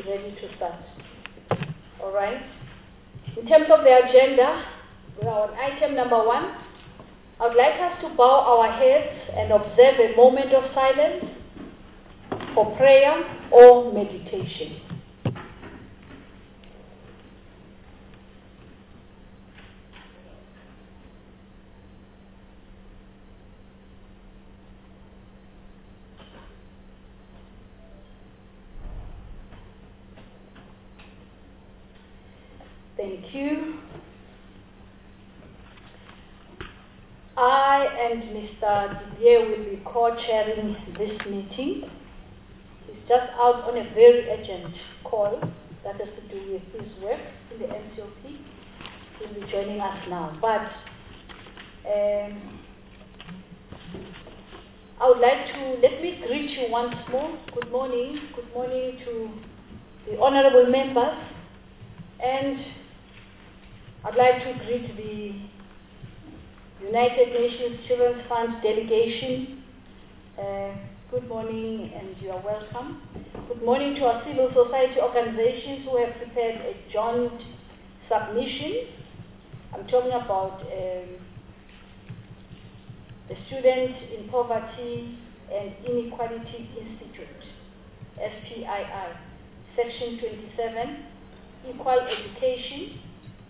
ready to start. All right. In terms of the agenda, we are on item number 1. I would like us to bow our heads and observe a moment of silence for prayer or meditation. Thank you. I and Mr. Didier will be co-chairing this meeting. He's just out on a very urgent call that has to do with his work in the NCOC. He'll be joining us now. But I would like to, let me greet you once more. Good morning. Good morning to the honorable members. And I'd like to greet the United Nations Children's Fund delegation. Good morning and you are welcome. Good morning to our civil society organizations who have prepared a joint submission. I'm talking about the Student in Poverty and Inequality Institute, SPII, Section 27, Equal Education.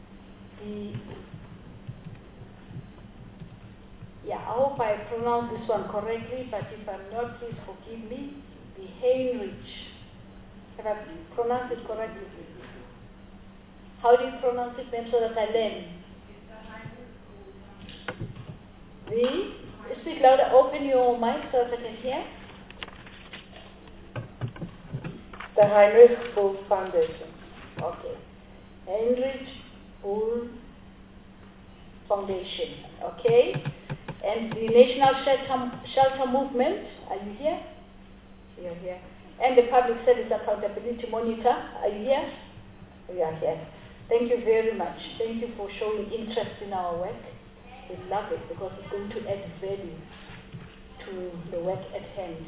I hope I pronounced this one correctly, but if I'm not, please forgive me. The Heinrich. Have I pronounced it correctly? How do you pronounce it, ma'am, so that I learn? Speak louder. Open your mic so that I can hear. The Heinrich Bull Foundation. Okay. Heinrich Bull Foundation. Okay. And the National Shelter Movement. Are you here? You are here. And the Public Service Accountability Monitor. Are you here? We are here. Thank you very much. Thank you for showing interest in our work. We love it because it's going to add value to the work at hand.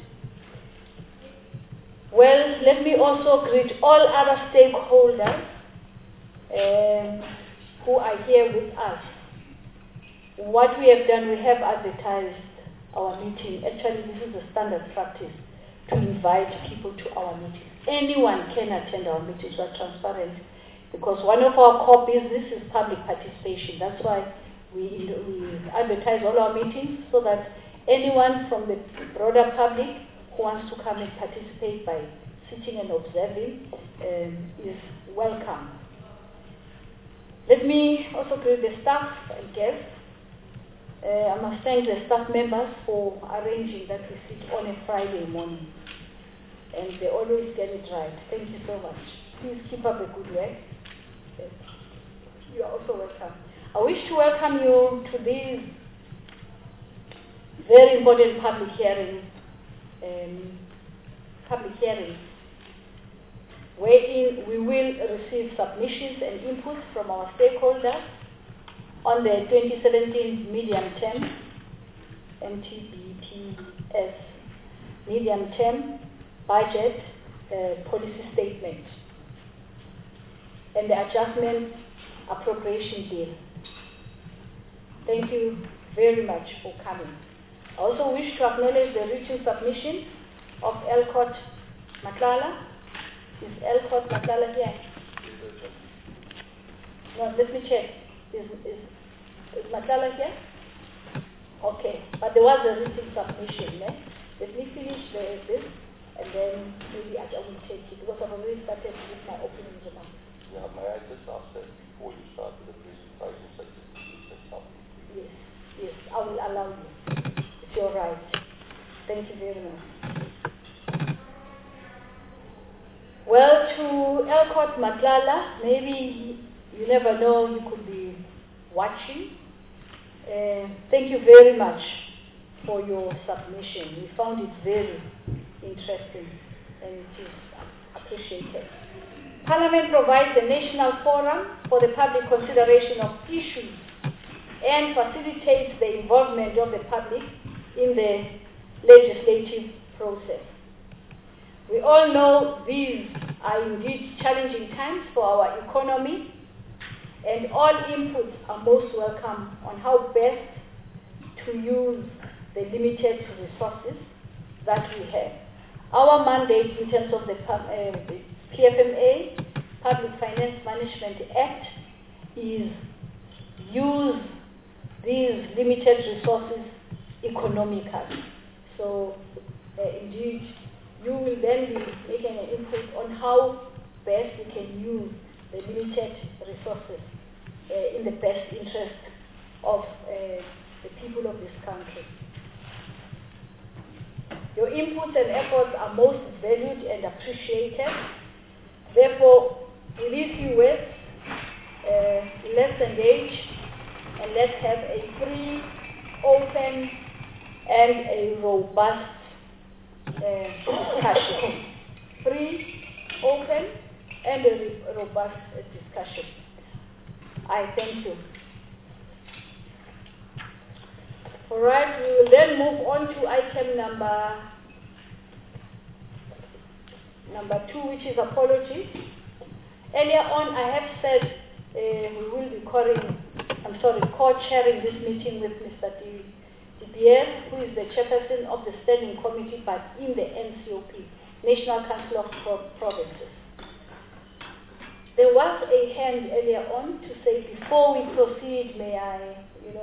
Well, let me also greet all other stakeholders who are here with us. What we have done, we have advertised our meeting. Actually, this is a standard practice to invite people to our meetings. Anyone can attend our meetings. We are transparent because one of our core business is public participation. That's why we advertise all our meetings so that anyone from the broader public who wants to come and participate by sitting and observing is welcome. Let me also greet the staff and guests. I must thank the staff members for arranging that we sit on a Friday morning. And they always get it right. Thank you so much. Please keep up the good work. You are also welcome. I wish to welcome you to this very important public hearing, wherein we will receive submissions and inputs from our stakeholders on the 2017 medium term, NTBPS medium term budget policy statement and the adjustment appropriation bill. Thank you very much for coming. I also wish to acknowledge the written submission of Elcott Matlala. Is Elcott Matlala here? No, let me check. Is Matlala here? Okay, but there was a written submission. Let me finish this and then maybe I will take it because I've already started with my opening remarks. Yeah, may I just ask that before you start with the presentation, so just say something? Yes, I will allow you. It's your right. Thank you very much. Well, to Elcott Matlala, maybe you never know, you could be watching. Thank you very much for your submission. We found it very interesting and it is appreciated. Parliament provides a national forum for the public consideration of issues and facilitates the involvement of the public in the legislative process. We all know these are indeed challenging times for our economy, and all inputs are most welcome on how best to use the limited resources that we have. Our mandate in terms of the PFMA, Public Finance Management Act, is use these limited resources economically. So indeed, you will then be making an input on how best we can use the limited resources in the best interest of the people of this country. Your inputs and efforts are most valued and appreciated. Therefore, with these few words, let's engage and let's have a free, open, and a robust discussion. Free, open, and a robust discussion. I thank you. All right, we will then move on to item number 2, which is apology. Earlier on, I have said we will be co-chairing this meeting with Mr. De Beer, who is the chairperson of the Standing Committee, but in the NCOP, National Council of Provinces. There was a hand earlier on to say, before we proceed, may I,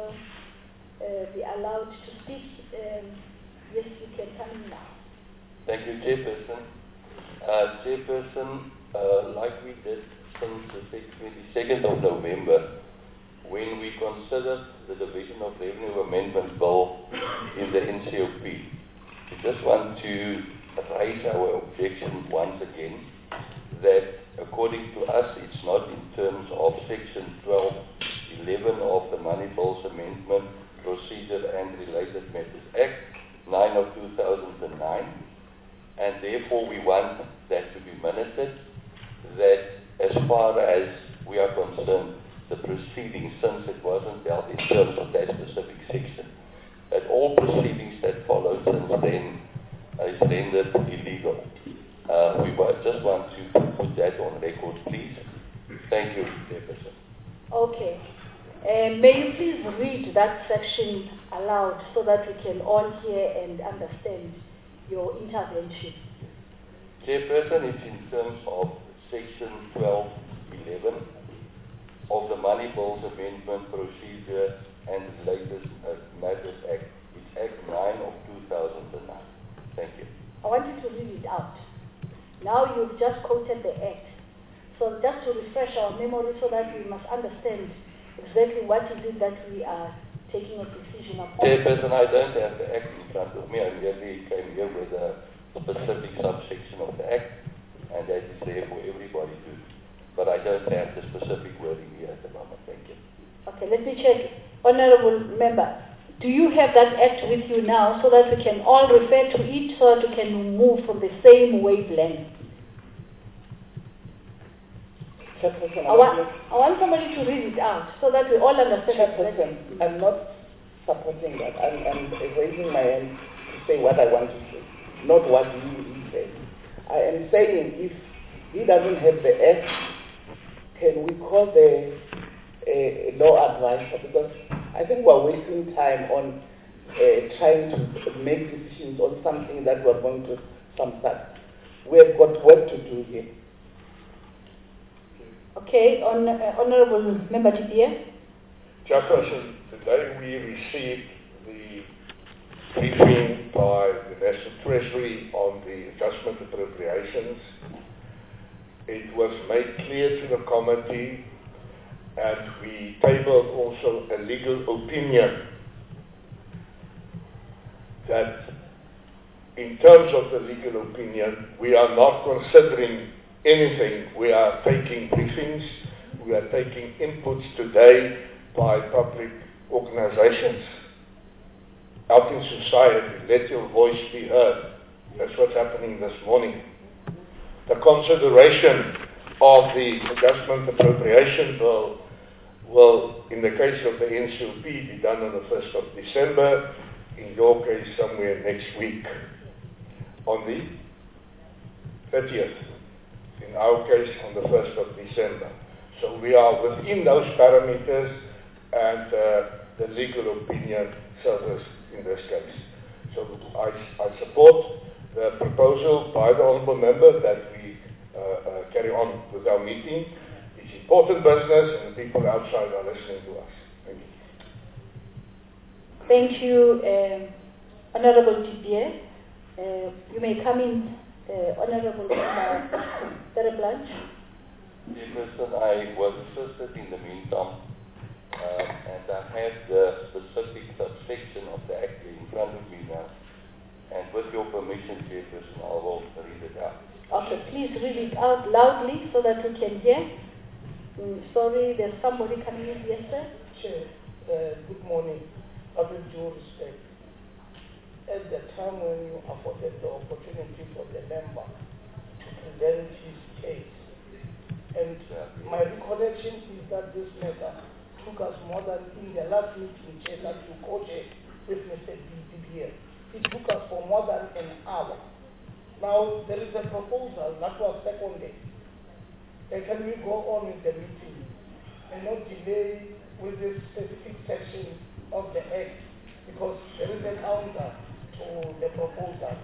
be allowed to speak? Yes, you can come in now. Thank you, Chairperson. Chairperson, like we did since the 22nd of November, when we considered the Division of Revenue Amendment Bill in the NCOP, we just want to raise our objection once again that according to us it's not in terms of Section 1211 of the Money Bills Amendment Procedure and Related Matters Act 9 of 2009, and therefore we want that to be minuted, that as far as we are concerned, the proceedings, since it wasn't dealt in terms of that specific section, that all proceedings that followed since then is rendered illegal. We just want to put that on record, please. Thank you, Chairperson. Okay. May you please read that section aloud so that we can all hear and understand your intervention? Chairperson, it's in terms of Section 1211 of the Money Bills Amendment Procedure and Related Matters Act. It's Act 9 of 2009. Thank you. I want you to read it out. Now you've just quoted the Act. So just to refresh our memory so that we must understand exactly what is it that we are taking a decision upon. Chairperson, I don't have the Act in front of me. I merely came here with a specific subsection of the Act, and that is there for everybody to. But I don't have the specific wording here at the moment. Thank you. Okay, let me check. Honorable Member, do you have that Act with you now so that we can all refer to it so that we can move from the same wavelength? I want somebody to read it out so that we all understand it. I'm not supporting that. I'm raising my hand to say what I want to say, not what he said. I am saying if he doesn't have the Act, can we call the law advisor? Because I think we're wasting time on trying to make decisions on something that we're going to sunset. We have got work to do here. Okay, Honorable Member De Beer. Chairperson, today we received the briefing by the National Treasury on the adjustment appropriations. It was made clear to the committee, and we tabled also a legal opinion that in terms of the legal opinion, we are not considering anything. We are taking briefings, we are taking inputs today by public organizations out in society. Let your voice be heard. That's what's happening this morning. The consideration of the adjustment appropriation bill will, in the case of the NCOP, be done on the 1st of December, in your case somewhere next week. On the 30th. In our case, on the 1st of December. So we are within those parameters and the legal opinion service in this case. So I support the proposal by the Honourable Member that we carry on with our meeting. It's important business and the people outside are listening to us. Thank you. Thank you, Honourable Didier. You may come in, Honourable Tereblanche. Chairperson, I was assisted in the meantime, and I have the specific subsection of the Act in front of me now. And with your permission, Chairperson, I will read it out. Okay, please read it out loudly so that we can hear. Sorry, there's somebody coming in. Yes, sir? Chair, good morning. With due respect, at the time when you afforded the opportunity for the member to present his case, and my recollection is that this matter took us more than in the last meeting, Chair, that you co-chair with Mr. Didier. It took us for more than an hour. Now, there is a proposal that was seconded. Can we go on with the meeting and not delay with this specific section of the Act, because there is a counter to the proposal?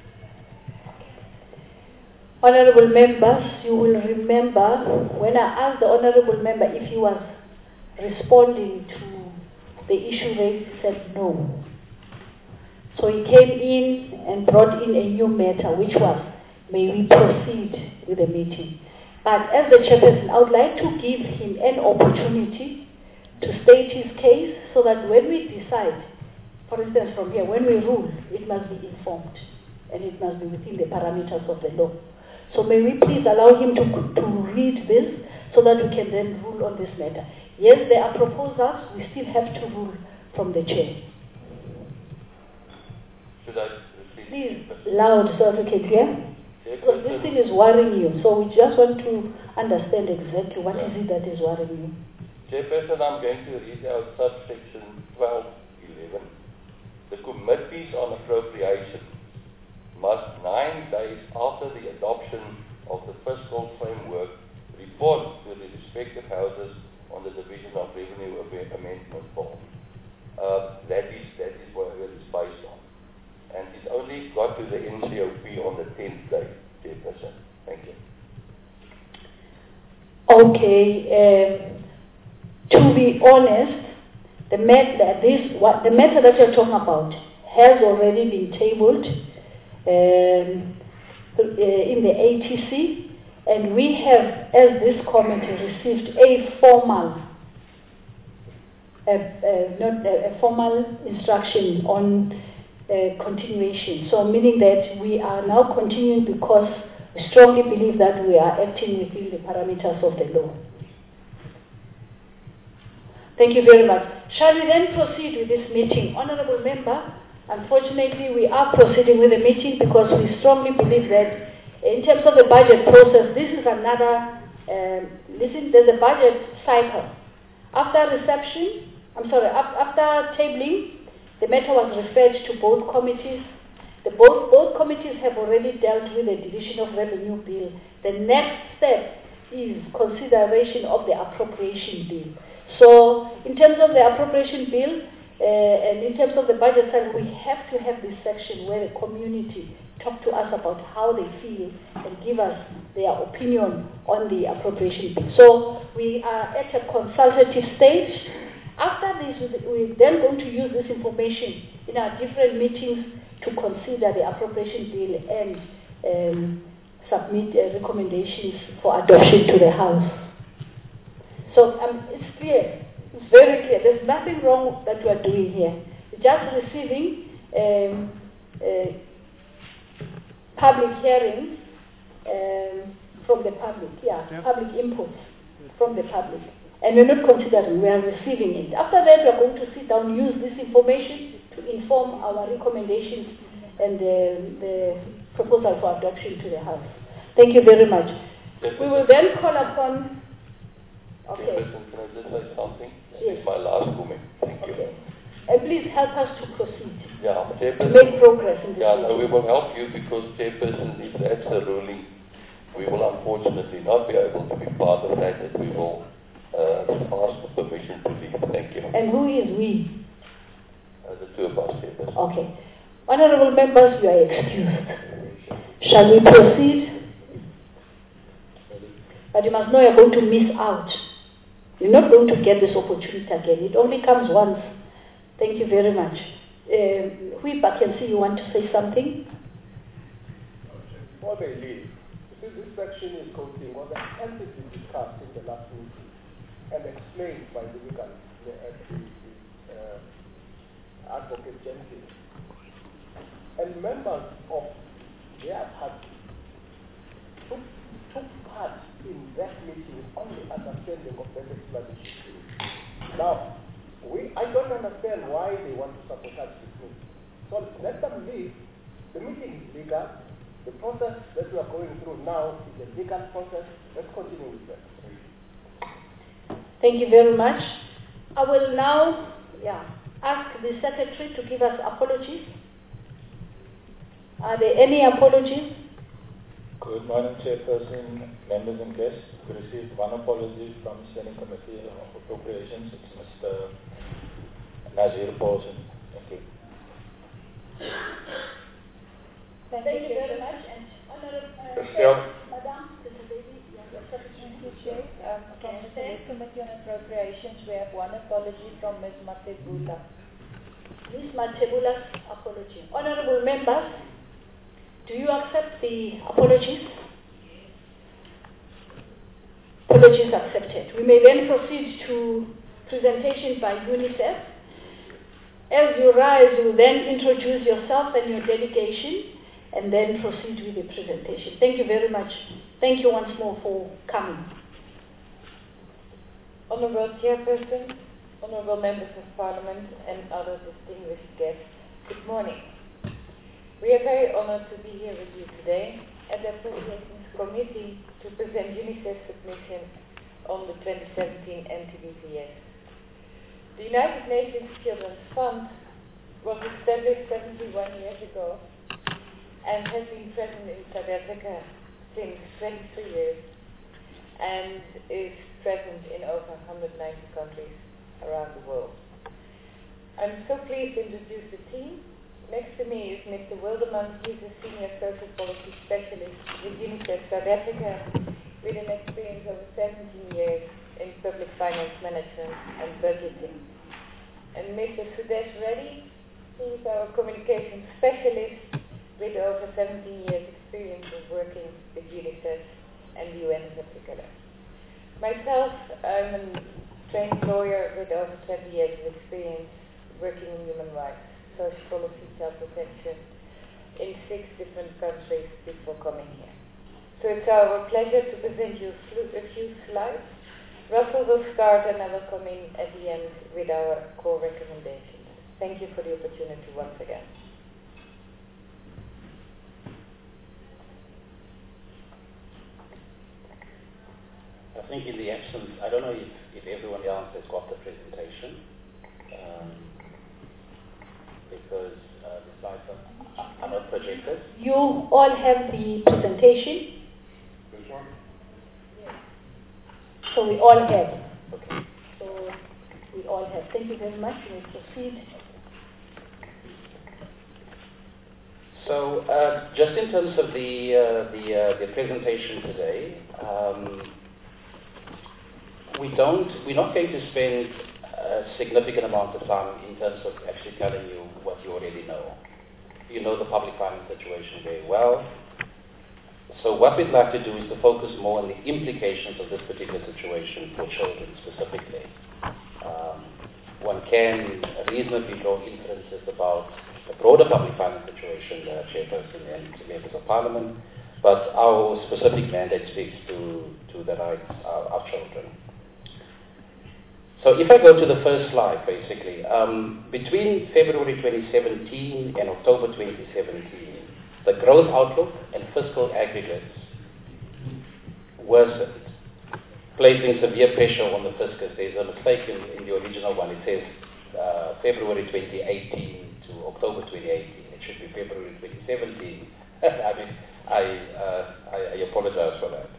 Honourable members, you will remember when I asked the Honourable Member if he was responding to the issue raised, he said no. So he came in and brought in a new matter, which was, may we proceed with the meeting. But as the chairperson, I would like to give him an opportunity to state his case so that when we decide, for instance from here, when we rule, it must be informed and it must be within the parameters of the law. So may we please allow him to read this so that we can then rule on this matter. Yes, there are proposals, we still have to rule from the chair. Should I please, loud so we can hear. Because this thing is worrying you, so we just want to understand exactly what is it that is worrying you. Chairperson, I'm going to read out subsection 1211. The committees on appropriation must 9 days after the adoption of the fiscal framework report to the respective houses on the division of revenue amendment form. That is what it is based on. And it only got to the NCOP on the 10th day, Chairperson. Thank you. Okay, to be honest, the matter that you're talking about has already been tabled in the ATC, and we have, as this committee, received a formal instruction on continuation. So meaning that we are now continuing because we strongly believe that we are acting within the parameters of the law. Thank you very much. Shall we then proceed with this meeting? Honourable Member, unfortunately we are proceeding with the meeting because we strongly believe that in terms of the budget process, this is another, there's a budget cycle. After tabling, the matter was referred to both committees. Both committees have already dealt with the Division of Revenue Bill. The next step is consideration of the appropriation bill. So in terms of the appropriation bill and in terms of the budget side, we have to have this section where the community talk to us about how they feel and give us their opinion on the appropriation bill. So we are at a consultative stage. After this, we're then going to use this information in our different meetings to consider the appropriation bill and submit recommendations for adoption to the House. So it's clear, it's very clear. There's nothing wrong that we are doing here. We're just receiving public hearings from the public, public input from the public. And we're not considering, we are receiving it. After that, we're going to sit down, use this information to inform our recommendations and the proposal for adoption to the House. Thank you very much. We will then call upon... Okay. Can I just say something? Yes. It's my last comment. Thank you. Okay. And please help us to proceed, Yeah, to Chairperson. make progress in this Yeah, no, we meeting. will help you because, Chairperson, if that's the ruling, we will unfortunately not be able to be part of that, and we will ask for permission to leave. Thank you. And who is we? The two of us, Chairperson. Okay. Honorable members, you are excused. Shall we proceed? But you must know you're going to miss out. You're not going to get this opportunity again. It only comes once. Thank you very much. Whip, I can see you want to say something. Before they leave, this section is quoting what was extensively discussed in the last meeting and explained by the legal advocate Jenkins. And members of their party took part in that meeting on the understanding of that explanation. Now, I don't understand why they want to sabotage this meeting. So let them leave. The meeting is legal. The process that we are going through now is a legal process. Let's continue with that. Thank you very much. I will now ask the Secretary to give us apologies. Are there any apologies? Good morning, Chairperson, members and guests. We received one apology from Standing Committee of Appropriations. It's Mr. Nazir Paulson. Thank you. Thank you very much. And Madam, from the Select Committee on Appropriations, we have one apology from Ms. Matebula. Ms. Matebula's apology. Honorable members, do you accept the apologies? Apologies accepted. We may then proceed to presentation by UNICEF. As you rise, you will then introduce yourself and your delegation, and then proceed with the presentation. Thank you very much. Thank you once more for coming. Honourable Chairperson, Honourable Members of Parliament, and other distinguished guests, good morning. We are very honoured to be here with you today at the Appropriations Committee to present UNICEF's submission on the 2017 NTBPS. The United Nations Children's Fund was established 71 years ago and has been present in South Africa since 23 years and is present in over 190 countries around the world. I'm so pleased to introduce the team. Next to me is Mr. Wilderman, who is a Senior Social Policy Specialist with UNICEF South Africa with an experience of 17 years in public finance management and budgeting. And Mr. Sudesh Reddy, who is our Communications Specialist with over 17 years experience of working with UNICEF and the UN in particular. Myself, I'm a trained lawyer with over 20 years of experience working in human rights, social policy, child protection in 6 different countries before coming here. So it's our pleasure to present you a few slides. Russell will start and I will come in at the end with our core recommendations. Thank you for the opportunity once again. I think in the absence, I don't know if everyone else has got the presentation, because the slides are not projected. You all have the presentation? This one? So we all have. Okay. So we all have. Thank you very much. We will proceed. So just in terms of the presentation today, we're not going to spend a significant amount of time in terms of actually telling you what you already know. You know the public finance situation very well. So what we'd like to do is to focus more on the implications of this particular situation for children specifically. One can reasonably draw inferences about the broader public finance situation, the Chairperson and members of Parliament, but our specific mandate speaks to the rights of children. So if I go to the first slide, basically, between February 2017 and October 2017, the growth outlook and fiscal aggregates worsened, placing severe pressure on the fiscus. There's a mistake in the original one. It says February 2018 to October 2018. It should be February 2017. I mean, I apologize for that.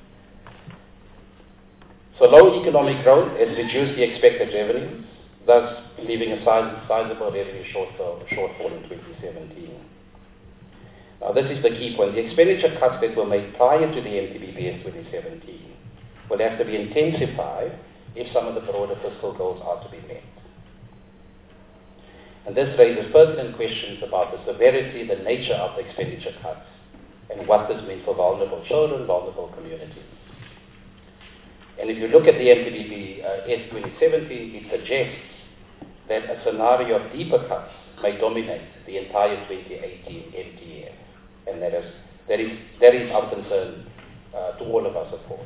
So low economic growth has reduced the expected revenues, thus leaving a sizable revenue shortfall in 2017. Now this is the key point. The expenditure cuts that were made prior to the MTBBS 2017 will have to be intensified if some of the broader fiscal goals are to be met. And this raises pertinent questions about the severity, the nature of the expenditure cuts, and what this means for vulnerable children, vulnerable communities. And if you look at the MTBBS 2017, it suggests that a scenario of deeper cuts may dominate the entire 2018 MTF. And that is of concern to all of us, of course.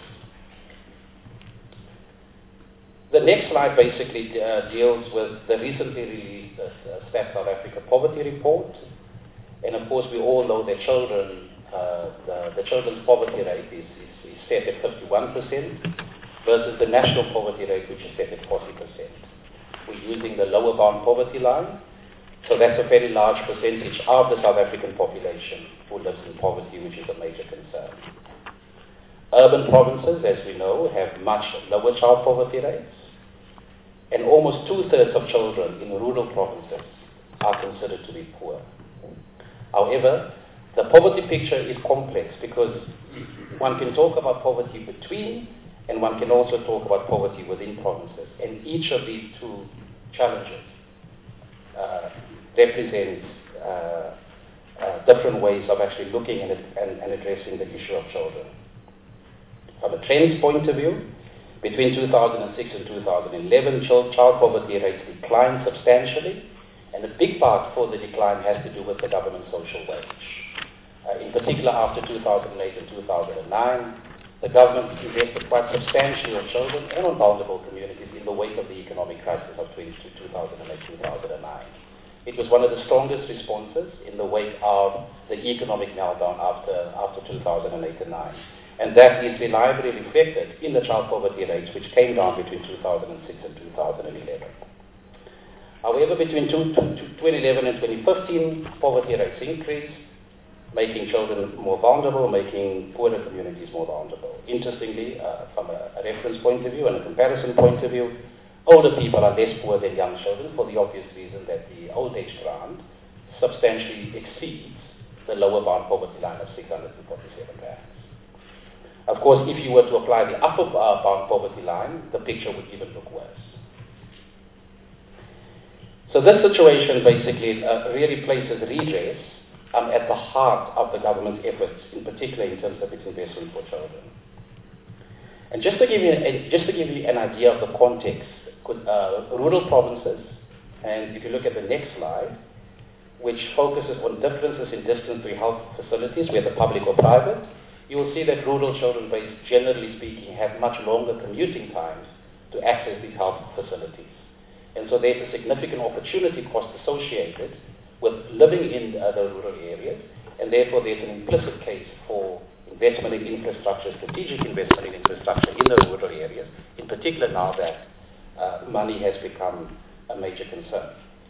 The next slide basically deals with the recently released Stats South Africa Poverty Report. And of course we all know that the children's poverty rate is set at 51% versus the national poverty rate, which is set at 40%. We're using the lower bound poverty line, so that's a very large percentage of the South African population who lives in poverty, which is a major concern. Urban provinces, as we know, have much lower child poverty rates, and almost 2/3 of children in rural provinces are considered to be poor. However, the poverty picture is complex because one can talk about poverty between, and one can also talk about poverty within provinces. And each of these two challenges represents different ways of actually looking at it and addressing the issue of children. From a trends point of view, between 2006 and 2011, child poverty rates declined substantially, and a big part for the decline has to do with the government social wage. In particular, after 2008 and 2009, the government invested quite substantially on children and on vulnerable communities in the wake of the economic crisis of 2008-2009. It was one of the strongest responses in the wake of the economic meltdown after 2008 and 9. And that is reliably reflected in the child poverty rates, which came down between 2006 and 2011. However, between 2011 and 2015, poverty rates increased, making children more vulnerable, making poorer communities more vulnerable. Interestingly, from a reference point of view and a comparison point of view, older people are less poor than young children for the obvious reason that the old age grant substantially exceeds the lower bound poverty line of 647 rands. Of course, if you were to apply the upper bound poverty line, the picture would even look worse. So this situation basically really places redress at the heart of the government's efforts, in particular in terms of its investment for children. And just to give you an idea of the context, rural provinces, and if you look at the next slide, which focuses on differences in distance to health facilities, whether public or private, you will see that rural children, generally speaking, have much longer commuting times to access these health facilities. And so there's a significant opportunity cost associated with living in the rural areas, and therefore there's an implicit case for investment in infrastructure, strategic investment in infrastructure in the rural areas, in particular now that money has become a major concern.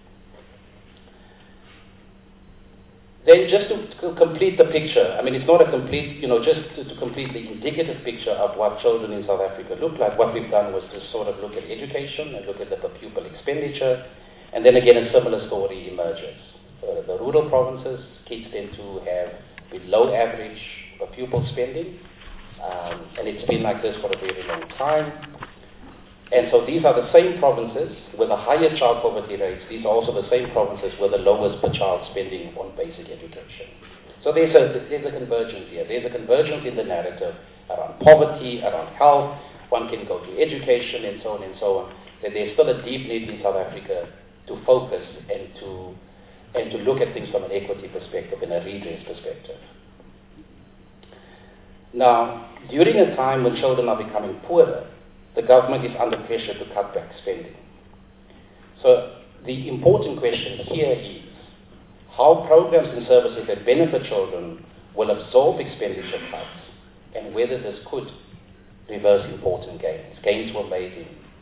Then just to complete the picture, I mean it's not a complete, just to complete the indicative picture of what children in South Africa look like, what we've done was to sort of look at education and look at the per pupil expenditure, and then again a similar story emerges. The rural provinces, kids tend to have below average per pupil spending, and it's been like this for a very long time. And so these are the same provinces with the higher child poverty rates. These are also the same provinces with the lowest per child spending on basic education. So there's a convergence here. There's a convergence in the narrative around poverty, around health. One can go to education and so on and so on. That there's still a deep need in South Africa to focus and to look at things from an equity perspective and a redress perspective. Now, during a time when children are becoming poorer, the government is under pressure to cut back spending. So the important question here is how programs and services that benefit children will absorb expenditure cuts, and whether this could reverse important gains. Gains were made in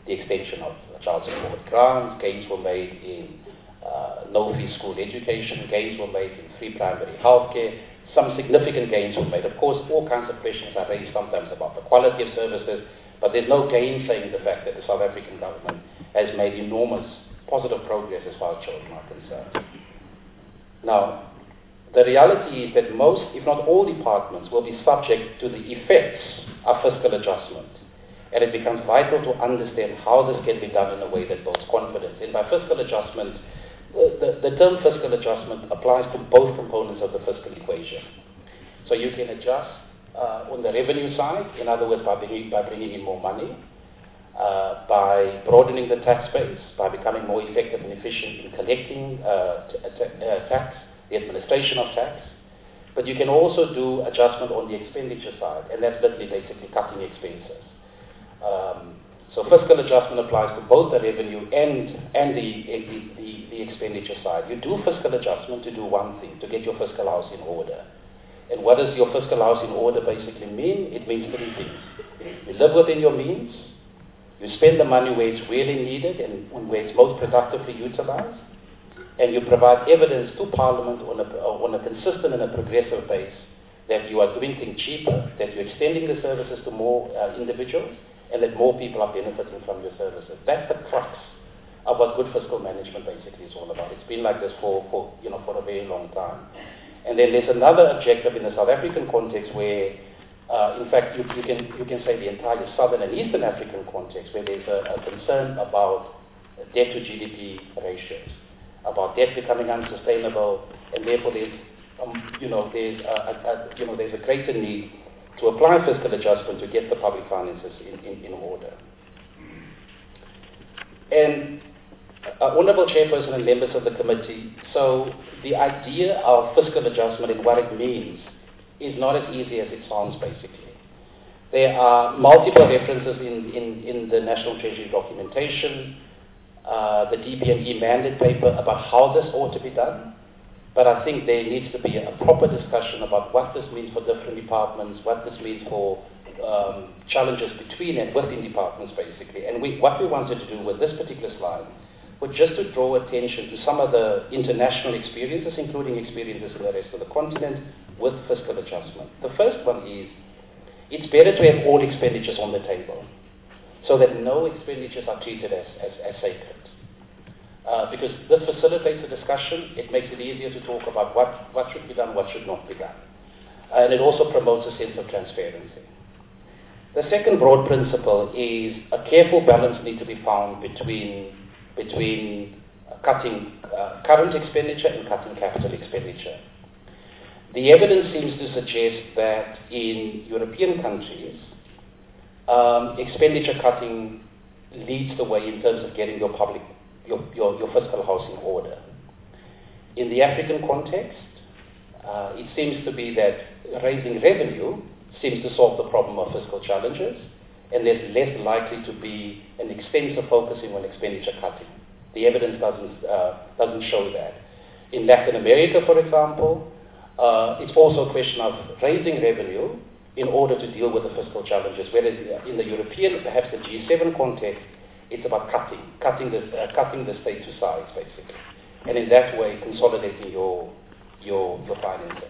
the extension of child support grants, gains were made in no-fee school education, gains were made in free primary healthcare, some significant gains were made. Of course, all kinds of questions are raised sometimes about the quality of services, but there's no gainsaying the fact that the South African government has made enormous positive progress as far as children are concerned. Now, the reality is that most, if not all departments, will be subject to the effects of fiscal adjustment. And it becomes vital to understand how this can be done in a way that builds confidence. And by fiscal adjustment, the term fiscal adjustment applies to both components of the fiscal equation. So you can adjust on the revenue side, in other words, by bringing in more money, by broadening the tax base, by becoming more effective and efficient in collecting tax, the administration of tax. But you can also do adjustment on the expenditure side, and that's literally basically cutting expenses. So fiscal adjustment applies to both the revenue and the expenditure side. You do fiscal adjustment to do one thing, to get your fiscal house in order. And what does your fiscal house in order basically mean? It means three things. You live within your means, you spend the money where it's really needed and where it's most productively utilized, and you provide evidence to Parliament on a consistent and a progressive base that you are doing things cheaper, that you're extending the services to more individuals, and that more people are benefiting from your services. That's the crux of what good fiscal management basically is all about. It's been like this for a very long time. And then there's another objective in the South African context where, in fact, you can say the entire Southern and Eastern African context, where there's a concern about debt to GDP ratios, about debt becoming unsustainable, and therefore there's a greater need to apply fiscal adjustment to get the public finances in order. And Honourable Chairperson and members of the committee, so the idea of fiscal adjustment and what it means is not as easy as it sounds basically. There are multiple references in the National Treasury documentation, the DPME mandate paper about how this ought to be done. But I think there needs to be a proper discussion about what this means for different departments, what this means for challenges between and within departments, basically. And what we wanted to do with this particular slide was just to draw attention to some of the international experiences, including experiences in the rest of the continent, with fiscal adjustment. The first one is, it's better to have all expenditures on the table, so that no expenditures are treated as sacred. Because this facilitates the discussion, it makes it easier to talk about what should be done, what should not be done. And it also promotes a sense of transparency. The second broad principle is a careful balance needs to be found between cutting current expenditure and cutting capital expenditure. The evidence seems to suggest that in European countries, expenditure cutting leads the way in terms of getting your fiscal house in order. In the African context, it seems to be that raising revenue seems to solve the problem of fiscal challenges, and there's less likely to be an extensive focusing on expenditure cutting. The evidence doesn't show that. In Latin America, for example, it's also a question of raising revenue in order to deal with the fiscal challenges, whereas in the European, perhaps the G7 context, it's about cutting the state to size, basically, and in that way consolidating your finances.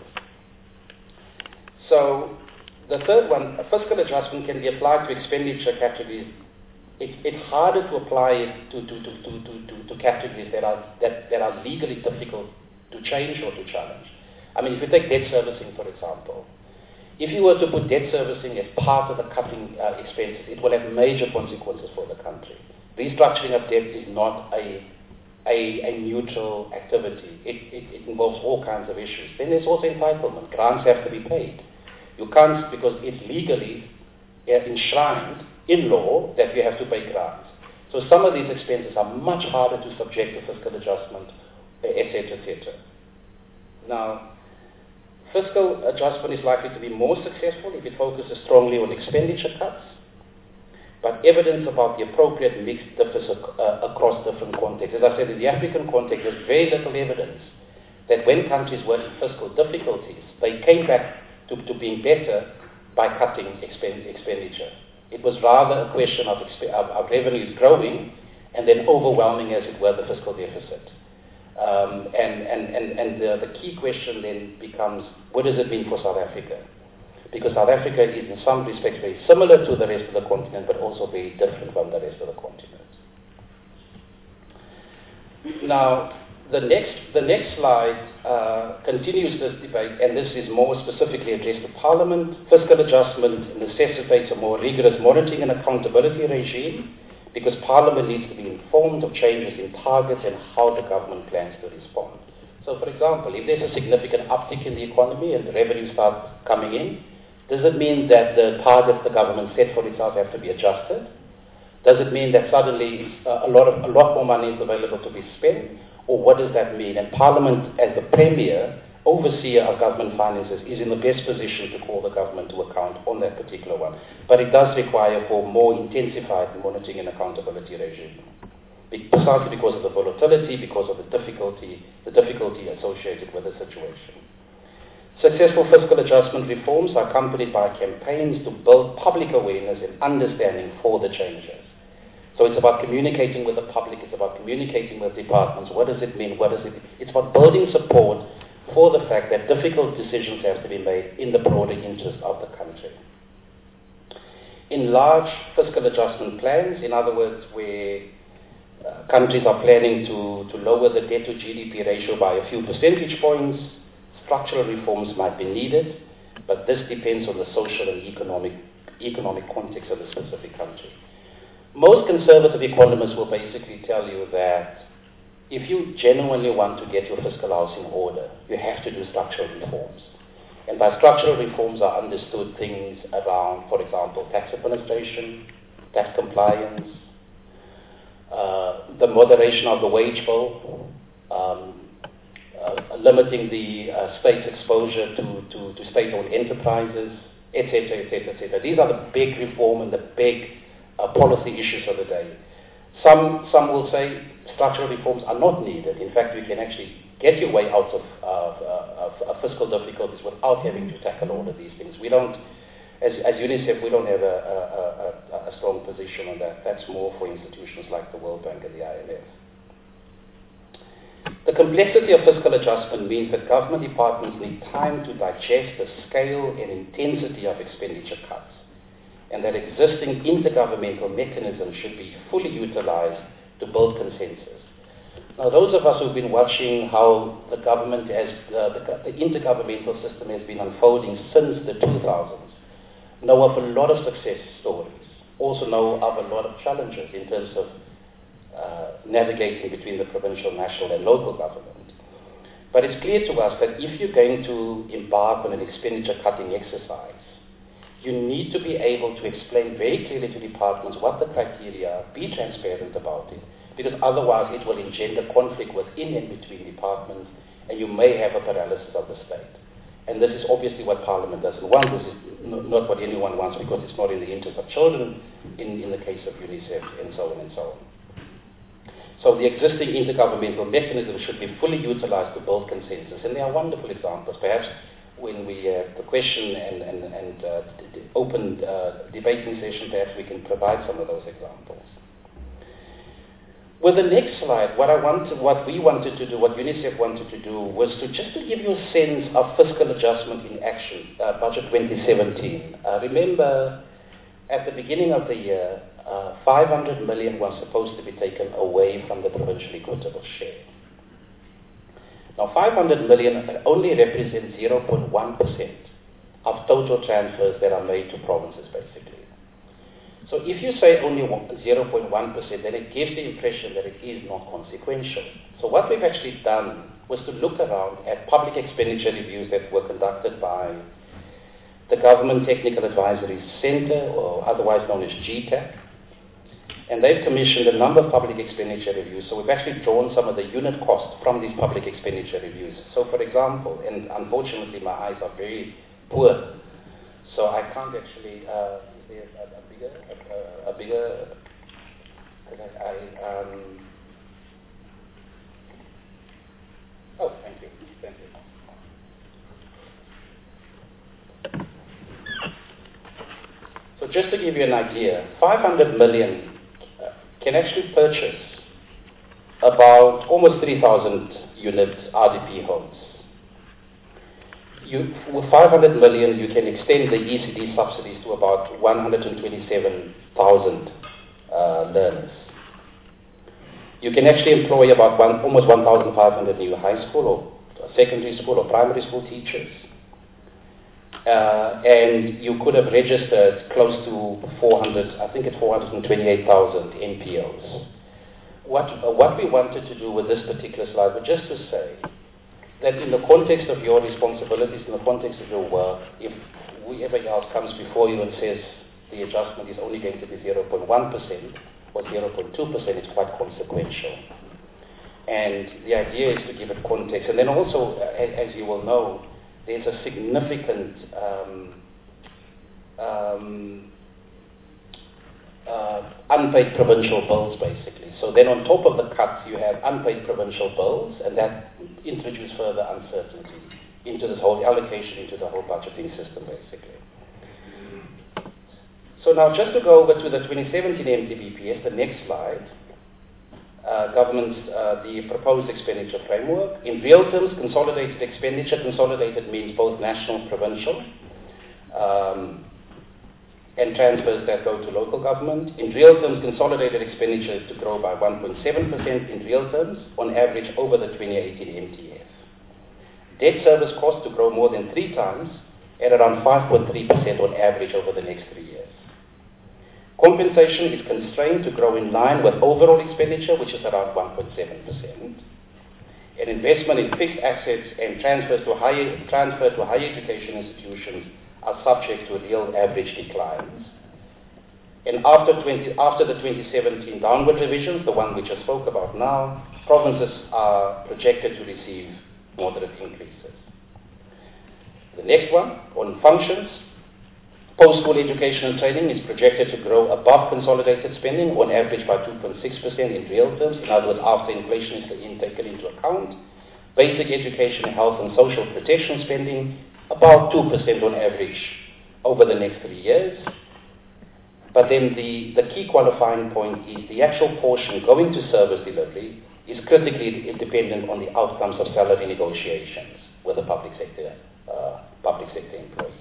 So the third one, a fiscal adjustment can be applied to expenditure categories. It's harder to apply it to categories that are legally difficult to change or to challenge. I mean, if you take debt servicing, for example, if you were to put debt servicing as part of the cutting expenses, it will have major consequences for the country. Restructuring of debt is not a neutral activity. It involves all kinds of issues. Then there's also entitlement. Grants have to be paid. You can't, because it's legally enshrined in law that you have to pay grants. So some of these expenses are much harder to subject to fiscal adjustment, etc., etc. Now, fiscal adjustment is likely to be more successful if it focuses strongly on expenditure cuts, but evidence about the appropriate mix differs across different contexts. As I said, in the African context, there's very little evidence that when countries were in fiscal difficulties, they came back to being better by cutting expenditure. It was rather a question of revenues growing and then overwhelming, as it were, the fiscal deficit. And the key question then becomes, what does it mean for South Africa? Because South Africa is in some respects very similar to the rest of the continent, but also very different from the rest of the continent. Now, the next slide continues this debate, and this is more specifically addressed to Parliament. Fiscal adjustment necessitates a more rigorous monitoring and accountability regime, because Parliament needs to be informed of changes in targets and how the government plans to respond. So, for example, if there's a significant uptick in the economy and the revenues start coming in, does it mean that the targets the government set for itself have to be adjusted? Does it mean that suddenly a lot more money is available to be spent? Or what does that mean? And Parliament, as the premier overseer of government finances, is in the best position to call the government to account on that particular one. But it does require for more intensified monitoring and accountability regime. Precisely because of the volatility, because of the difficulty associated with the situation. Successful fiscal adjustment reforms are accompanied by campaigns to build public awareness and understanding for the changes. So it's about communicating with the public, it's about communicating with departments. What does it mean? It's about building support for the fact that difficult decisions have to be made in the broader interest of the country. In large fiscal adjustment plans, in other words, where countries are planning to lower the debt to GDP ratio by a few percentage points, structural reforms might be needed, but this depends on the social and economic context of the specific country. Most conservative economists will basically tell you that if you genuinely want to get your fiscal house in order, you have to do structural reforms. And by structural reforms are understood things around, for example, tax administration, tax compliance, the moderation of the wage bill, limiting the state's exposure to state-owned enterprises, etc., etc., etc. These are the big reform and the big policy issues of the day. Some will say structural reforms are not needed. In fact, you can actually get your way out of fiscal difficulties without having to tackle all of these things. We don't, as UNICEF, we don't have a strong position on that. That's more for institutions like the World Bank and the IMF. The complexity of fiscal adjustment means that government departments need time to digest the scale and intensity of expenditure cuts, and that existing intergovernmental mechanisms should be fully utilized to build consensus. Now, those of us who've been watching how the government the intergovernmental system has been unfolding since the 2000s know of a lot of success stories, also know of a lot of challenges in terms of navigating between the provincial, national and local government. But it's clear to us that if you're going to embark on an expenditure cutting exercise, you need to be able to explain very clearly to departments what the criteria are, be transparent about it, because otherwise it will engender conflict within and between departments, and you may have a paralysis of the state. And this is obviously what Parliament doesn't want. This is not what anyone wants, because it's not in the interest of children in the case of UNICEF, and so on and so on. So the existing intergovernmental mechanisms should be fully utilized to build consensus, and there are wonderful examples. Perhaps when we have the question and the open debating session, perhaps we can provide some of those examples. With the next slide, what we wanted to do, what UNICEF wanted to do, was to give you a sense of fiscal adjustment in action, Budget 2017. Remember, at the beginning of the year, 500 million was supposed to be taken away from the provincial equitable share. Now, 500 million only represents 0.1% of total transfers that are made to provinces, basically. So if you say only 0.1%, then it gives the impression that it is not consequential. So what we've actually done was to look around at public expenditure reviews that were conducted by the Government Technical Advisory Centre, or otherwise known as GTAC. And they've commissioned a number of public expenditure reviews. So we've actually drawn some of the unit costs from these public expenditure reviews. So for example, and unfortunately my eyes are very poor, so I can't actually, is there a bigger, oh, thank you. So just to give you an idea, 500 million can actually purchase about almost 3,000 unit RDP homes. With 500 million, you can extend the ECD subsidies to about 127,000 learners. You can actually employ about almost 1,500 new high school or secondary school or primary school teachers. And you could have registered close to 428,000 NPOs. What we wanted to do with this particular slide was just to say that in the context of your responsibilities, in the context of your work, if whoever else comes before you and says the adjustment is only going to be 0.1% or 0.2%, it's quite consequential. And the idea is to give it context. And then also, as you will know, there's a significant unpaid provincial bills, basically. So then on top of the cuts, you have unpaid provincial bills, and that introduces further uncertainty into this whole allocation, into the whole budgeting system, basically. So now just to go over to the 2017 MTBPS, the next slide, the proposed expenditure framework. In real terms, consolidated expenditure, consolidated means both national, provincial, and transfers that go to local government. In real terms, consolidated expenditure is to grow by 1.7% in real terms, on average over the 2018 MTF. Debt service costs to grow more than 3 times, at around 5.3% on average over the next 3 years. Compensation is constrained to grow in line with overall expenditure, which is around 1.7%. And investment in fixed assets and transfer to higher education institutions are subject to real average declines. And after the 2017 downward revisions, the one we just spoke about now, provinces are projected to receive moderate increases. The next one, on functions. Post-school education and training is projected to grow above consolidated spending, on average by 2.6% in real terms, in other words, after inflation is taken into account. Basic education, health and social protection spending, about 2% on average over the next 3 years. But then the key qualifying point is the actual portion going to service delivery is critically dependent on the outcomes of salary negotiations with the public sector employees.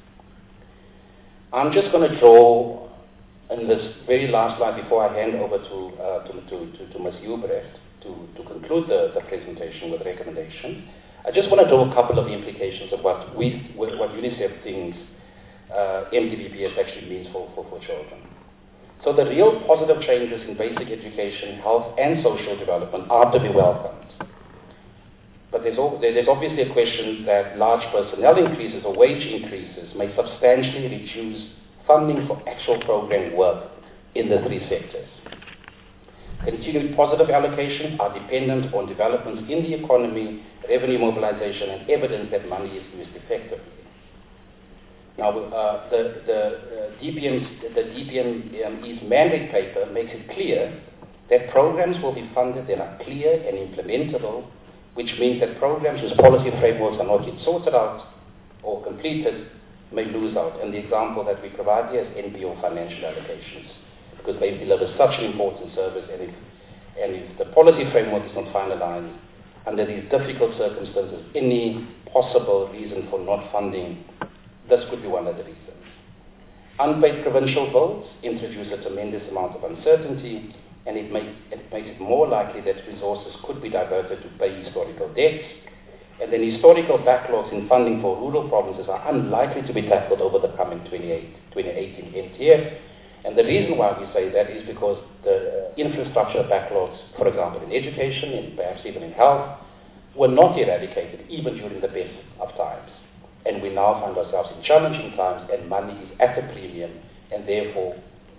I'm just going to draw, in this very last slide before I hand over to Ms. Ubrecht to conclude the presentation with recommendations, I just want to draw a couple of implications of what UNICEF thinks MTBPS actually means for children. So the real positive changes in basic education, health and social development are to be welcomed. But there's obviously a question that large personnel increases or wage increases may substantially reduce funding for actual program work in the 3 sectors. Continued positive allocations are dependent on developments in the economy, revenue mobilization, and evidence that money is used effectively. Now, the DPME's mandate paper makes it clear that programs will be funded that are clear and implementable, which means that programs whose policy frameworks are not yet sorted out or completed may lose out. And the example that we provide here is NPO financial allocations, because they deliver such an important service, and if the policy framework is not finalized, under these difficult circumstances, any possible reason for not funding, this could be one of the reasons. Unpaid provincial bills introduce a tremendous amount of uncertainty, and it makes it more likely that resources could be diverted to pay historical debts, and then historical backlogs in funding for rural provinces are unlikely to be tackled over the coming 2018 MTF. And the reason why we say that is because the infrastructure backlogs, for example, in education and perhaps even in health, were not eradicated even during the best of times. And we now find ourselves in challenging times, and money is at a premium, and therefore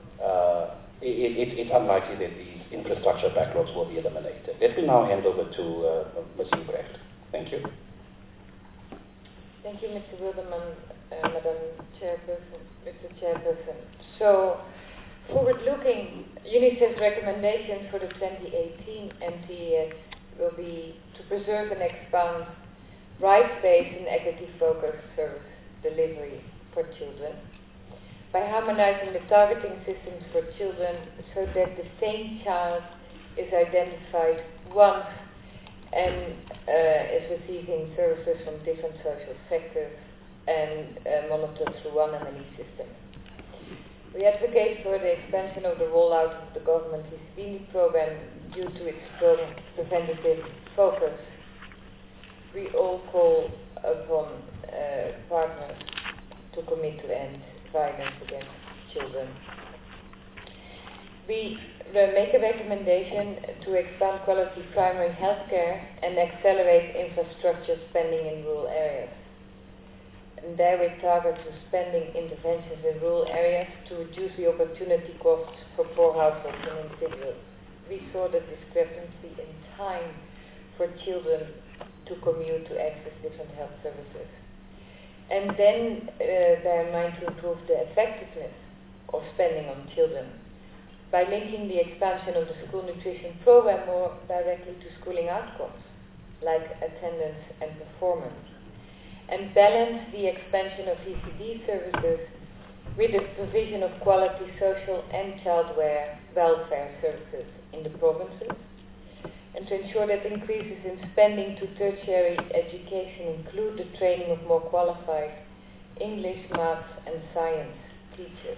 it's unlikely that these infrastructure backlogs will be eliminated. Let me now hand over to Ms. Ubrecht. Thank you. Thank you, Mr. Wilderman, Madam Chairperson, Mr. Chairperson. So, forward-looking, UNICEF's recommendations for the 2018 MTF will be to preserve and expand rights-based and equity-focused service delivery for children, by harmonizing the targeting systems for children so that the same child is identified once and is receiving services from different social sectors and monitored through one M&E system. We advocate for the expansion of the rollout of the government Isibindi program due to its strong preventative focus. We all call upon partners to commit to end violence against children. We make a recommendation to expand quality primary health care and accelerate infrastructure spending in rural areas. And there we target to spending interventions in rural areas to reduce the opportunity costs for poor households and individuals. We saw the discrepancy in time for children to commute to access different health services. And then bear in mind to improve the effectiveness of spending on children by linking the expansion of the school nutrition program more directly to schooling outcomes, like attendance and performance, and balance the expansion of ECD services with the provision of quality social and child welfare services in the provinces, and to ensure that increases in spending to tertiary education include the training of more qualified English, maths and science teachers.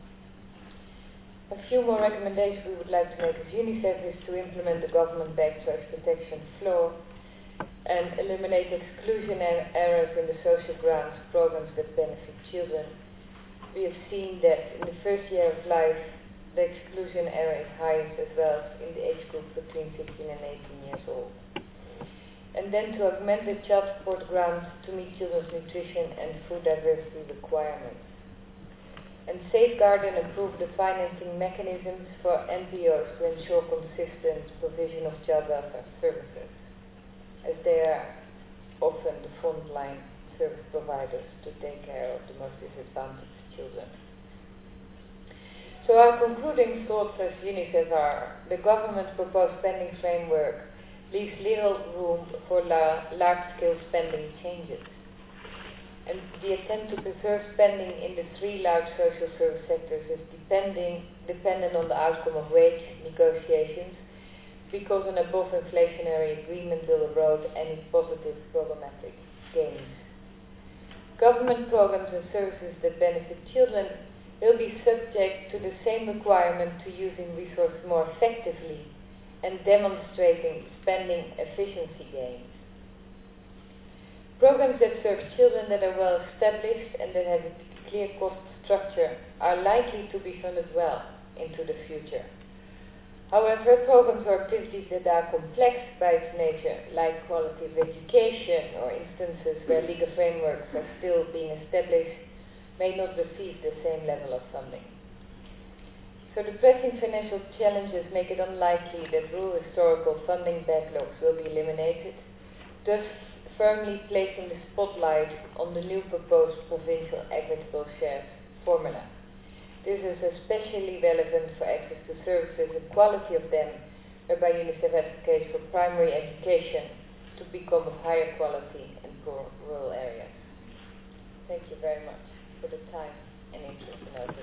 A few more recommendations we would like to make as UNICEF is to implement the government-backed child protection floor and eliminate exclusion errors in the social grants programs that benefit children. We have seen that in the first year of life, the exclusion error is highest as well in the age group between 16 and 18 years old. And then to augment the child support grants to meet children's nutrition and food diversity requirements. And safeguard and improve the financing mechanisms for NPOs to ensure consistent provision of child welfare services, as they are often the frontline service providers to take care of the most disadvantaged children. So our concluding thoughts as UNICEF are: the government's proposed spending framework leaves little room for large-scale spending changes. And the attempt to preserve spending in the three large social service sectors is dependent on the outcome of wage negotiations, because an above-inflationary agreement will erode any positive programmatic gains. Government programs and services that benefit children will be subject to the same requirement to using resources more effectively and demonstrating spending efficiency gains. Programs that serve children that are well established and that have a clear cost structure are likely to be funded well into the future. However, programs or activities that are complex by its nature, like quality of education or instances where legal frameworks are still being established, may not receive the same level of funding. So the pressing financial challenges make it unlikely that rural historical funding backlogs will be eliminated, thus firmly placing the spotlight on the new proposed provincial equitable shares formula. This is especially relevant for access to services and quality of them, whereby UNICEF advocates for primary education to become of higher quality in poor rural areas. Thank you very much for the time and interest in our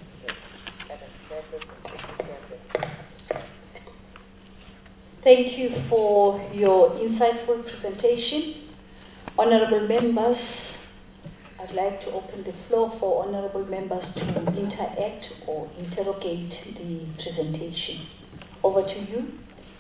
presentation. Thank you for your insightful presentation. Honorable members, I'd like to open the floor for honorable members to interact or interrogate the presentation. Over to you.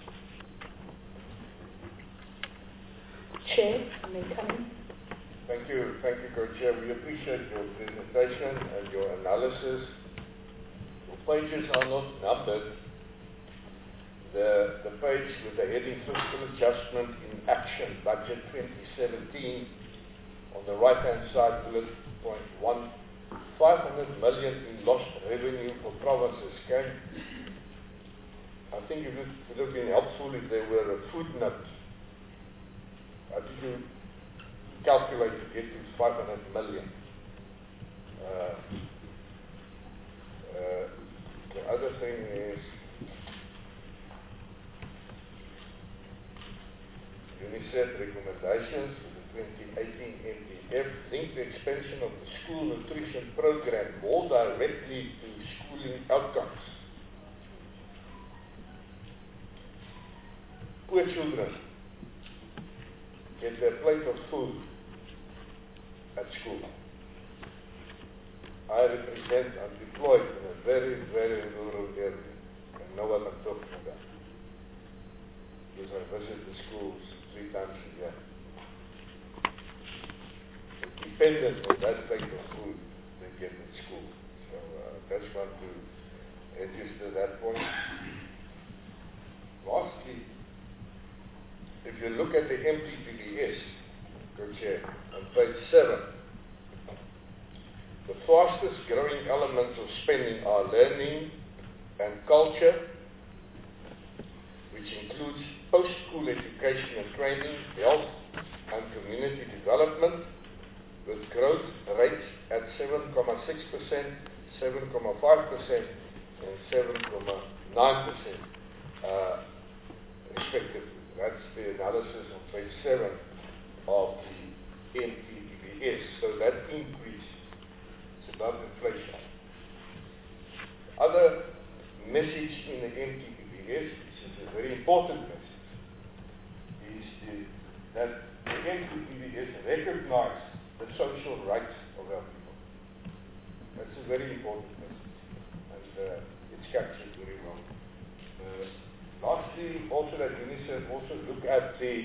Chair, you may come in. Thank you, Co-Chair. We appreciate your presentation and your analysis. The pages are not numbered. The page with the heading Fiscal Adjustment in Action, Budget 2017, on the right-hand side, bullet point 1, 500 million in lost revenue for provinces. I think it would have been helpful if there were a footnote. How did you calculate to get to 500 million? The other thing is UNICEF recommendations for the 2018 MDF linked the expansion of the school nutrition program more directly to schooling outcomes. Poor children get their plate of food at school. I represent, I'm deployed in a very, very rural area. I know what I'm talking about. Because I visit the schools 3 times a year. They're dependent on that plate of food they get at school. So that's one to register that point. Lastly, if you look at the MTBBS, Co-Chair, on page 7, the fastest growing elements of spending are learning and culture, which includes post-school education and training, health and community development, with growth rates at 7.6%, 7.5%, and 7.9%, respectively. That's the analysis on page 7 of the MTBBS. So that increase is above inflation. Other message in the MTBBS, which is a very important message, is that the MTBBS recognizes the social rights of our people. That's a very important message, and it's captured very well. Lastly, also that UNICEF also look at the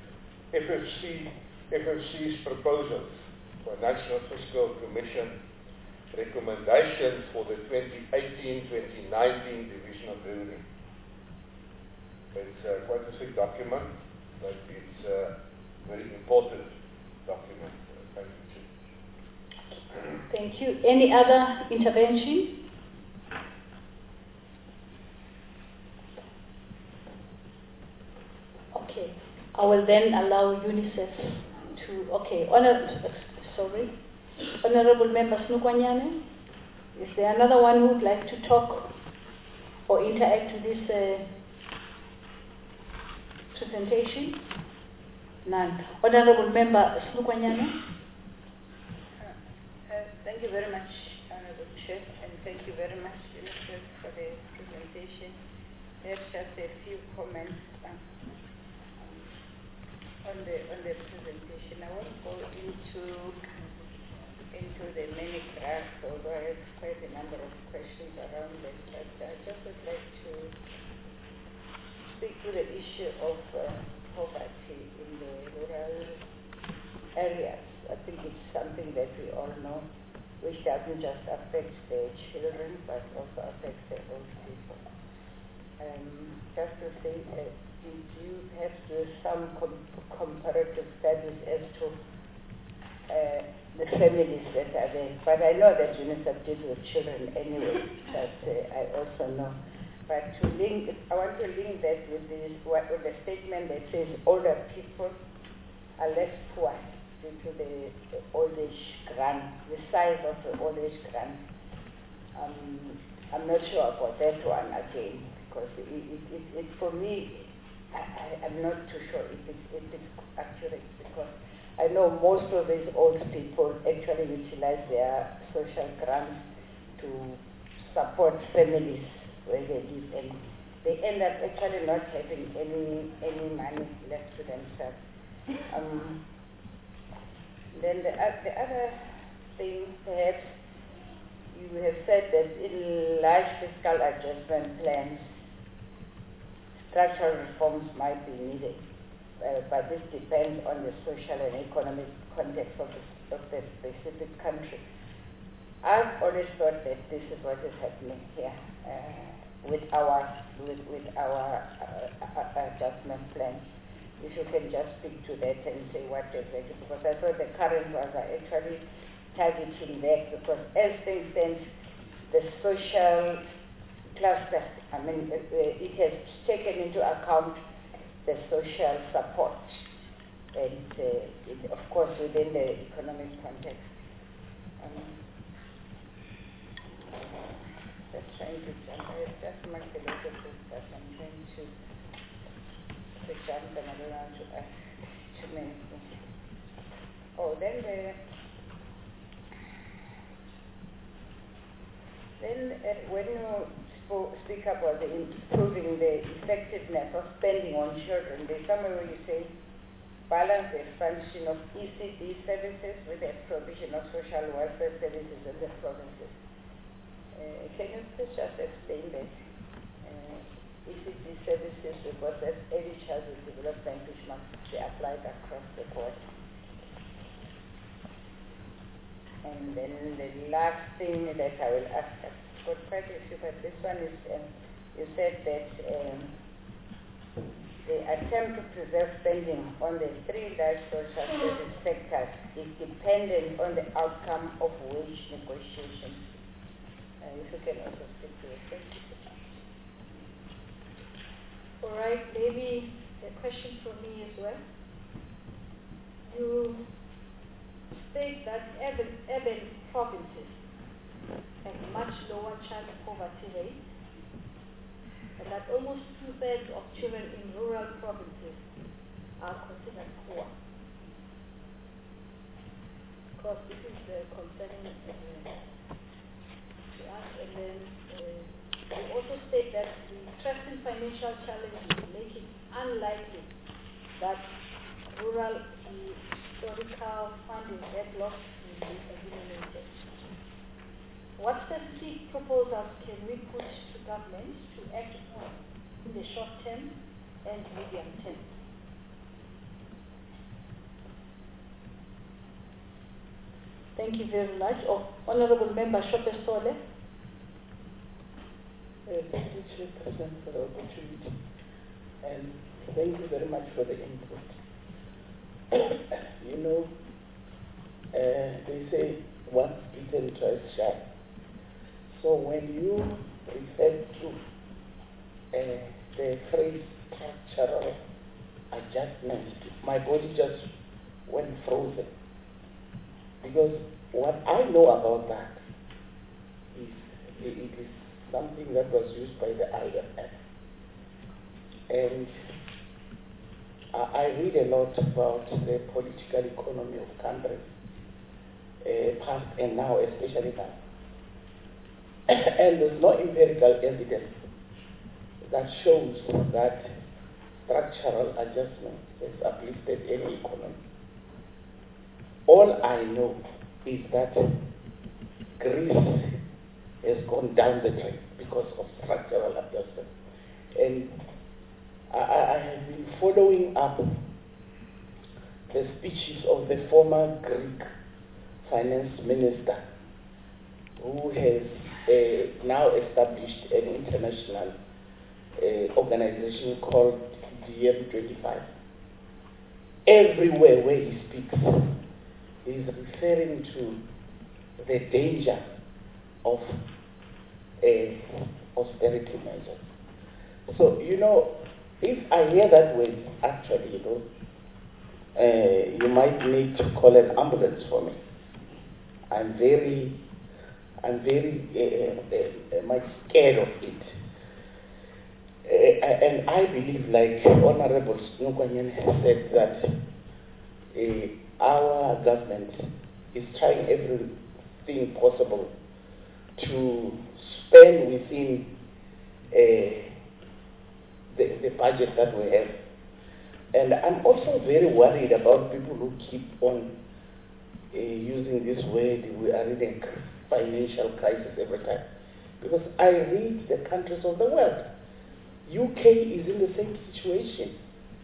FFC's proposals for National Fiscal Commission recommendations for the 2018-2019 Division of Revenue. It's quite a thick document, but it's a very important document. Thank you. Thank you. Any other intervention? Okay. I will then allow UNICEF to, Honorable Member Snukwanyane, is there another one who would like to talk or interact with this presentation? None. Honorable Member Snukwanyane. Thank you very much, Honorable Chair, and thank you very much, UNICEF, for the presentation. There's just a few comments on the presentation. I won't go into the many graphs, although I have quite a number of questions around it, but I just would like to speak to the issue of poverty in the rural areas. I think it's something that we all know, which doesn't just affect the children, but also affects the old people. Just to say, did you have to do some comparative studies as to the families that are there? But I know that UNICEF deals with children anyway, but I also know. But I want to link that with the statement that says older people are less poor due to the old age grant, the size of the old age grant. I'm not sure about that one again, because it for me, I'm not too sure if it's accurate, because I know most of these old people actually utilize their social grants to support families where they live, and they end up actually not having any money left to themselves. Then the other thing, perhaps, you have said that in large fiscal adjustment plans, structural reforms might be needed, but this depends on the social and economic context of the specific country. I've always thought that this is what is happening here with our adjustment plans. If you can just speak to that and say what exactly, because I thought the current ones are actually targeting that, because as things stand, the social cluster, it has taken into account the social support, and of course within the economic context. Just trying to jump, I have just marked a lot of this, but I'm trying to jump and I don't want to ask too many things. When you speak about improving the effectiveness of spending on children, there's somewhere where you say balance the expansion of ECD services with the provision of social welfare services in the provinces. Can you please just explain that? ECD services, because that's early childhood development, which must be applied across the board. And then the last thing that I will ask, I've got quite a few, but this one is, you said that the attempt to preserve spending on the three large social service sectors is dependent on the outcome of wage negotiations. If you can also speak to it. Thank you. All right, maybe a question from me as well. You state that urban provinces have much lower child poverty rates, and that almost 2/3 of children in rural provinces are considered poor. Of course, this is concerning to us, and then you also state that the present financial challenges make it unlikely that rural historical funding deadlocks will be eliminated. What specific proposals can we put to government to act on in the short term and medium term? Thank you very much. Honorable Member Shope Sole. Thank you, Chairperson, for the opportunity. And thank you very much for the input. You know, they say once bitten, twice shy. So when you refer to the phrase structural adjustment, my body just went frozen. Because what I know about that is it is something that was used by the IMF. And I read a lot about the political economy of countries, past and now, especially now. And there's no empirical evidence that shows that structural adjustment has uplifted any economy. All I know is that Greece has gone down the drain because of structural adjustment. And I have been following up the speeches of the former Greek finance minister, who has now established an international organization called DiEM25. Everywhere where he speaks, he is referring to the danger of austerity measures. So, you know, if I hear that word, actually, you know, you might need to call an ambulance for me. I'm very much scared of it. And I believe, like Honorable Snukwanyan has said, that our government is trying everything possible to spend within the budget that we have. And I'm also very worried about people who keep on using this word, we are in a financial crisis every time. Because I read the countries of the world. UK is in the same situation.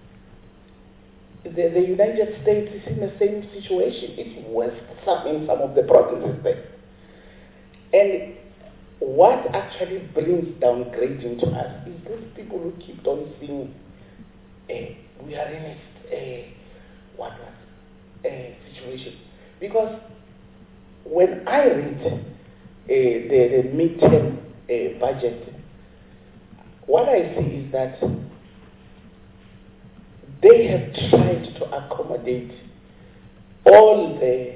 The United States is in the same situation. It's worse in some of the provinces there. And what actually brings downgrading to us is those people who keep on saying, we are in a situation. Because when I read the midterm budget, what I see is that they have tried to accommodate all the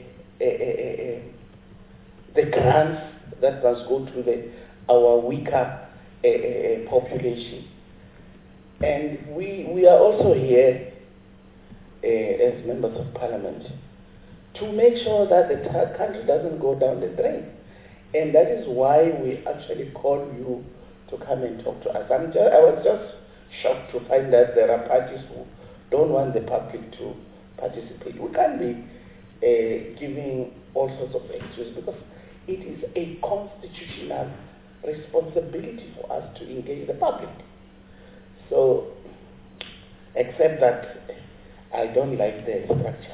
grants that must go to our weaker population. And we are also here as members of parliament to make sure that the country doesn't go down the drain. And that is why we actually call you to come and talk to us. I was just shocked to find that there are parties who don't want the public to participate. We can't be giving all sorts of excuses because it is a constitutional responsibility for us to engage the public. So, except that I don't like the structure.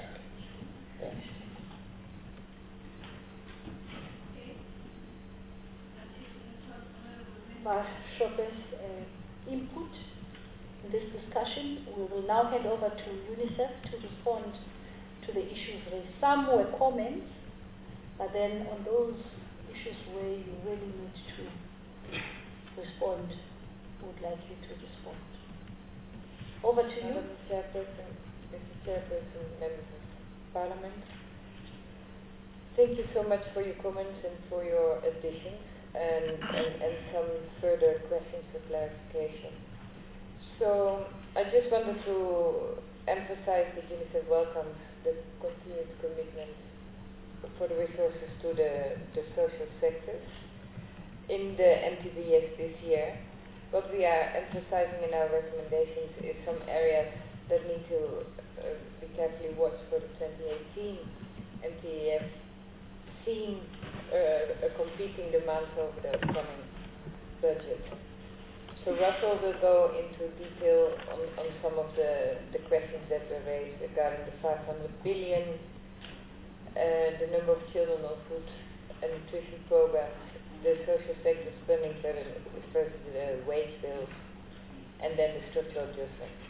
Shope's input in this discussion. We will now hand over to UNICEF to respond to the issues raised. Some were comments, but then on those issues where you really need to respond, we would like you to respond. Over to you. Mr. Chairperson, members of Parliament. Thank you so much for your comments and for your additions and some further questions for clarification. So I just wanted to emphasize that UNICEF welcomes the continued commitment for the resources to the social sectors in the MTBS this year. What we are emphasizing in our recommendations is some areas that need to be carefully watched for the 2018 MTBS, seeing a competing demand over the upcoming budget. So Russell will go into detail on some of the questions that were raised regarding the 500 billion, the number of children on food and nutrition programs, the social sector spending versus the wage bills, and then the structural adjustment.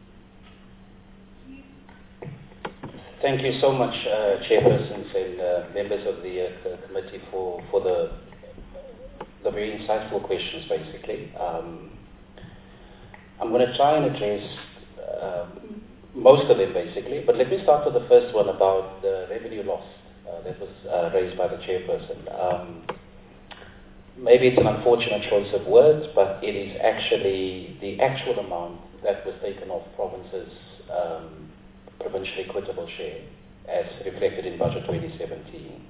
Thank you so much, chairpersons and members of the committee for the very insightful questions, basically. I'm going to try and address most of them, basically, but let me start with the first one about the revenue loss that was raised by the chairperson. Maybe it's an unfortunate choice of words, but it is actually the actual amount that was taken off provinces' provincial equitable share, as reflected in Budget 2017.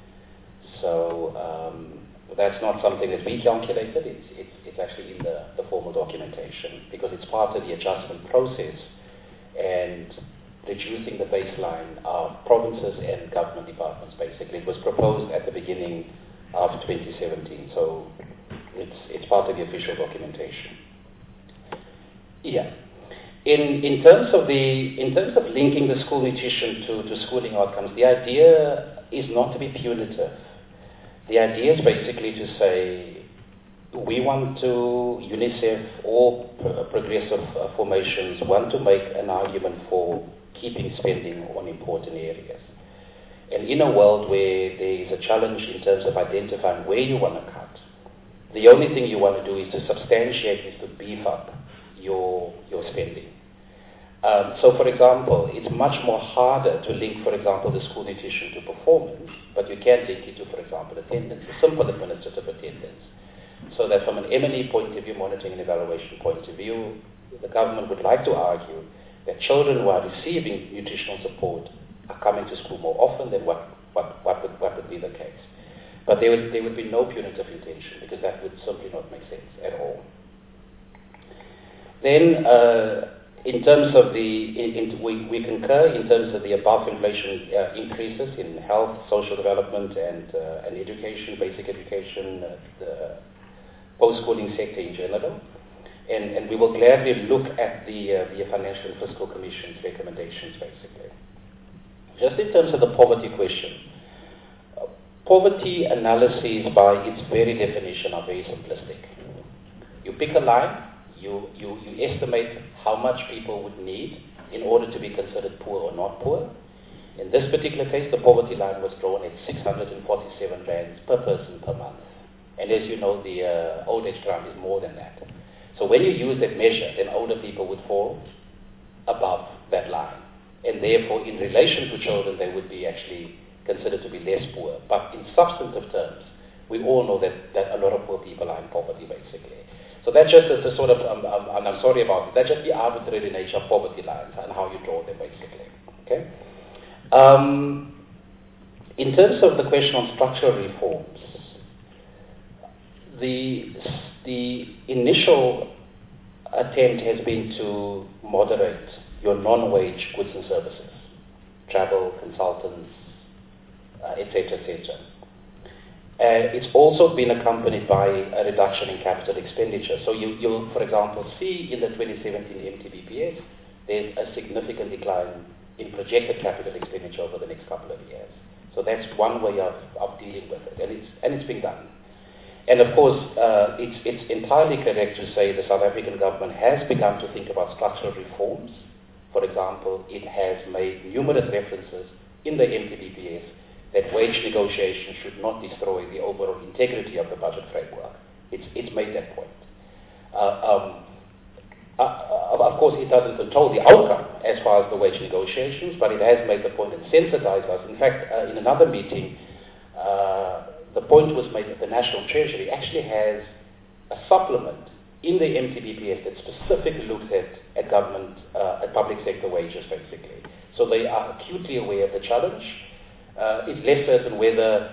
So that's not something that we calculated. It's actually in the formal documentation because it's part of the adjustment process and reducing the baseline of provinces and government departments. Basically, it was proposed at the beginning of 2017. So it's part of the official documentation. Yeah. In terms of linking the school nutrition to schooling outcomes, the idea is not to be punitive. The idea is basically to say we want to, UNICEF or progressive formations want to make an argument for keeping spending on important areas. And in a world where there is a challenge in terms of identifying where you want to cut, the only thing you want to do is to substantiate, is to beef up your spending. So, for example, it's much more harder to link, for example, the school nutrition to performance, but you can link it to, for example, attendance, a simple administrative attendance. So that from an M&E point of view, monitoring and evaluation point of view, the government would like to argue that children who are receiving nutritional support are coming to school more often than what would be the case. But there would be no punitive intention, because that would simply not make sense at all. Then, in terms of we concur in terms of the above inflation increases in health, social development, and education, basic education, the post-schooling sector in general. And we will gladly look at the Financial and Fiscal Commission's recommendations, basically. Just in terms of the poverty question, poverty analyses by its very definition are very simplistic. You pick a line, you estimate how much people would need in order to be considered poor or not poor. In this particular case, the poverty line was drawn at 647 rands per person per month. And as you know, the old age grant is more than that. So when you use that measure, then older people would fall above that line. And therefore, in relation to children, they would be actually considered to be less poor. But in substantive terms, we all know that a lot of poor people are in poverty, basically. So that's just a sort of, and I'm sorry about it, that's just the arbitrary nature of poverty lines and how you draw them, basically. Okay? In terms of the question on structural reforms, the initial attempt has been to moderate your non-wage goods and services, travel, consultants, etc., etc. It's also been accompanied by a reduction in capital expenditure. So you'll, for example, see in the 2017 MTBPS, there's a significant decline in projected capital expenditure over the next couple of years. So that's one way of dealing with it, and it's been done. And of course, it's entirely correct to say the South African government has begun to think about structural reforms. For example, it has made numerous references in the MTBPS that wage negotiations should not destroy the overall integrity of the budget framework. It's made that point. Of course, it doesn't control the outcome as far as the wage negotiations, but it has made the point and sensitized us. In fact, in another meeting, the point was made that the National Treasury actually has a supplement in the MTBPS that specifically looks at government, at public sector wages, basically. So they are acutely aware of the challenge. It's less certain whether,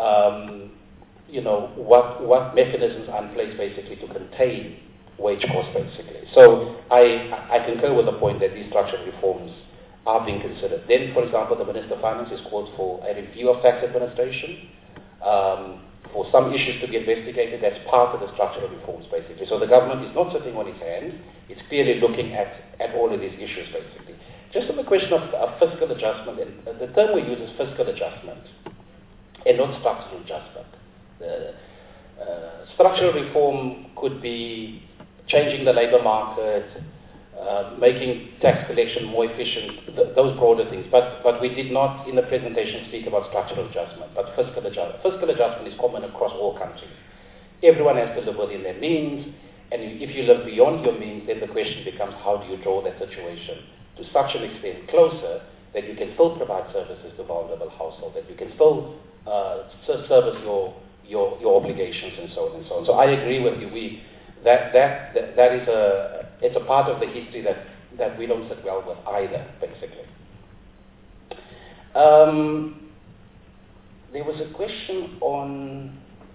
what mechanisms are in place, basically, to contain wage costs, basically. So I concur with the point that these structural reforms are being considered. Then, for example, the Minister of Finance has called for a review of tax administration, for some issues to be investigated. That's part of the structural reforms, basically. So the government is not sitting on its hands. It's clearly looking at all of these issues, basically. Just on the question of fiscal adjustment, and the term we use is fiscal adjustment, and not structural adjustment. Structural reform could be changing the labor market, making tax collection more efficient, those broader things. But we did not, in the presentation, speak about structural adjustment, but fiscal adjustment. Fiscal adjustment is common across all countries. Everyone has to live within their means, and if you live beyond your means, then the question becomes, how do you draw that situation to such an extent closer that you can still provide services to vulnerable households, that you can still service your obligations, and so on and so on. So I agree with you. That is it's a part of the history that we don't sit well with either, basically. There was a question on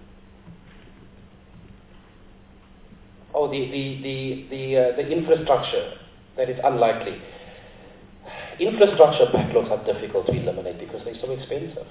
the infrastructure, that it's unlikely. Infrastructure backlogs are difficult to eliminate because they're so expensive.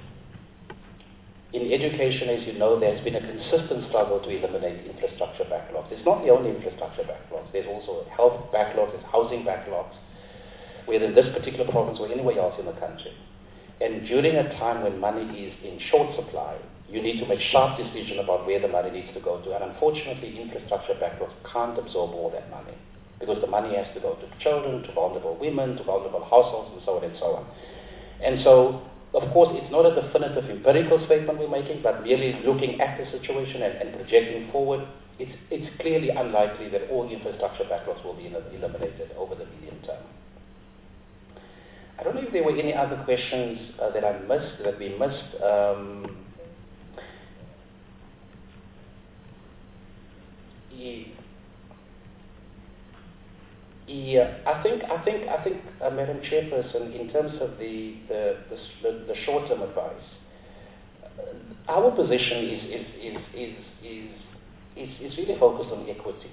In education, as you know, there's been a consistent struggle to eliminate infrastructure backlogs. It's not the only infrastructure backlogs. There's also health backlogs, there's housing backlogs, whether in this particular province or anywhere else in the country. And during a time when money is in short supply, you need to make sharp decisions about where the money needs to go to. And unfortunately, infrastructure backlogs can't absorb all that money, because the money has to go to children, to vulnerable women, to vulnerable households, and so on and so on. And so, of course, it's not a definitive empirical statement we're making, but merely looking at the situation and projecting forward. It's clearly unlikely that all infrastructure backlogs will be eliminated over the medium term. I don't know if there were any other questions that we missed. I think, Madam Chairperson, in terms of the short-term advice, our position is really focused on equity.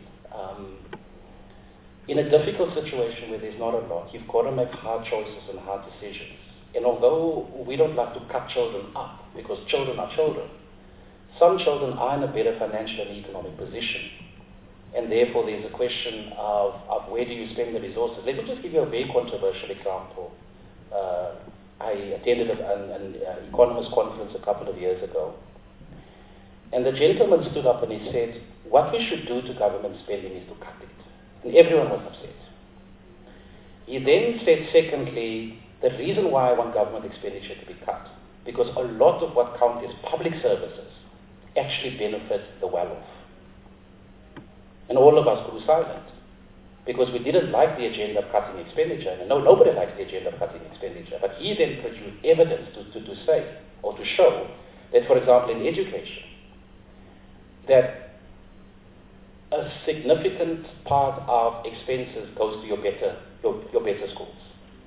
In a difficult situation where there's not a lot, you've got to make hard choices and hard decisions. And although we don't like to cut children up, because children are children, some children are in a better financial and economic position. And therefore, there's a question of where do you spend the resources. Let me just give you a very controversial example. I attended an economist conference a couple of years ago. And the gentleman stood up and he said, what we should do to government spending is to cut it. And everyone was upset. He then said, secondly, the reason why I want government expenditure to be cut, because a lot of what counts as public services actually benefit the well-off. And all of us grew silent, because we didn't like the agenda of cutting expenditure. And no, nobody likes the agenda of cutting expenditure. But he then produced evidence to say, or to show, that, for example, in education, that a significant part of expenses goes to your better schools.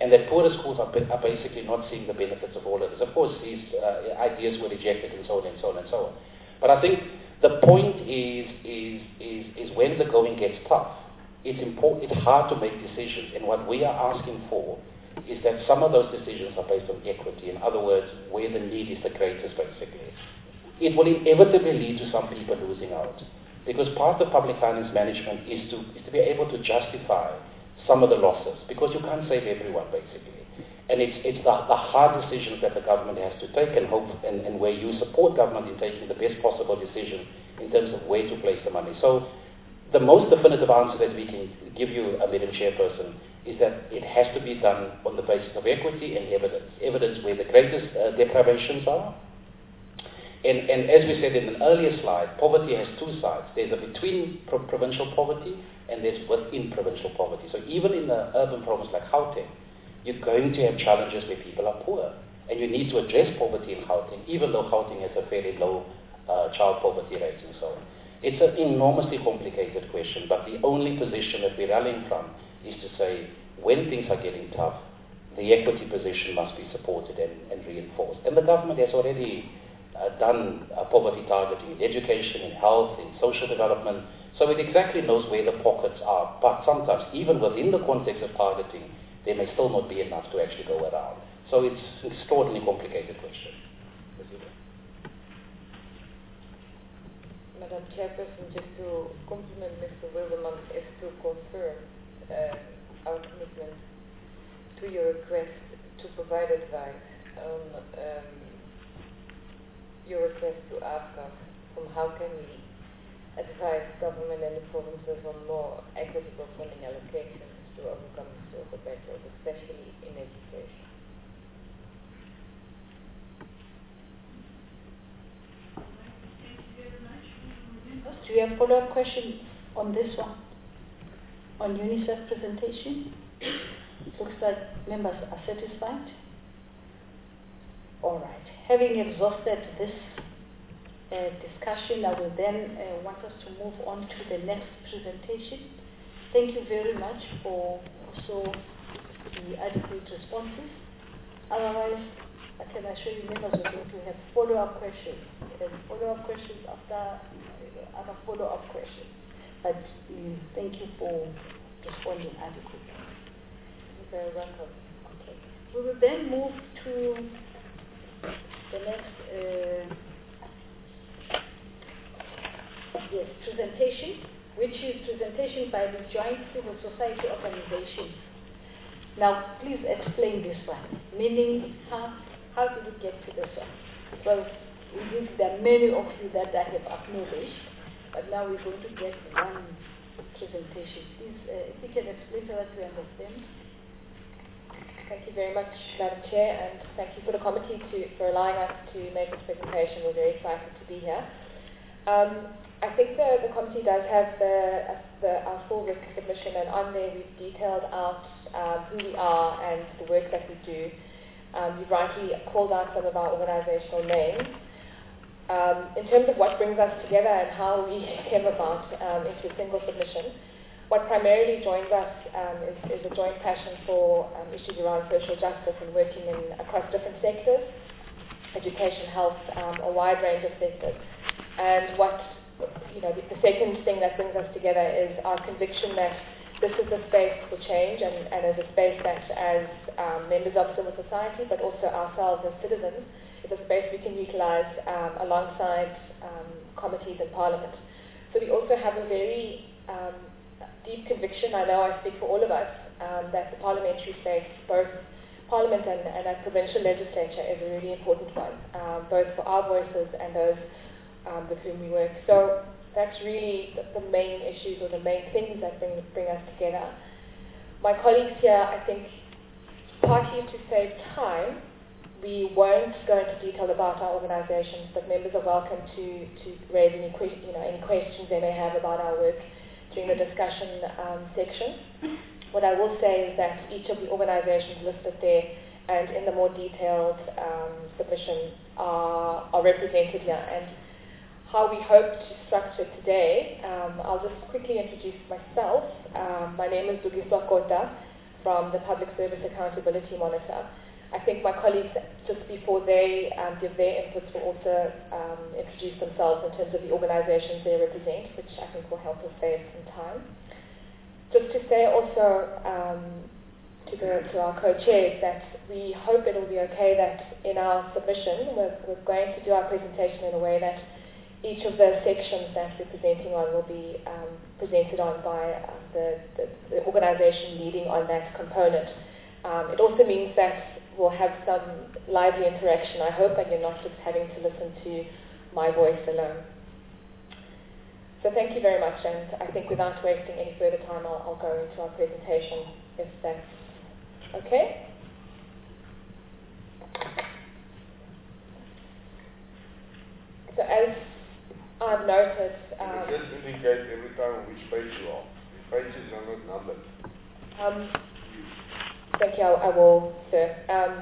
and that poorer schools are basically not seeing the benefits of all of this. Of course, these ideas were rejected and so on and so on and so on. But I think the point is when the going gets tough, it's hard to make decisions, and what we are asking for is that some of those decisions are based on equity. In other words, where the need is the greatest, basically. It will inevitably lead to some people losing out, because part of public finance management is to be able to justify some of the losses, because you can't save everyone, basically. And it's the hard decisions that the government has to take, and hope and where you support government in taking the best possible decision in terms of where to place the money. So the most definitive answer that we can give you, Madam Chairperson, is that it has to be done on the basis of equity and evidence. Evidence where the greatest deprivations are. And as we said in an earlier slide, poverty has two sides. There's a between provincial poverty and there's within provincial poverty. So even in the urban province like Gauteng, you're going to have challenges where people are poor. And you need to address poverty in Gauteng, even though Gauteng has a fairly low child poverty rate and so on. It's an enormously complicated question, but the only position that we're rallying from is to say, when things are getting tough, the equity position must be supported and reinforced. And the government has already done poverty targeting in education, in health, in social development, so it exactly knows where the pockets are. But sometimes, even within the context of targeting, there may still not be enough to actually go around. So it's an extraordinarily complicated question. Madam Chairperson, just to compliment Mr. Wilderman is to confirm our commitment to your request to provide advice on your request to ask us from how can we advise government and the provinces on more equitable funding allocations to overcome historical backlogs, especially in education. Do you have follow-up questions on this one? On UNICEF presentation? It looks like members are satisfied. All right. Having exhausted this discussion, I will then want us to move on to the next presentation. Thank you very much for also the adequate responses. Otherwise, I can assure you members are going to have follow-up questions. And follow-up questions after other follow-up questions. But thank you for responding adequately. You're very welcome. Okay. We will then move to the next presentation, which is presentation by the Joint Civil Society Organizations. Now, please explain this one. Meaning, how did you get to this one? Well, indeed, there are many of you that I have acknowledged, but now we're going to get one presentation. Please, if you can explain to us, we understand. Thank you very much, Madam Chair, and thank you for the committee for allowing us to make this presentation. We're very excited to be here. I think the committee does have our full risk submission, and on there we've detailed out who we are and the work that we do. You've rightly called out some of our organizational names. In terms of what brings us together and how we came about into a single submission, what primarily joins us is a joint passion for issues around social justice and working across different sectors, education, health, a wide range of sectors. And the second thing that brings us together is our conviction that this is a space for change and is a space that as members of civil society, but also ourselves as citizens, is a space we can utilize alongside committees in Parliament. So we also have a very deep conviction, I know I speak for all of us, that the parliamentary space, both Parliament and our provincial legislature, is a really important one, both for our voices and those with whom we work. So that's really the main issues or the main things that bring us together. My colleagues here, I think, partly to save time, we won't go into detail about our organizations, but members are welcome to raise any questions they may have about our work during the discussion section. What I will say is that each of the organizations listed there and in the more detailed submission are represented here. And how we hope to structure today, I'll just quickly introduce myself. My name is Dugiswa Kota. from the Public Service Accountability Monitor. I think my colleagues, just before they give their inputs, will also introduce themselves in terms of the organizations they represent, which I think will help us save some time. Just to say also to our co-chairs that we hope it will be okay that in our submission, we're going to do our presentation in a way that each of the sections that we're presenting on will be presented on by the organization leading on that component. It also means that we'll have some lively interaction, I hope, and you're not just having to listen to my voice alone. So thank you very much, and I think without wasting any further time, I'll go into our presentation, if that's okay. So as I've noticed... just indicate every time which page you are. The pages are not numbered. Thank you, I will, sir.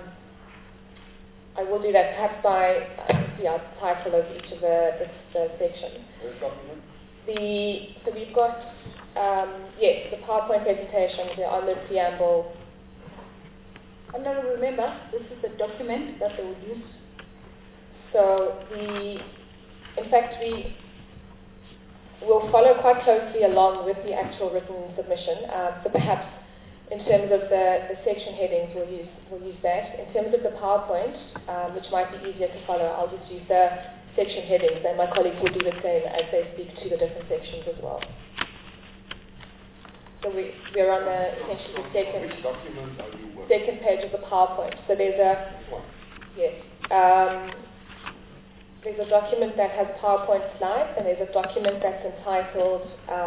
I will do that perhaps by the title of each of the sections. Which document? So we've got, yes, the PowerPoint presentation, the on the preamble. And now remember, this is the document that they will use. So in fact, we will follow quite closely along with the actual written submission. So perhaps in terms of the section headings, we'll use that. In terms of the PowerPoint, which might be easier to follow, I'll just use the section headings, and my colleagues will do the same as they speak to the different sections as well. So we're on essentially the second page of the PowerPoint. So there's there's a document that has PowerPoint slides, and there's a document that's entitled,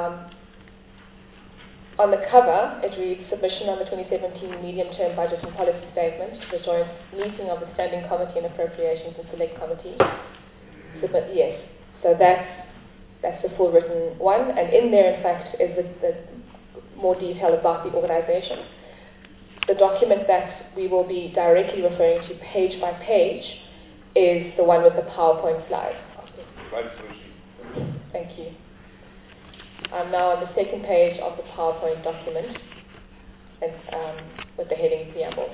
on the cover, it reads Submission on the 2017 Medium-Term Budget and Policy Statement to the joint meeting of the Standing Committee on Appropriations and Select Committee. Yes, so that's the full written one, and in there, in fact, is the more detail about the organization. The document that we will be directly referring to page by page is the one with the PowerPoint slides. Thank you. I'm now on the second page of the PowerPoint document, and with the heading preamble.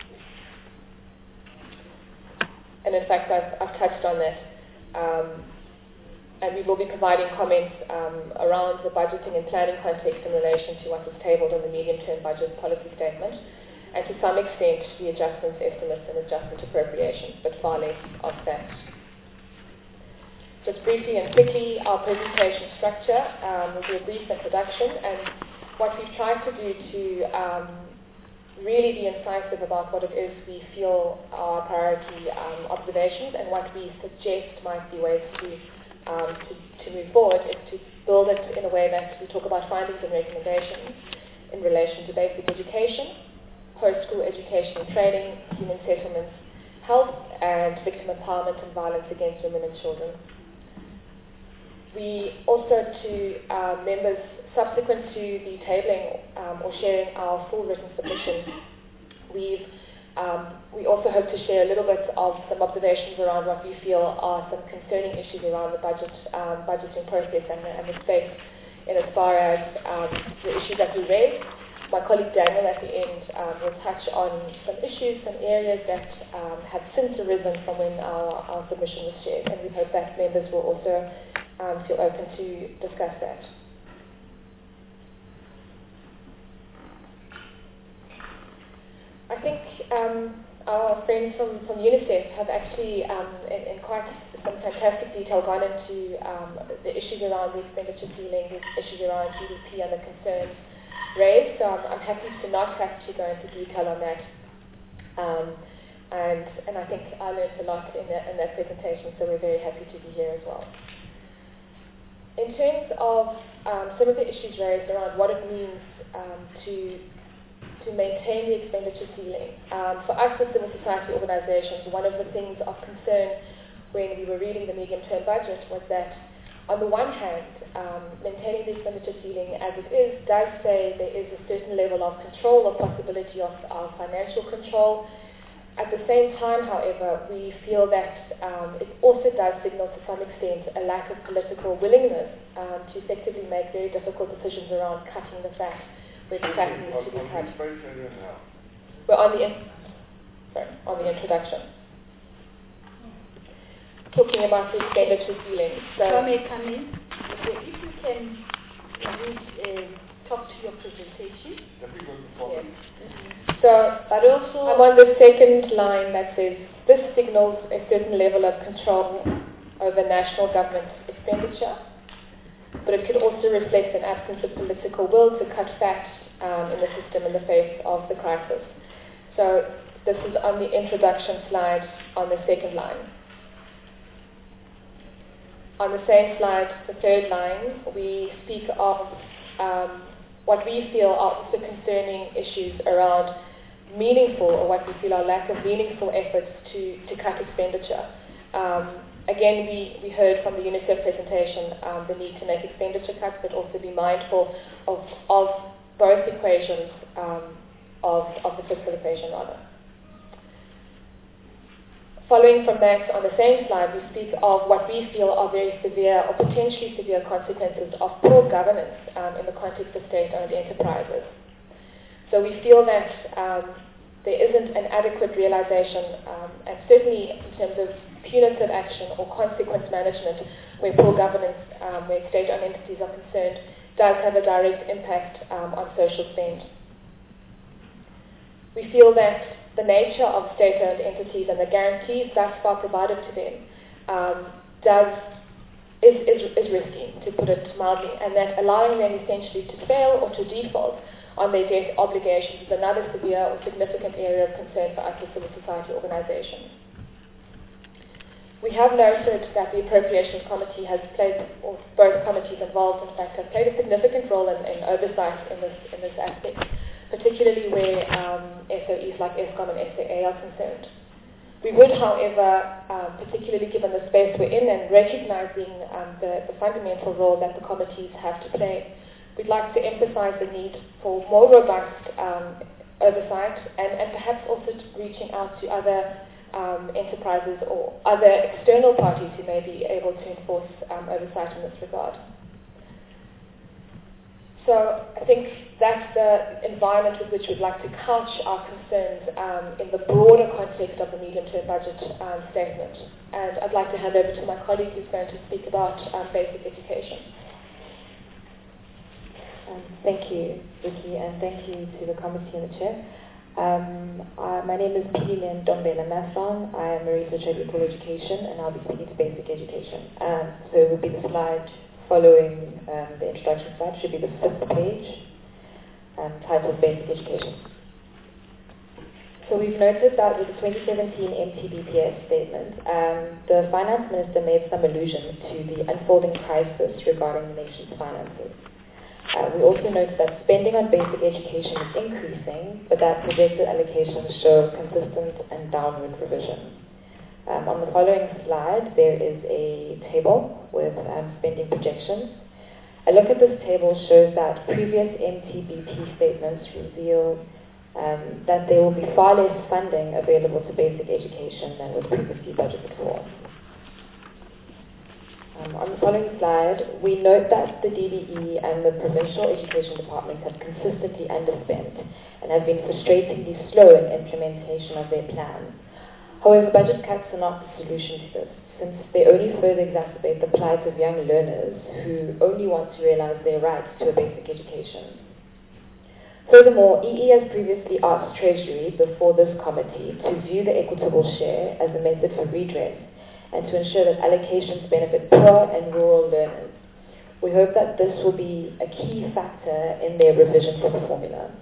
And in fact, I've touched on that. And we will be providing comments around the budgeting and planning context in relation to what is tabled in the medium-term budget policy statement, and to some extent the adjustments, estimates, and adjustment appropriations, but far less of that. Just briefly and quickly, our presentation structure will be a brief introduction, and what we've tried to do to really be incisive about what it is we feel are priority observations and what we suggest might be ways to move forward is to build it in a way that we talk about findings and recommendations in relation to basic education, post-school education and training, human settlements, health, and victim empowerment and violence against women and children. We also, to members subsequent to the tabling or sharing our full written submission, we also hope to share a little bit of some observations around what we feel are some concerning issues around the budgeting process and the space in as far as the issues that we raised. My colleague Daniel at the end will touch on some issues, some areas that have since arisen from when our submission was shared, and we hope that members will also feel open to discuss that. I think our friends from UNICEF have actually, in quite some fantastic detail, gone into the issues around the expenditure ceiling, the issues around GDP and the concerns raised. So I'm happy to not have to go into detail on that. And I think I learned a lot in that presentation, so we're very happy to be here as well. In terms of some of the issues raised around what it means to maintain the expenditure ceiling, for us as civil society organizations, one of the things of concern when we were reading the medium-term budget was that, on the one hand, maintaining the expenditure ceiling as it is does say there is a certain level of control or possibility of financial control. At the same time, however, we feel that it also does signal to some extent a lack of political willingness to effectively make very difficult decisions around cutting the fat where the track needs to be cut. Which page are you now? We're on the introduction. Talking about the expenditure ceiling. So, If I may come in, if you can talk to your presentation. Difficult to follow. so But also, I'm on the second line that says, this signals a certain level of control over national government expenditure, but it could also reflect an absence of political will to cut fat in the system in the face of the crisis. So this is on the introduction slide on the second line. On the same slide, the third line, we speak of what we feel are also concerning issues around meaningful, or what we feel are lack of meaningful efforts to cut expenditure. Again, we heard from the UNICEF presentation the need to make expenditure cuts, but also be mindful of both equations of the fiscal equation, rather. Following from that, on the same slide, we speak of what we feel are very severe or potentially severe consequences of poor governance in the context of state-owned enterprises. So we feel that there isn't an adequate realization, and certainly in terms of punitive action or consequence management, where poor governance, where state-owned entities are concerned, does have a direct impact on social spend. We feel that the nature of state-owned entities and the guarantees thus far provided to them is risky, to put it mildly, and that allowing them essentially to fail or to default on their debt obligations is another severe or significant area of concern for us as civil society organizations. We have noted that the Appropriations Committee has played, or both committees involved in fact, have played a significant role in oversight in this aspect, particularly where SOEs like Eskom and SAA are concerned. We would, however, particularly given the space we're in and recognizing the fundamental role that the committees have to play, we'd like to emphasize the need for more robust oversight and perhaps also reaching out to other enterprises or other external parties who may be able to enforce oversight in this regard. So I think that's the environment with which we'd like to couch our concerns in the broader context of the medium-term budget statement. And I'd like to hand over to my colleague who's going to speak about basic education. Thank you, Vicky, and thank you to the committee and the chair. My name is Pilile Ndombela Maslong. I am a researcher at Equal Education, and I'll be speaking to basic education. So it will be the slide following the introduction slide, should be the 5th page, titled Basic Education. So we've noted that with the 2017 MTBPS statement, the Finance Minister made some allusion to the unfolding crisis regarding the nation's finances. We also noted that spending on basic education is increasing, but that projected allocations show consistent and downward revision. On the following slide, there is a table with spending projections. A look at this table shows that previous MTBP statements reveal that there will be far less funding available to basic education than was previously budgeted for. On the following slide, we note that the DBE and the provincial education departments have consistently underspent and have been frustratingly slow in implementation of their plans. However, budget cuts are not the solution to this, since they only further exacerbate the plight of young learners who only want to realize their rights to a basic education. Furthermore, EE has previously asked Treasury before this committee to view the equitable share as a method for redress and to ensure that allocations benefit poor and rural learners. We hope that this will be a key factor in their revision for the formula.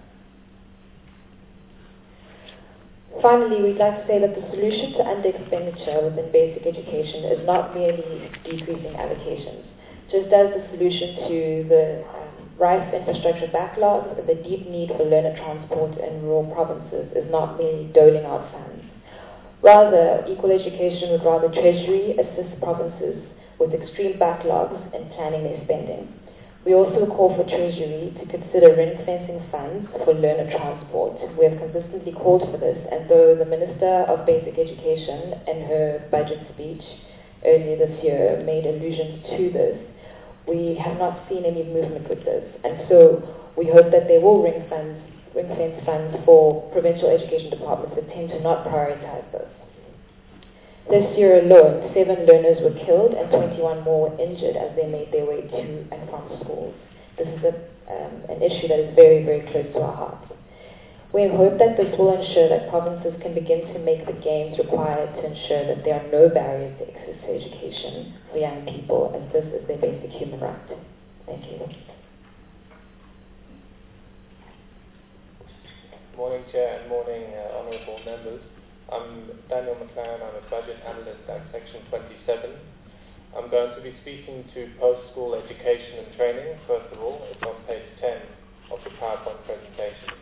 Finally, we'd like to say that the solution to under-expenditure within basic education is not merely decreasing allocations, just as the solution to the rice infrastructure backlog, the deep need for learner transport in rural provinces is not merely doling out funds. Rather, Equal Education would rather Treasury assist provinces with extreme backlogs in planning their spending. We also call for Treasury to consider ring-fencing funds for learner transport. We have consistently called for this, and though the Minister of Basic Education in her budget speech earlier this year made allusions to this, we have not seen any movement with this. And so We hope that they will ring-fence funds for provincial education departments that tend to not prioritize this. This year alone, 7 learners were killed and 21 more were injured as they made their way to and from schools. This is an issue that is very, very close to our hearts. We hope that this will ensure that provinces can begin to make the gains required to ensure that there are no barriers to access to education for young people, as this is their basic human right. Thank you. Morning, Chair, and morning, honourable members. I'm Daniel McLaren. I'm a budget analyst at Section 27. I'm going to be speaking to post-school education and training, first of all. It's on page 10 of the PowerPoint presentation.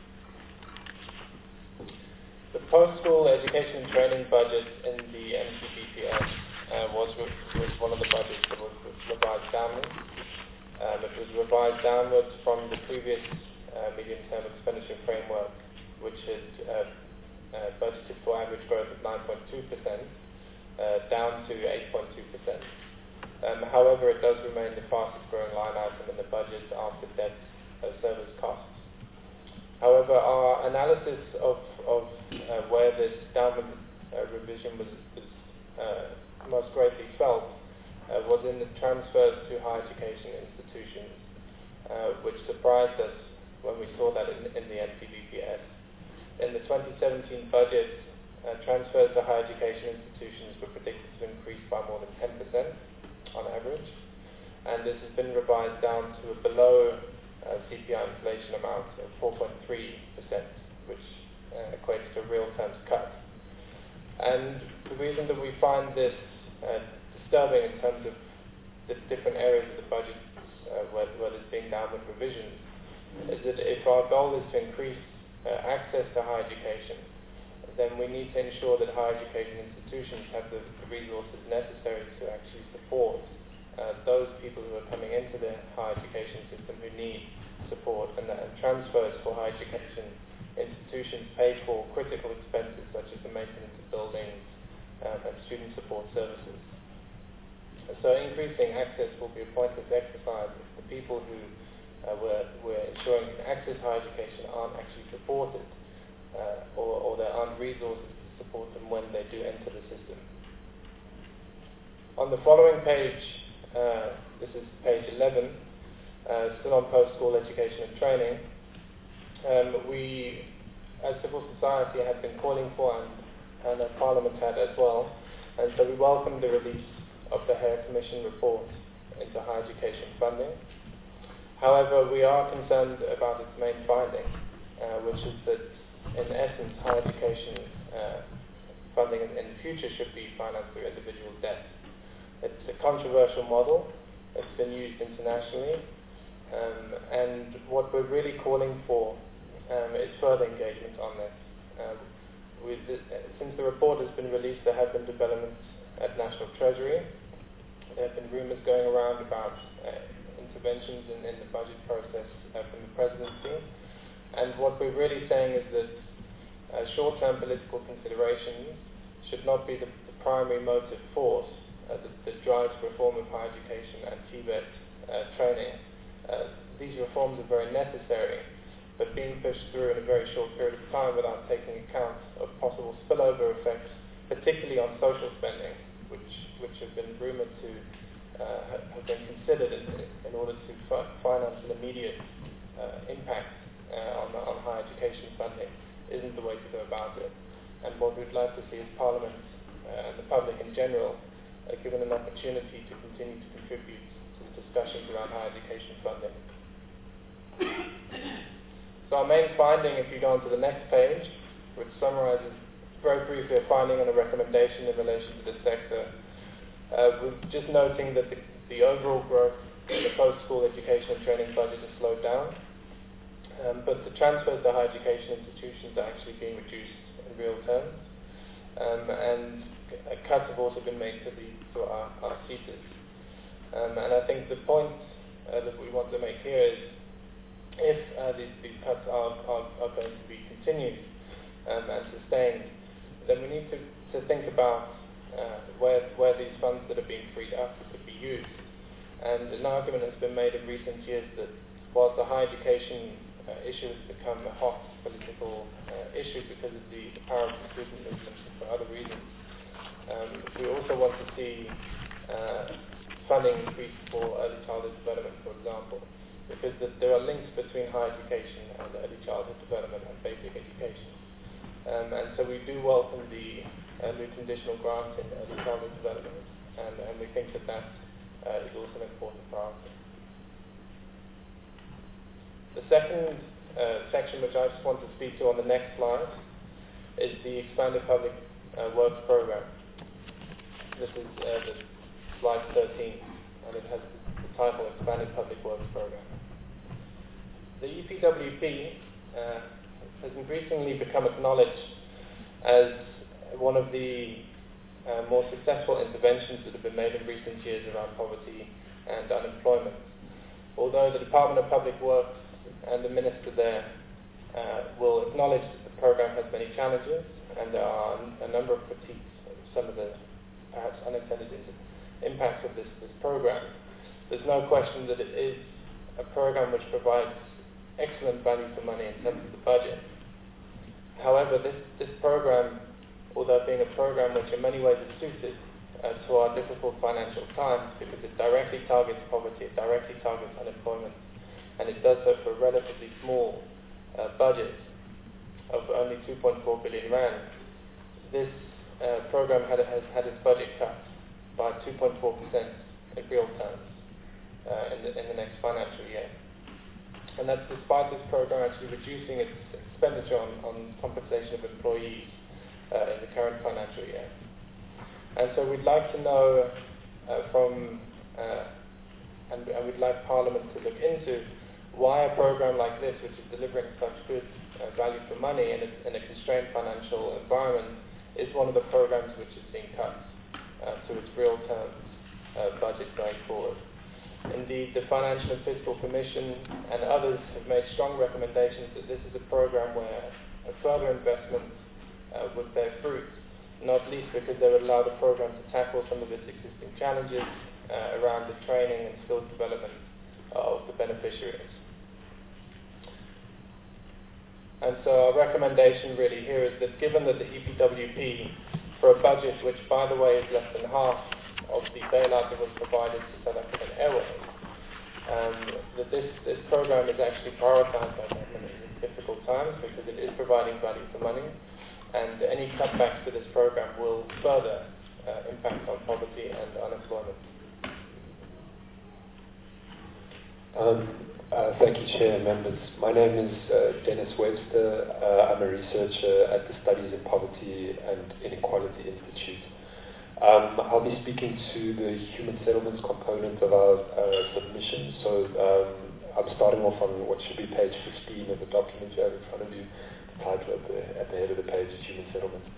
The post-school education and training budget in the NCBPS was one of the budgets that was revised downwards. It was revised downwards from the previous medium-term expenditure framework, which had budgeted for average growth of 9.2%, down to 8.2%. However, it does remain the fastest growing line item in the budget after debt service costs. However, our analysis of where this downward revision was most greatly felt was in the transfers to higher education institutions, which surprised us when we saw that in the NCBPS. In the 2017 budget, transfers to higher education institutions were predicted to increase by more than 10% on average, and this has been revised down to a below CPI inflation amount of 4.3%, which equates to a real terms cut. And the reason that we find this disturbing in terms of the different areas of the budget where there's been downward revisions is that if our goal is to increase access to higher education, then we need to ensure that higher education institutions have the resources necessary to actually support those people who are coming into the higher education system who need support, and transfers for higher education institutions pay for critical expenses such as the maintenance of buildings and student support services. So increasing access will be a pointless exercise if the people who we're ensuring can access higher education aren't actually supported or there aren't resources to support them when they do enter the system. On the following page, this is page 11, still on post-school education and training, we as civil society have been calling for, and Parliament had as well, and so we welcome the release of the Hare Commission report into higher education funding. However, we are concerned about its main finding, which is that in essence higher education funding in the future should be financed through individual debt. It's a controversial model. It's been used internationally, and what we're really calling for is further engagement on this. Since the report has been released, there have been developments at National Treasury. There have been rumours going around about interventions in the budget process from the presidency, and what we're really saying is that short-term political considerations should not be the primary motive force that drives reform of higher education and TVET training. These reforms are very necessary, but being pushed through in a very short period of time without taking account of possible spillover effects, particularly on social spending, which have been rumoured to have been considered in order to finance an immediate impact on higher education funding, isn't the way to go about it. And what we'd like to see is Parliament and the public in general given an opportunity to continue to contribute to the discussions around higher education funding. So our main finding, if you go on to the next page, which summarizes very briefly a finding and a recommendation in relation to this sector, we're just noting that the overall growth in the post-school education and training budget has slowed down, but the transfers to higher education institutions are actually being reduced in real terms, and cuts have also been made to our CETAs. And I think the point that we want to make here is if these cuts are going to be continued and sustained, then we need to think about where these funds that are being freed up could be used. And an argument has been made in recent years that whilst the higher education issue has become a hot political issue because of the power of the student movement and for other reasons. We also want to see funding increase for early childhood development, for example, because there are links between higher education and early childhood development and basic education. And so we do welcome the new conditional grant in early childhood development, and we think that is also an important priority. The second section which I just want to speak to on the next slide is the Expanded Public Works Program. This is the slide 13, and it has the title Expanded Public Works Program. The EPWP has increasingly become acknowledged as one of the more successful interventions that have been made in recent years around poverty and unemployment. Although the Department of Public Works and the Minister there will acknowledge that the program has many challenges, and there are a number of critiques of some of the perhaps unintended impacts of this program. There's no question that it is a program which provides excellent value for money in terms of the budget. However, this program, although being a program which in many ways is suited to our difficult financial times, because it directly targets poverty, it directly targets unemployment, and it does so for a relatively small budget of only 2.4 billion rand. This program has had its budget cut by 2.4% in real terms in the next financial year. And that's despite this program actually reducing its expenditure on compensation of employees in the current financial year. And so we'd like to know and we'd like Parliament to look into why a program like this, which is delivering such good value for money in a constrained financial environment, is one of the programs which is being cut to its real terms budget going forward. Indeed, the Financial and Fiscal Commission and others have made strong recommendations that this is a program where a further investment would bear fruit, not least because they would allow the program to tackle some of its existing challenges around the training and skills development of the beneficiaries. And so our recommendation really here is that given that the EPWP, for a budget which, by the way, is less than half of the bailout that was provided to South African Airways, that this program is actually prioritized by government in these difficult times because it is providing value for money, and any cutbacks to this program will further impact on poverty and unemployment. Thank you, Chair and members. My name is Dennis Webster. I'm a researcher at the Studies in Poverty and Inequality Institute. I'll be speaking to the human settlements component of our submission. So I'm starting off on what should be page 15 of the document you have in front of you. The title at the head of the page is Human Settlements.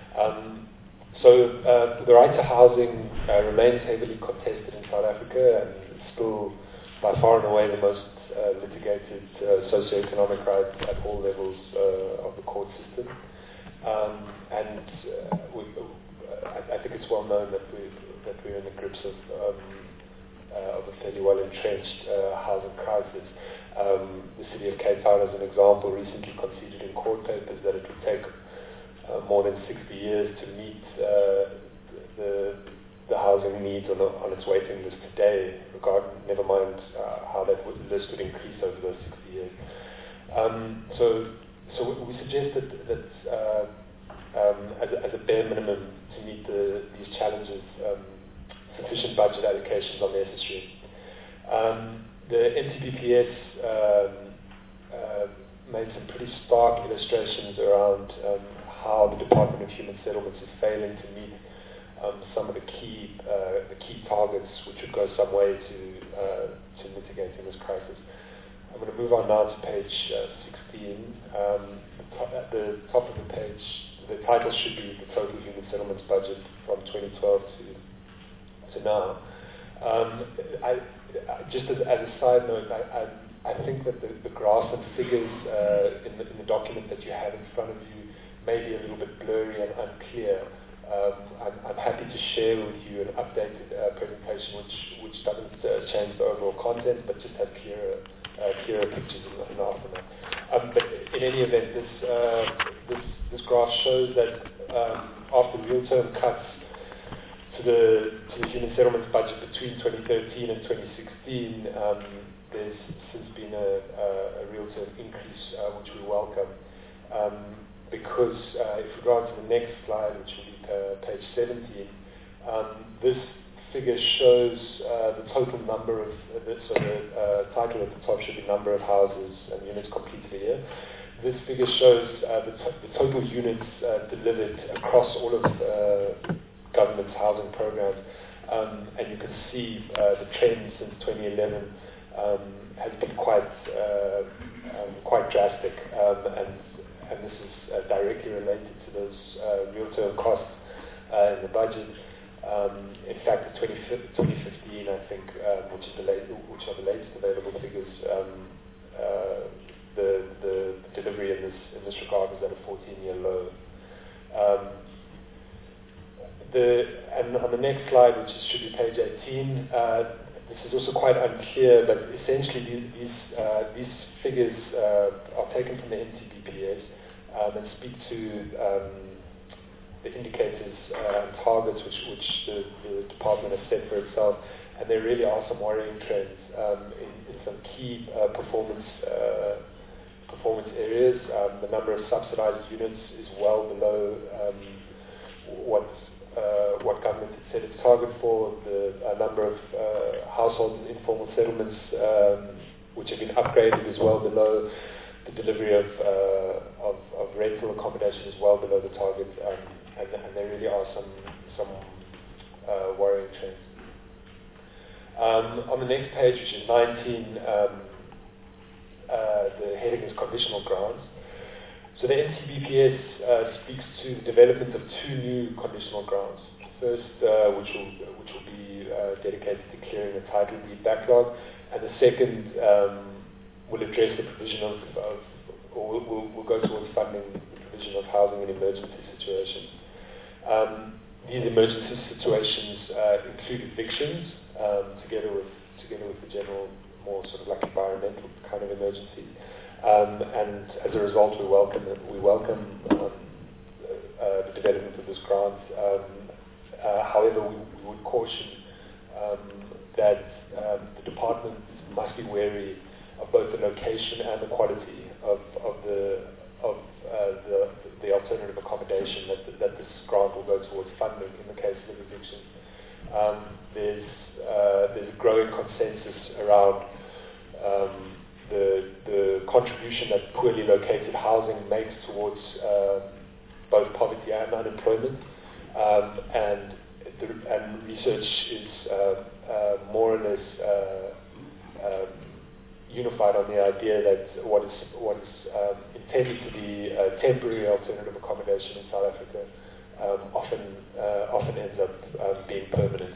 The right to housing remains heavily contested in South Africa and still by far and away the most litigated socioeconomic right at all levels of the court system. I think it's well known that we're in the grips of a fairly well entrenched housing crisis. The city of Cape Town, as an example, recently conceded in court papers that it would take more than 60 years to meet the housing needs on its waiting list today, never mind how that list would increase over those 60 years. So we suggested that as a bare minimum to meet these challenges, sufficient budget allocations are necessary. The NCBPS made some pretty stark illustrations around how the Department of Human Settlements is failing to meet some of the key targets, which would go some way to mitigating this crisis. I'm going to move on now to page 16. At the top of the page, the title should be the total human settlements budget from 2012 to now. Just as a side note, I think that the graphs and figures in the document that you have in front of you may be a little bit blurry and unclear. I'm happy to share with you an updated presentation which doesn't change the overall content but just has clearer clearer pictures in the aftermath. But in any event, this graph shows that after real-term cuts to the human settlements budget between 2013 and 2016, there's since been a real-term increase, which we welcome. Because if we go on to the next slide, which will be page 17, this figure shows the total number of, the title at the top should be number of houses and units completed a year. This figure shows the total units delivered across all of government's housing programs, and you can see the trend since 2011 has been quite drastic, and this is directly related to those real-term costs in the budget. In fact, in 2015, I think, which are the latest available figures, the delivery in this regard is at a 14-year low. And on the next slide, which should be page 18, this is also quite unclear, but essentially these figures are taken from the NCBPS and speak to the indicators and targets which the department has set for itself, and there really are some worrying trends in some key performance areas. The number of subsidized units is well below what government had set its target for. The number of households in informal settlements which have been upgraded is well below. The delivery of rental accommodation is well below the target, and there really are some worrying trends. On the next page, which is 19, the heading is conditional grants. So the NCBPS speaks to the development of two new conditional grants. The first, which will be dedicated to clearing the title deed backlog, and the second will address the provision or will go towards funding the provision of housing in emergency situations. These emergency situations include evictions, together with the general, more sort of like environmental kind of emergencies. And as a result, we welcome the development of this grant. However, we would caution that the department must be wary of both the location and the quality of the alternative accommodation that this grant will go towards funding in the case of eviction. There's a growing consensus around the contribution that poorly located housing makes towards both poverty and unemployment, and research is more or less unified on the idea that what is intended to be a temporary alternative accommodation in South Africa often ends up being permanent.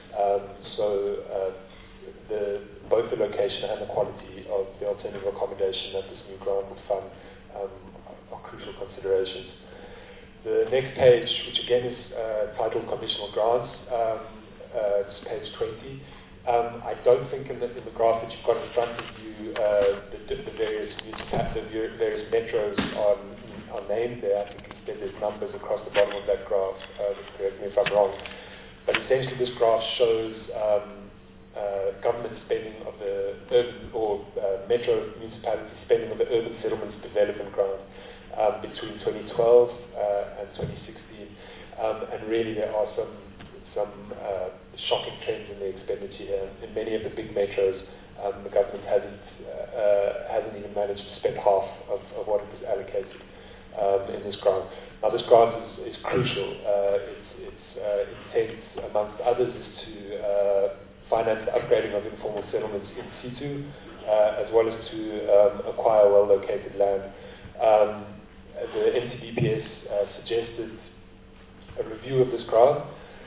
Both the location and the quality of the alternative accommodation that this new grant would fund are crucial considerations. The next page, which again is titled Conditional Grants, it's page 20. I don't think in the graph that you've got in front of you the various metros are named there. I think instead there's numbers across the bottom of that graph. Correct me if I'm wrong. But essentially this graph shows government spending of the urban or metro municipality spending of the Urban Settlements Development Grant between 2012 and 2016. And really there are some shocking trends in the expenditure here. In many of the big metros, the government hasn't even managed to spend half of what it was allocated in this grant. Now this grant is crucial. Its intent, amongst others, is to finance the upgrading of informal settlements in situ, as well as to acquire well-located land. The NCBPS suggested a review of this grant,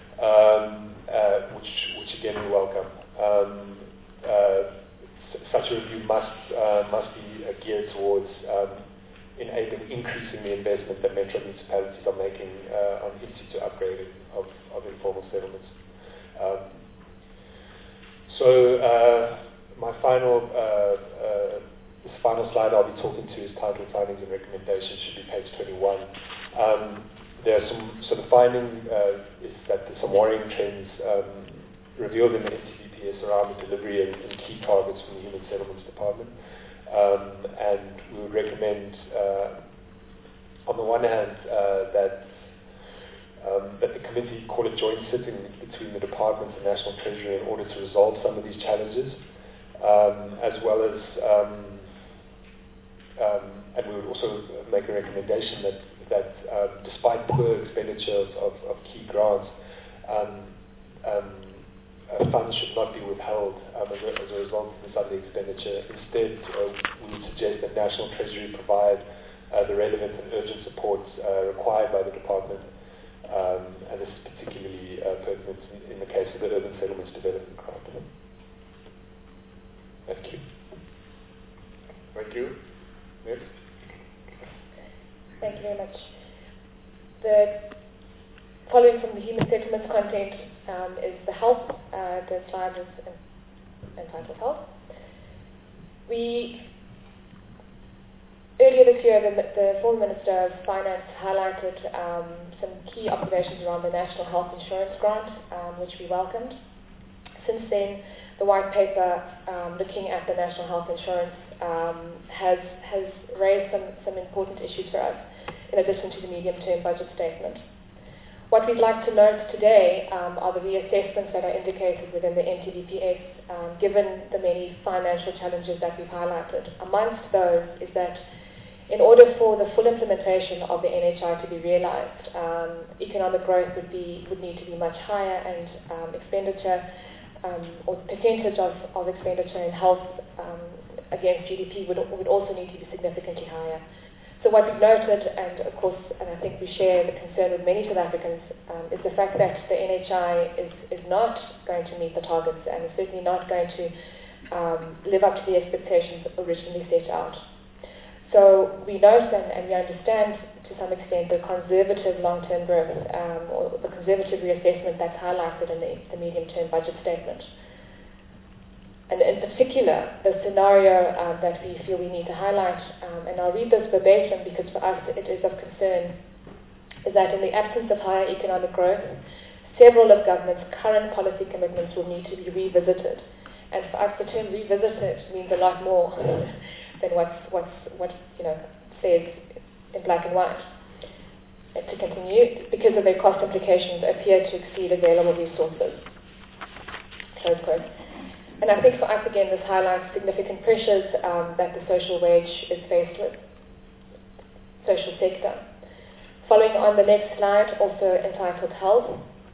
which again we welcome. Such a review must be geared towards enabling increasing the investment that metro municipalities are making on in-situ upgrading of informal settlements. my final this final slide I'll be talking to is titled Findings and Recommendations, should be page 21. There are the finding is that there's some worrying trends revealed in the NTBPS around the delivery and key targets from the Human Settlements Department. And we would recommend, on the one hand, that the committee call a joint sitting between the departments and National Treasury in order to resolve some of these challenges, as well as, and we would also make a recommendation that despite poor expenditure of key grants, funds should not be withheld as a result of this under expenditure. Instead, we would suggest that National Treasury provide the relevant and urgent support required by the department, and this is particularly pertinent in the case of the Urban Settlements Development Grant. Thank you. Thank you. Next. Thank you very much. Following from the human settlements content is the health. The slide is entitled Health. Earlier this year, the former Minister of Finance highlighted some key observations around the National Health Insurance Grant, which we welcomed. Since then, the white paper looking at the National Health Insurance has raised some important issues for us, in addition to the medium-term budget statement. What we'd like to note today are the reassessments that are indicated within the NTBPS, given the many financial challenges that we've highlighted. Amongst those is that in order for the full implementation of the NHI to be realized, economic growth would need to be much higher, and expenditure or percentage of expenditure in health against GDP would also need to be significantly higher. So what we've noted, and of course, and I think we share the concern with many South Africans, is the fact that the NHI is not going to meet the targets, and is certainly not going to live up to the expectations originally set out. So we note and we understand to some extent the conservative long-term growth, or the conservative reassessment that's highlighted in the medium-term budget statement. And in particular, the scenario that we feel we need to highlight, and I'll read this verbatim because for us it is of concern, is that in the absence of higher economic growth, several of government's current policy commitments will need to be revisited. And for us, the term revisited means a lot more than what's says in black and white. And to continue, because of their cost implications appear to exceed available resources. Close quote. And I think for us, again, this highlights significant pressures that the social wage is faced with, social sector. Following on the next slide, also entitled Health,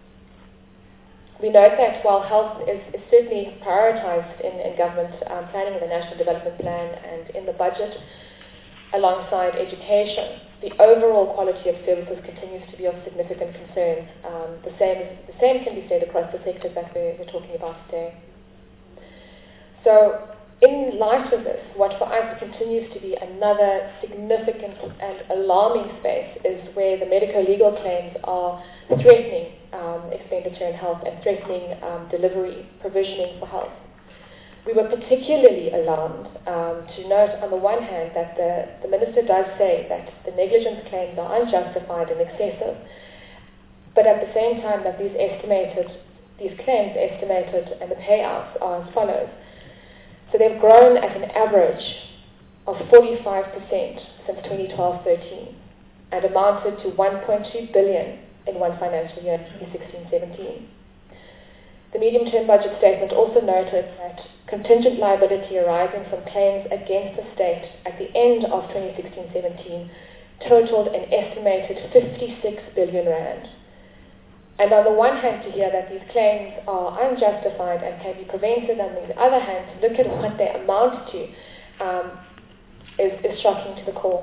we note that while health is certainly prioritised in government planning, in the National Development Plan and in the budget, alongside education, the overall quality of services continues to be of significant concern. The same can be said across the sectors that we're talking about today. So, in light of this, what for us continues to be another significant and alarming space is where the medico-legal claims are threatening expenditure in health and threatening delivery, provisioning for health. We were particularly alarmed to note, on the one hand, that the Minister does say that the negligence claims are unjustified and excessive, but at the same time that these claims estimated and the payouts are as follows. So they've grown at an average of 45% since 2012-13 and amounted to 1.2 billion in one financial year, 2016-17. The medium-term budget statement also noted that contingent liability arising from claims against the state at the end of 2016-17 totaled an estimated 56 billion rand. And on the one hand, to hear that these claims are unjustified and can be prevented, and on the other hand, to look at what they amount to is shocking to the core.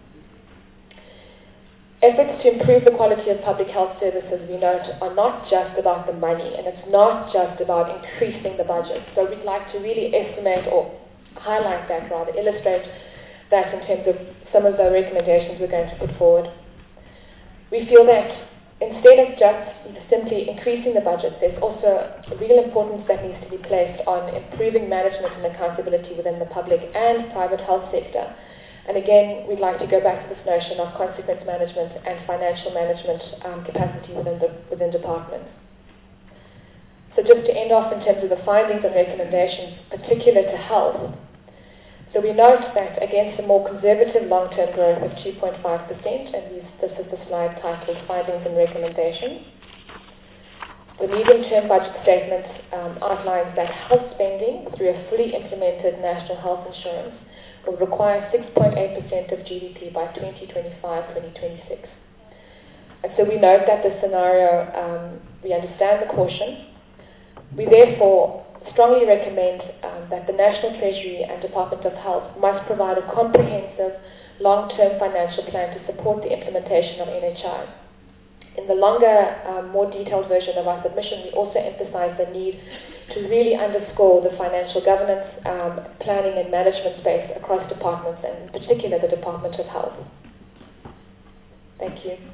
Efforts to improve the quality of public health services, we note, are not just about the money, and it's not just about increasing the budget. So we'd like to really estimate or highlight that, rather, illustrate that in terms of some of the recommendations we're going to put forward. We feel that instead of just simply increasing the budget, there's also real importance that needs to be placed on improving management and accountability within the public and private health sector. And again, we'd like to go back to this notion of consequence management and financial management capacity within departments. So just to end off in terms of the findings and recommendations particular to health, so we note that against a more conservative long-term growth of 2.5%, and this is the slide titled Findings and Recommendations, the medium-term budget statement outlines that health spending through a fully implemented national health insurance will require 6.8% of GDP by 2025-2026. And so we note that this scenario, we understand the caution. We therefore strongly recommend that the National Treasury and Department of Health must provide a comprehensive long-term financial plan to support the implementation of NHI. In the longer, more detailed version of our submission, we also emphasize the need to really underscore the financial governance, planning and management space across departments, and in particular the Department of Health. Thank you.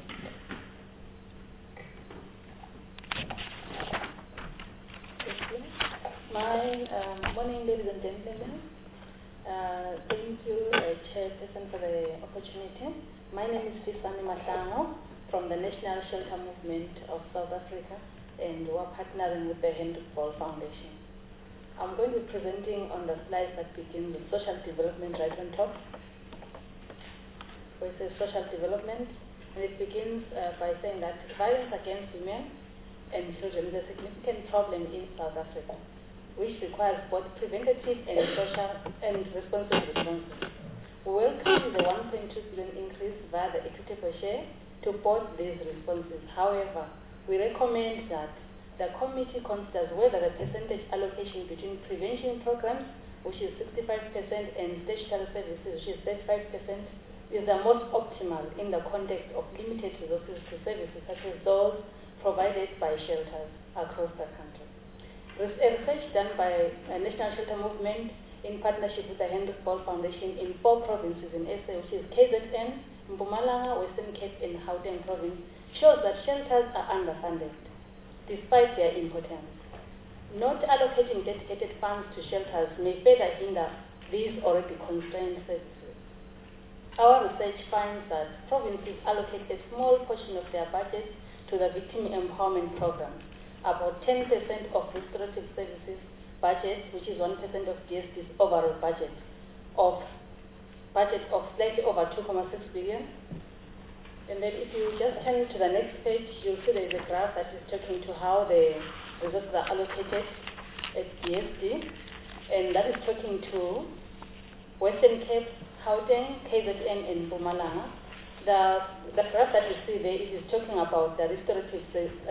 Morning, ladies and gentlemen. Thank you, Chairperson, for the opportunity. My name is Fisani Matango from the National Shelter Movement of South Africa, and we're partnering with the Hendrik Ball Foundation. I'm going to be presenting on the slides that begin with social development right on top. So it says social development, and it begins by saying that violence against women and children is a significant problem in South Africa, which requires both preventative and social and responsive responses. We welcome the 1.2 billion increase via the equitable share to both these responses. However, we recommend that the committee considers whether the percentage allocation between prevention programs, which is 65%, and statutory services, which is 35%, is the most optimal in the context of limited resources to services such as those provided by shelters across the country. Research done by the National Shelter Movement in partnership with the Hendrik Ball Foundation in 4 provinces in SA, which is KZN, Mpumalanga, Western Cape, and Gauteng province, shows that shelters are underfunded, despite their importance. Not allocating dedicated funds to shelters may further hinder these already constrained services. Our research finds that provinces allocate a small portion of their budget to the victim empowerment program, about 10% of restorative services budget, which is 1% of DSD's overall budget of slightly over 2.6 billion. And then if you just turn to the next page, you'll see there's a graph that is talking to how the resources are allocated at DSD, and that is talking to Western Cape, Gauteng, KZN, and Mpumalanga. The graph that you see there, it is talking about the restorative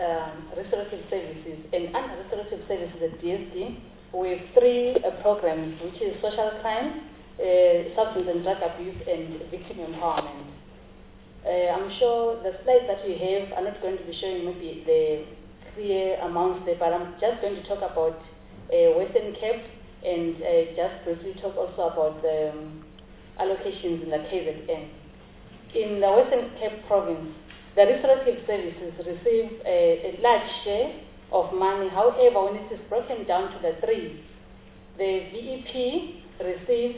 services and under-restorative services at DSD. We have 3 programs, which is social crime, substance and drug abuse, and victim empowerment. I'm sure the slides that we have are not going to be showing maybe the clear amounts there, but I'm just going to talk about Western Cape and just briefly talk also about the allocations in the KZN. In the Western Cape province, the restorative services receive a large share of money. However, when it is broken down to the 3, the VEP receives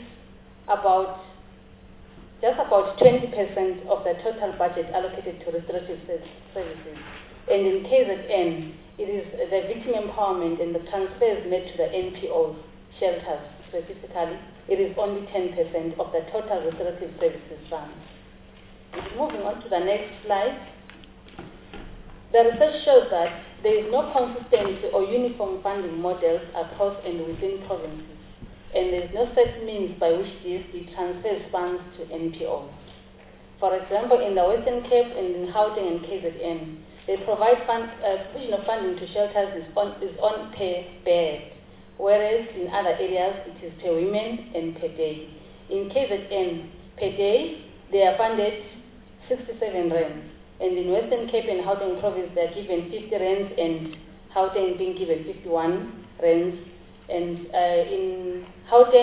just about 20% of the total budget allocated to restorative services. And in KZN, it is the victim empowerment and the transfers made to the NPOs, shelters specifically, it is only 10% of the total restorative services fund. Moving on to the next slide. The research shows that there is no consistency or uniform funding models across and within provinces, and there is no set means by which DSD transfers funds to NPOs. For example, in the Western Cape and in Gauteng and KZN, they provide provision of funding to shelters is on per bed, whereas in other areas it is per women and per day. In KZN, per day, they are funded 67 rands, and in Western Cape and Gauteng province they are given 50 rands, and Gauteng being given 51 rands, and in Gauteng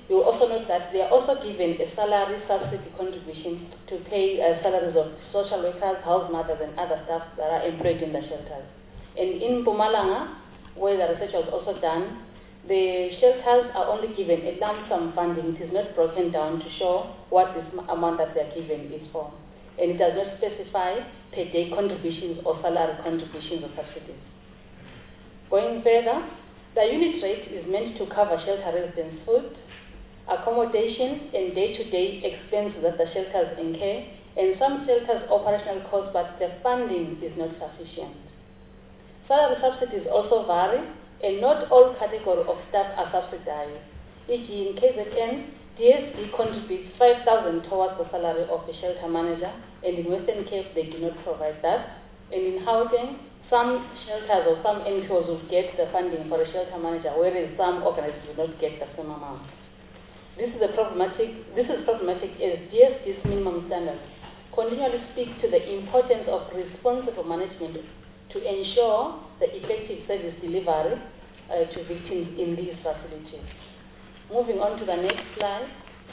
you will also note that they are also given a salary subsidy contribution to pay salaries of social workers, house mothers, and other staff that are employed in the shelters. And in Mpumalanga, where the research was also done, the shelters are only given a lump sum funding. It is not broken down to show what this amount that they are given is for. And it does not specify per day contributions or salary contributions or subsidies. Going further, the unit rate is meant to cover shelter residents' food, accommodation, and day-to-day expenses that the shelters incur, and some shelters' operational costs, but the funding is not sufficient. Salary subsidies also vary, and not all categories of staff are subsidized. E.g., in KZN, DSD contributes 5,000 towards the salary of the shelter manager, and in Western Cape they do not provide that. And in Gauteng, some shelters or some NGOs will get the funding for a shelter manager, whereas some organizations will not get the same amount. This is problematic as DSD's minimum standards continually speak to the importance of responsible management to ensure the effective service delivery to victims in these facilities. Moving on to the next slide.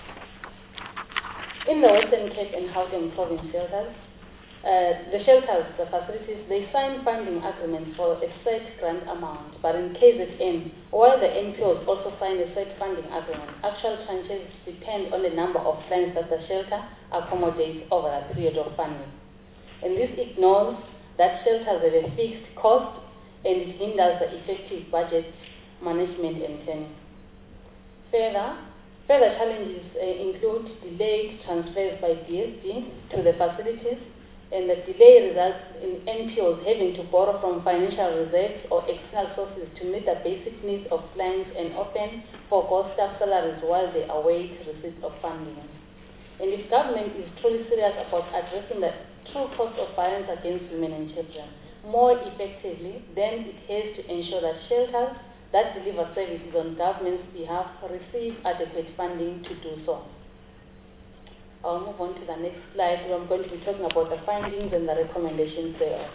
In the Western Cape and Gauteng province shelters, the facilities, they sign funding agreements for a set grant amount, but in KZN, while the NPOs also sign a set funding agreement, actual tranches depend on the number of clients that the shelter accommodates over a period of funding. And this ignores that shelters have a fixed cost and it hinders the effective budget management and planning. Further challenges include delayed transfers by DSD to the facilities, and the delay results in NPOs having to borrow from financial reserves or external sources to meet the basic needs of clients and often forgo staff salaries while they await receipt of funding. And if government is truly serious about addressing the true cost of violence against women and children more effectively, then it has to ensure that shelters that deliver services on government's behalf receive adequate funding to do so. I'll move on to the next slide where I'm going to be talking about the findings and the recommendations thereof.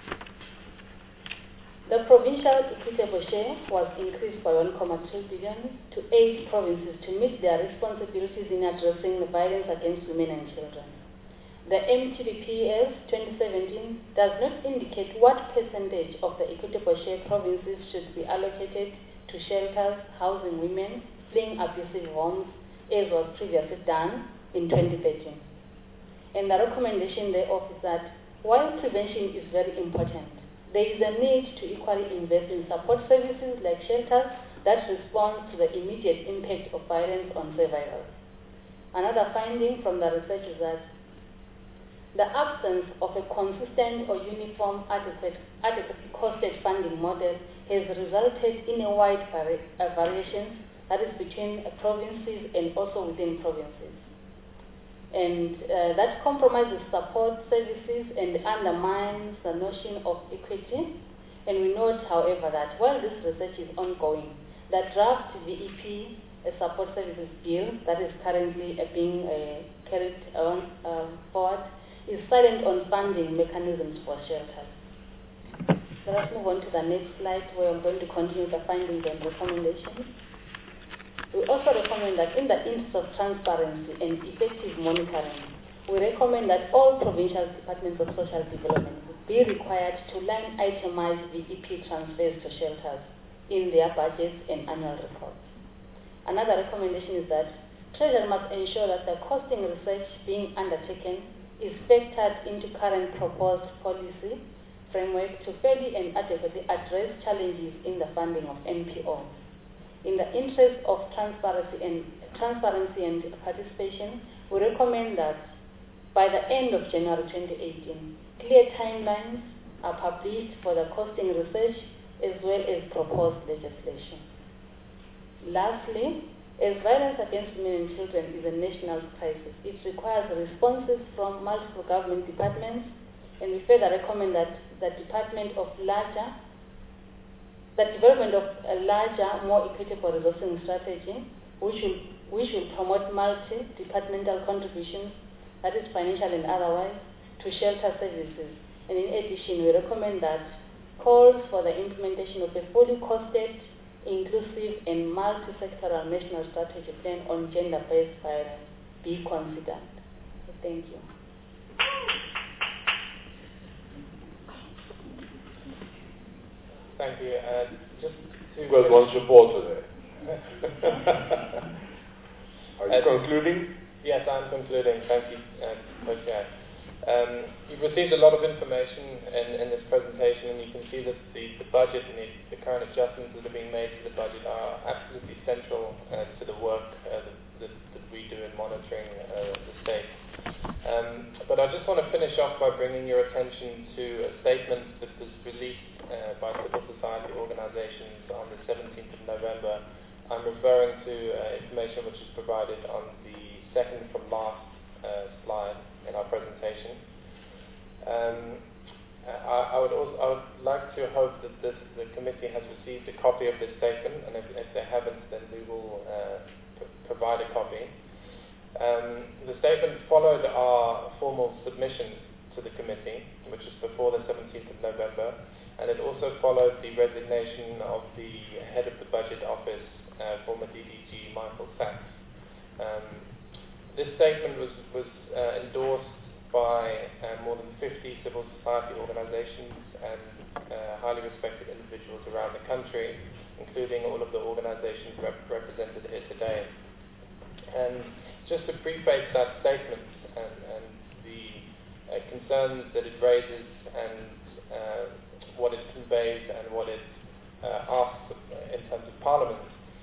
The provincial equitable share was increased by 1.2 billion to 8 provinces to meet their responsibilities in addressing the violence against women and children. The MTBPS 2017 does not indicate what percentage of the equitable share provinces should be allocated to shelters housing women fleeing abusive homes, as was previously done in 2013. And the recommendation thereof is that while prevention is very important, there is a need to equally invest in support services like shelters that respond to the immediate impact of violence on survivors. Another finding from the research is that the absence of a consistent or uniform adequately costed funding model has resulted in a wide variation that is between provinces and also within provinces. And that compromises support services and undermines the notion of equity. And we note, however, that while this research is ongoing, the draft VEP, a support services bill that is currently being carried on forward, is silent on funding mechanisms for shelters. So let's move on to the next slide where I'm going to continue the findings and recommendations. We also recommend that in the interest of transparency and effective monitoring, we recommend that all provincial departments of social development be required to line itemize VEP transfers to shelters in their budgets and annual reports. Another recommendation is that Treasury must ensure that the costing research being undertaken is factored into current proposed policy framework to fairly and adequately address challenges in the funding of NPO. In the interest of transparency and participation, we recommend that by the end of January 2018, clear timelines are published for the costing research as well as proposed legislation. Lastly, as violence against women and children is a national crisis, it requires responses from multiple government departments, and we further recommend that the development of a larger, more equitable resourcing strategy, which will promote multi-departmental contributions, that is financial and otherwise, to shelter services. And in addition, we recommend that calls for the implementation of a fully costed inclusive and multi-sectoral national strategy plan on gender-based violence be considered. So thank you. Thank you. Just to Well, one supporter there. Are you concluding? Yes, I'm concluding. Thank you, Co-Chair. You've received a lot of information in this presentation, and you can see that the budget and the current adjustments that are being made to the budget are absolutely central to the work that we do in monitoring the state. But I just want to finish off by bringing your attention to a statement that was released by civil society organizations on the 17th of November. I'm referring to information which is provided on the second from last slide in our presentation. I would like to hope that the committee has received a copy of this statement, and if they haven't, then we will provide a copy. The statement followed our formal submission to the committee, which is before the 17th of November, and it also followed the resignation of the head of the budget office, former DDG Michael Sachs. This statement was endorsed by more than 50 civil society organizations and highly respected individuals around the country, including all of the organizations represented here today. And just to preface that statement and the concerns that it raises and what it conveys and what it asks in terms of Parliament,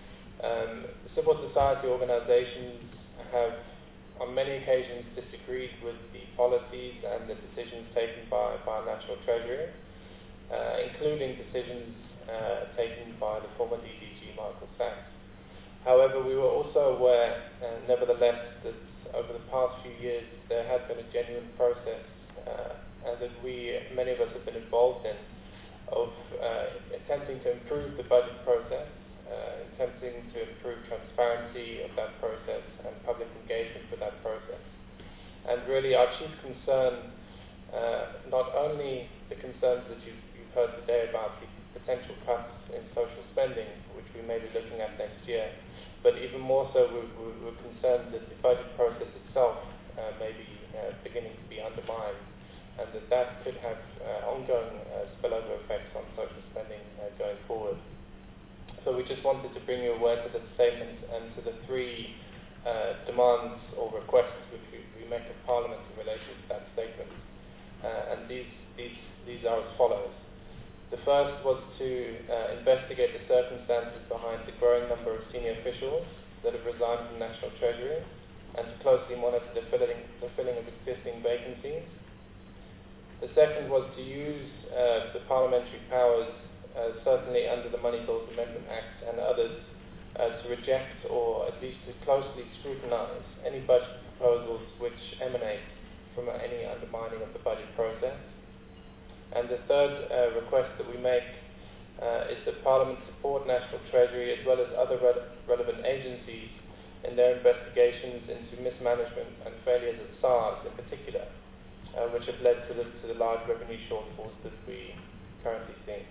civil society organizations have on many occasions disagreed with the policies and the decisions taken by our National Treasury, including decisions taken by the former DDG Michael Sachs. However, we were also aware, nevertheless, that over the past few years there had been a genuine process and that many of us have been involved in, of attempting to improve the budget process, attempting to improve transparency of that process and public engagement with that process. And really our chief concern, not only the concerns that you've heard today about the potential cuts in social spending, which we may be looking at next year, but even more so we're concerned that the budget process itself may be beginning to be undermined, and that could have ongoing spillover effects on social spending going forward. So we just wanted to bring you aware to the statement and to the three demands or requests which we make of Parliament in relation to that statement. And these are as follows. The first was to investigate the circumstances behind the growing number of senior officials that have resigned from National Treasury and to closely monitor the filling of existing vacancies. The second was to use the parliamentary powers, certainly under the Money Bills Amendment Act and others, to reject or at least to closely scrutinise any budget proposals which emanate from any undermining of the budget process. And the third request that we make is that Parliament support National Treasury as well as other relevant agencies in their investigations into mismanagement and failures at SARS in particular, which have led to the large revenue shortfalls that we currently see.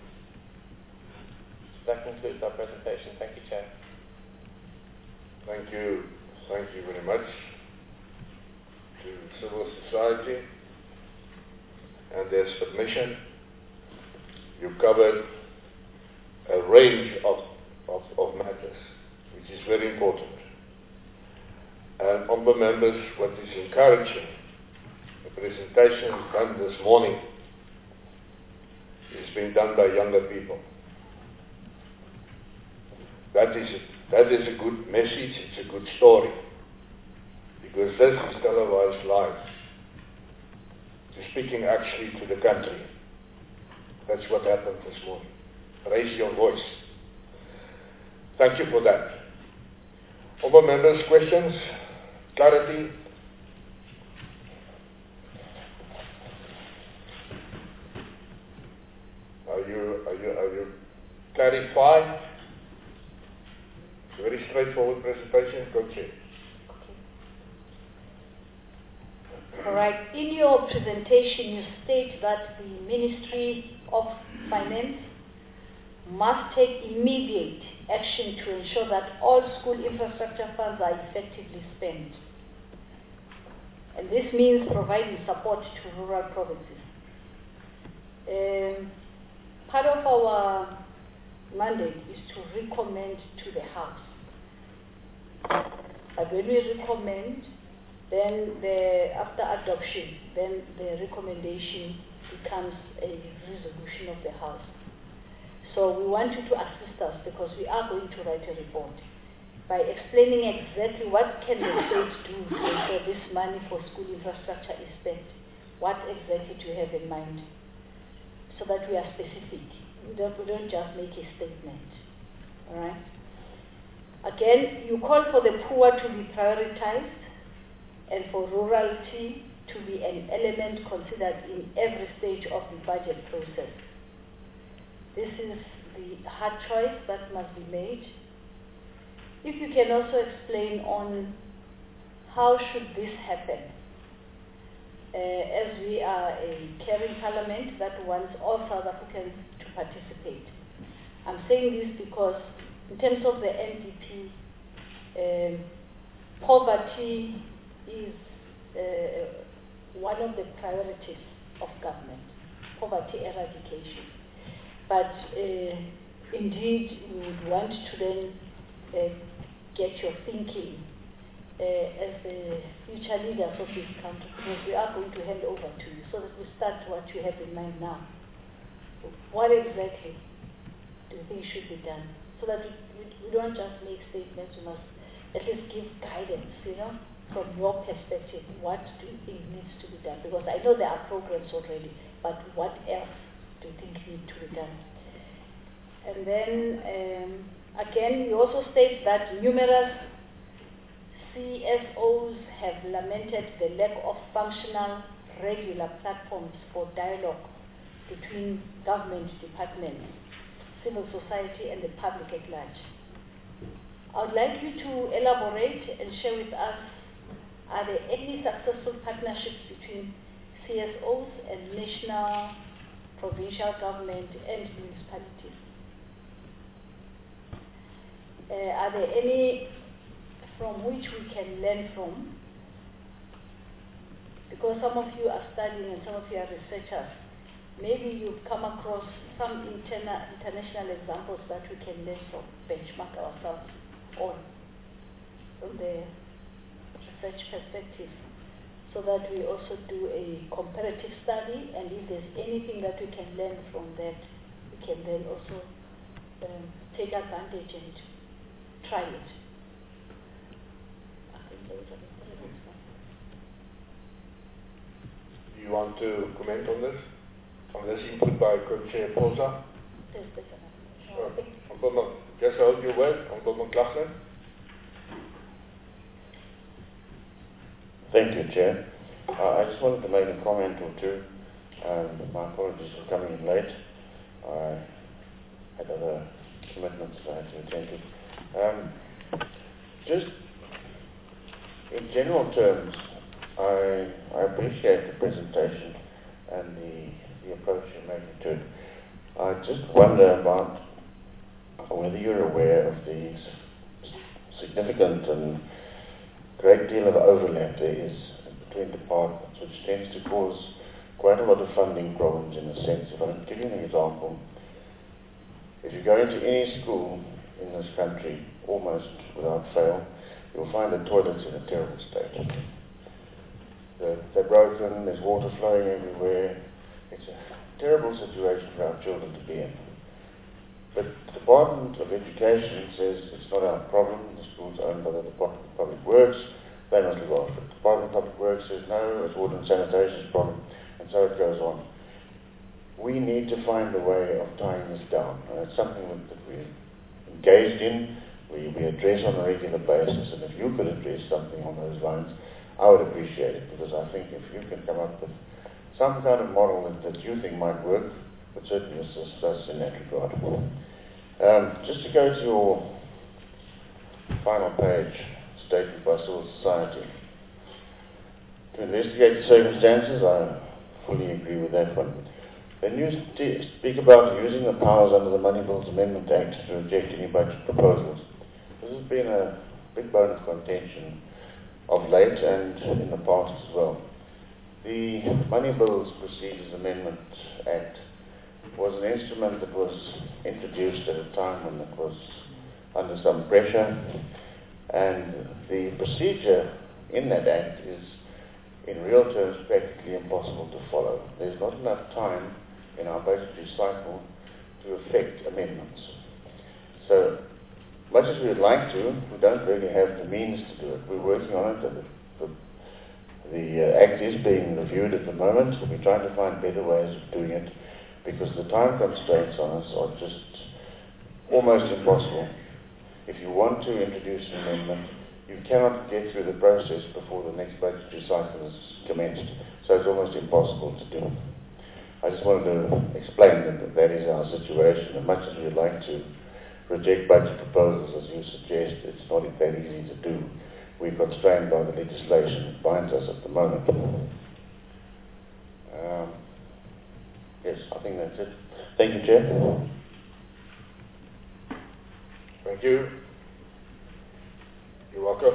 That concludes our presentation. Thank you, Chair. Thank you. Thank you very much to civil society and their submission. You covered a range of matters, which is very important. And honourable members, what is encouraging, the presentation done this morning is being done by younger people. That is a good message, it's a good story, because this is televised live. You're speaking actually to the country. That's what happened this morning. Raise your voice. Thank you for that. Honourable members, questions? Clarity? Are you clarified? It's a very straightforward presentation. Go check. All right. In your presentation, you state that the Ministry of Finance must take immediate action to ensure that all school infrastructure funds are effectively spent. And this means providing support to rural provinces. Part of our mandate is to recommend to the House. But when we recommend, then after adoption, then the recommendation becomes a resolution of the House. So we want you to assist us because we are going to write a report by explaining exactly what can the state do to ensure this money for school infrastructure is spent. What exactly do you have in mind? So that we are specific. We don't just make a statement. All right? Again, you call for the poor to be prioritized and for rurality to be an element considered in every stage of the budget process. This is the hard choice that must be made. If you can also explain on how should this happen, as we are a caring parliament that wants all South Africans to participate. I'm saying this because in terms of the NDP, poverty is one of the priorities of government, poverty eradication. But indeed, we would want to then get your thinking as the future leaders of this country, because we are going to hand over to you so that we start what you have in mind now. What exactly do you think should be done? So that we don't just make statements, we must at least give guidance, from your perspective. What do you think needs to be done? Because I know there are programs already, but what else do you think needs to be done? And then, again, you also state that numerous CSOs have lamented the lack of functional, regular platforms for dialogue between government departments, civil society, and the public at large. I would like you to elaborate and share with us, are there any successful partnerships between CSOs and national, provincial government and municipalities? Are there any from which we can learn from? Because some of you are studying and some of you are researchers. Maybe you've come across some international examples that we can learn from, benchmark ourselves on from the research perspective, so that we also do a comparative study, and if there's anything that we can learn from that, we can then also take advantage and try it. I think those are the things. Do you want to comment on this? On this input by Co-Chair Posa? Yes, definitely. Sure. Just hold your word. Uncle McLaughlin. Thank you, Chair. I just wanted to make a comment or two. My apologies for coming in late. I had other commitments I had to attend to. Just in general terms, I appreciate the presentation and the approach you're making to it. I just wonder about whether you're aware of the significant and great deal of overlap there is between departments, which tends to cause quite a lot of funding problems in a sense. If I can give you an example, if you go into any school in this country, almost without fail, you'll find the toilets in a terrible state. They're broken, there's water flowing everywhere. It's a terrible situation for our children to be in. But the Department of Education says it's not our problem, the school's owned by the Department of Public Works, they must look after it. The Department of Public Works says no, it's water and sanitation's problem, and so it goes on. We need to find a way of tying this down, and it's something that we're engaged in, we address on a regular basis, and if you could address something on those lines, I would appreciate it, because I think if you can come up with some kind of model that you think might work, would certainly assist us in that regard. Just to go to your final page, statement by civil society. To investigate the circumstances, I fully agree with that one. When you speak about using the powers under the Money Bills Amendment Act to reject any budget proposals, this has been a big bone of contention of late and in the past as well. The Money Bills Procedures Amendment Act was an instrument that was introduced at a time when it was under some pressure, and the procedure in that act is, in real terms, practically impossible to follow. There's not enough time in our budgetary cycle to effect amendments. So, much as we would like to, we don't really have the means to do it. We're working on it, and the Act is being reviewed at the moment. We'll be trying to find better ways of doing it, because the time constraints on us are just almost impossible. If you want to introduce an amendment, you cannot get through the process before the next budgetary cycle is commenced. So it's almost impossible to do. I just wanted to explain that that is our situation. And much as we'd like to reject budget proposals, as you suggest, it's not that easy to do. We're constrained by the legislation that binds us at the moment. Yes, I think that's it. Thank you, Chair. Thank you. You're welcome.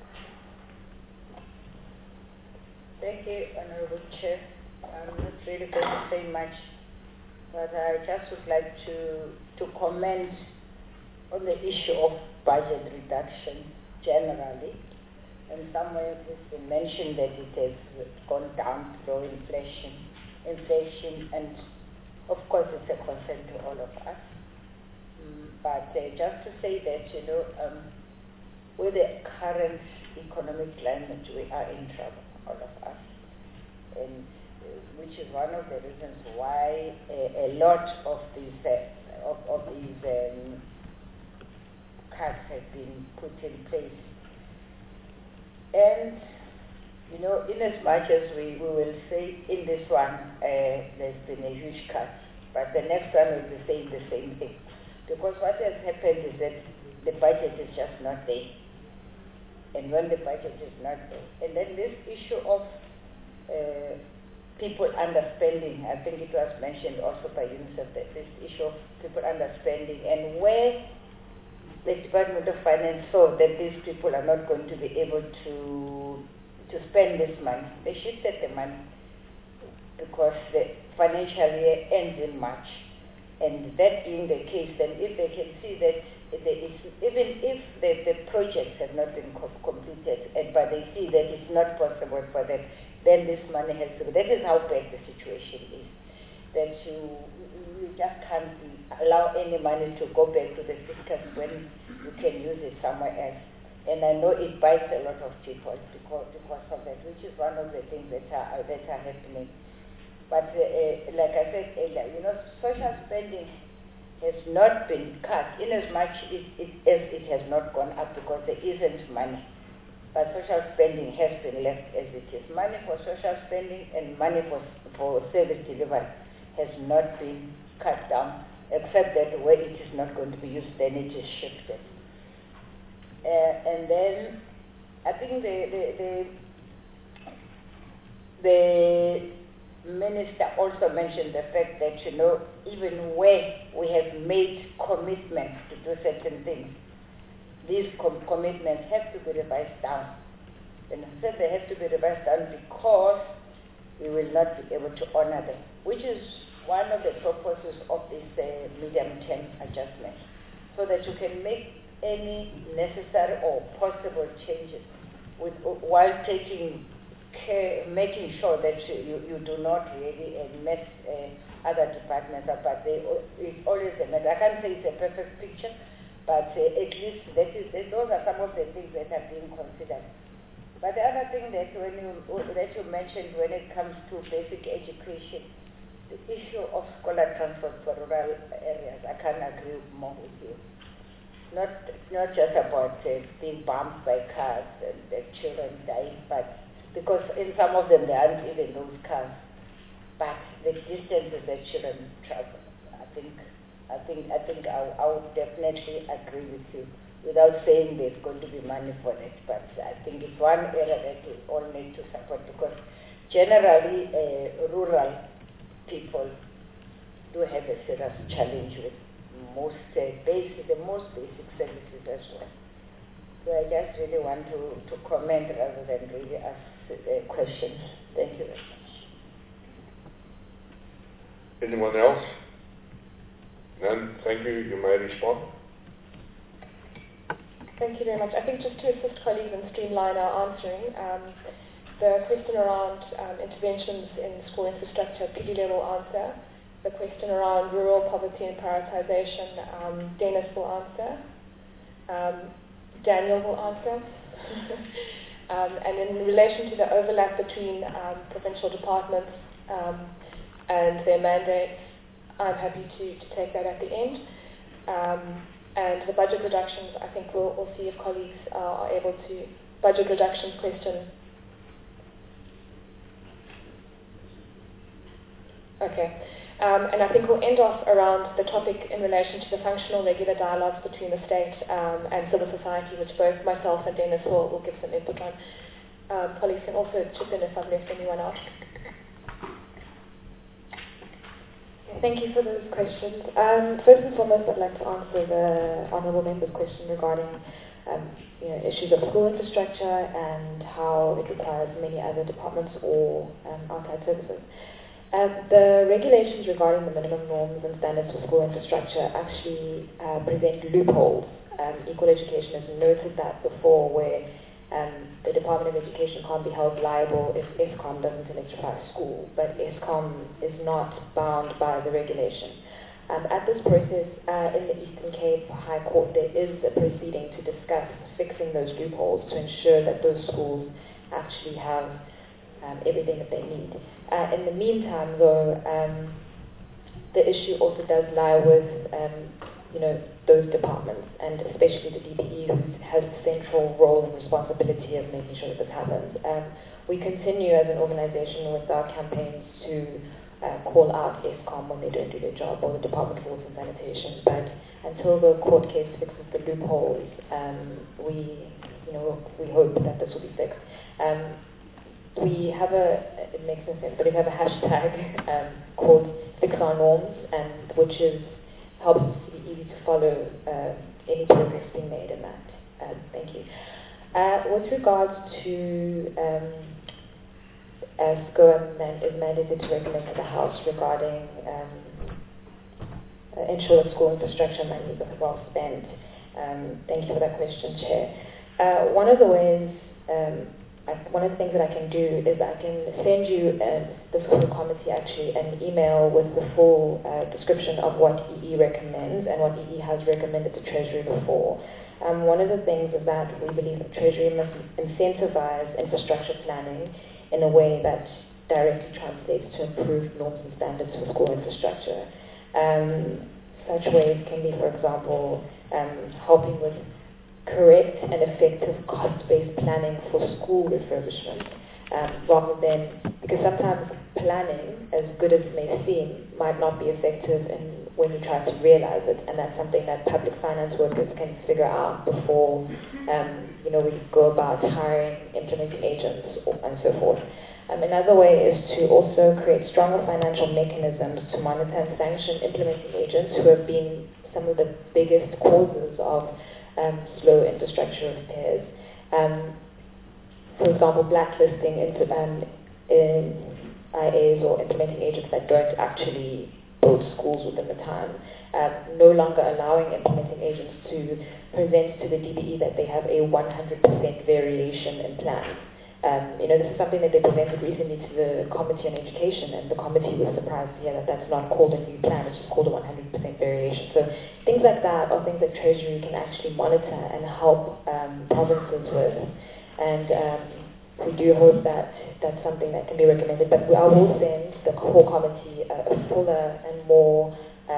Thank you, Honourable Chair. I'm not really going to say much, but I just would like to comment on the issue of budget reduction generally. And somewhere it's been mentioned that it has gone down through inflation, and of course it's a concern to all of us. But just to say that, with the current economic climate, we are in trouble, all of us. And which is one of the reasons why a lot of these cuts have been put in place. And, in as much as we will say in this one, there's been a huge cut, but the next one will be saying the same thing. Because what has happened is that the budget is just not there. And when the budget is not there, and then this issue of people underspending, I think it was mentioned also by UNICEF, that this issue of people underspending, and where the Department of Finance saw that these people are not going to be able to spend this money, they shifted the money because the financial year ends in March. And that being the case, then if they can see that even if the projects have not been completed, but they see that it's not possible for them, then this money has to go. That is how bad the situation is. That you just can't allow any money to go back to the system when you can use it somewhere else. And I know it bites a lot of people because of that, which is one of the things that are happening. But like I said earlier, social spending has not been cut in as much as it has not gone up because there isn't money. But social spending has been left as it is. Money for social spending and money for service delivery has not been cut down, except that where it is not going to be used, then it is shifted. And then I think the Minister also mentioned the fact that, even where we have made commitments to do certain things, these commitments have to be revised down. And I said they have to be revised down because we will not be able to honor them, which is one of the purposes of this medium-term adjustment, so that you can make any necessary or possible changes while taking care, making sure that you do not really mess other departments up. But it's always a matter. I can't say it's a perfect picture, but at least those are some of the things that are being considered. But the other thing that you mentioned when it comes to basic education, the issue of scholar transport for rural areas, I can't agree more with you. It's not just about being bumped by cars and the children dying, but because in some of them there aren't even those cars, but the distances that children travel, I think I would definitely agree with you, without saying there's going to be money for it. But I think it's one area that we all need to support, because generally rural people do have a serious challenge with the most basic services as well. So I just really want to comment rather than really ask questions. Thank you very much. Anyone else? None? Thank you. You may respond. Thank you very much. I think just to assist colleagues and streamline our answering, the question around interventions in school infrastructure, Pidile will answer. The question around rural poverty and prioritization, Dennis will answer. Daniel will answer. And in relation to the overlap between provincial departments and their mandates, I'm happy to take that at the end. And the budget reductions, I think we'll see if colleagues are able to. Budget reductions question. Okay. And I think we'll end off around the topic in relation to the functional regular dialogues between the state and civil society, which both myself and Dennis will give some input on. Colleagues can also chip in if I've left anyone out. Thank you for those questions. First and foremost, I'd like to answer the Honourable Member's question regarding issues of school infrastructure and how it requires many other departments or outside services. The regulations regarding the minimum norms and standards for school infrastructure actually present loopholes. Equal Education has noted that before, where the Department of Education can't be held liable if Eskom doesn't electrify a school, but Eskom is not bound by the regulation. At this process, in the Eastern Cape High Court, there is a proceeding to discuss fixing those loopholes to ensure that those schools actually have everything that they need. In the meantime, though, the issue also does lie with, those departments, and especially the DPE, who has the central role and responsibility of making sure that this happens. We continue as an organization with our campaigns to call out Eskom when they don't do their job, or the Department of Water and Sanitation. But until the court case fixes the loopholes, we hope that this will be fixed. We have it makes no sense, but we have a hashtag called Fix Our Norms, and which helps us to be easy to follow any progress being made in that. Thank you. With regards to SCOA is mandated to recommend to the House regarding ensure that school infrastructure money is well spent. Thank you for that question, Chair. One of the things that I can do is I can send you, this whole committee actually, an email with the full description of what EE recommends and what EE has recommended to Treasury before. One of the things is that we believe that Treasury must incentivize infrastructure planning in a way that directly translates to improved norms and standards for school infrastructure. Such ways can be, for example, helping with correct and effective cost-based planning for school refurbishment, rather than, because sometimes planning, as good as it may seem, might not be effective when you try to realize it, and that's something that public finance workers can figure out before we go about hiring implementing agents and so forth. Another way is to also create stronger financial mechanisms to monitor and sanction implementing agents who have been some of the biggest causes of slow infrastructure repairs. For example, blacklisting IAs or implementing agents that don't actually build schools within the time. No longer allowing implementing agents to present to the DPE that they have a 100% variation in plans. This is something that they presented recently to the Committee on Education, and the committee was surprised to hear that that's not called a new plan, it's just called a 100% variation. So things like that are things that Treasury can actually monitor and help provinces with. And we do hope that that's something that can be recommended. But I will send the whole committee a fuller and more,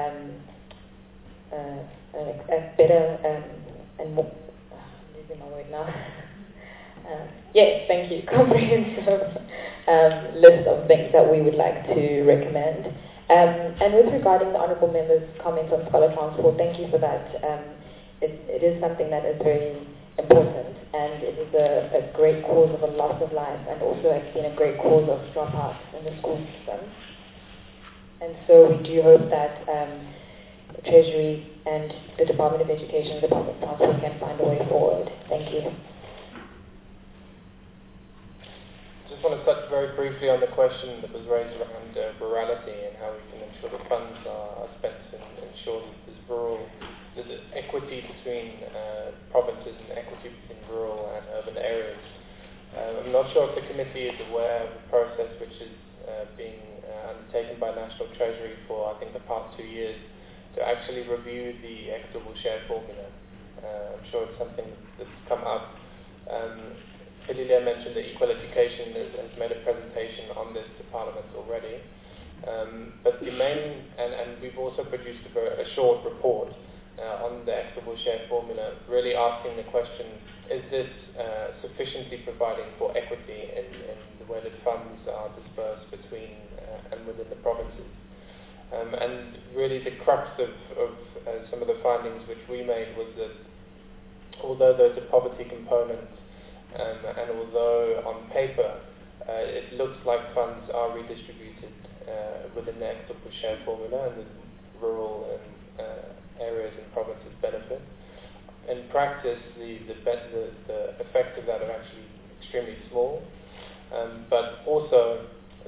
a better and more, I'm losing my word now. Yes, thank you. Comprehensive list of things that we would like to recommend. And with regarding the Honourable Member's comments on scholar transport, thank you for that. It is something that is very important, and it is a great cause of a loss of life, and also has been a great cause of dropouts in the school system. And so we do hope that the Treasury and the Department of Education and the Department of Council can find a way forward. Thank you. I just want to touch very briefly on the question that was raised around rurality and how we can ensure the funds are spent and ensure that there's equity between provinces and equity between rural and urban areas. I'm not sure if the committee is aware of the process which is being undertaken by National Treasury for, I think, the past 2 years to actually review the equitable share formula. I'm sure it's something that's come up. Pililia mentioned that Equal Education has made a presentation on this to Parliament already. But the main, and we've also produced a short report on the equitable share formula, really asking the question, is this sufficiently providing for equity in the way that funds are dispersed between and within the provinces? And really the crux of some of the findings which we made was that although there's a poverty component and although on paper it looks like funds are redistributed within the equitable share formula and the rural areas and provinces benefit, in practice the effect of that are actually extremely small, but also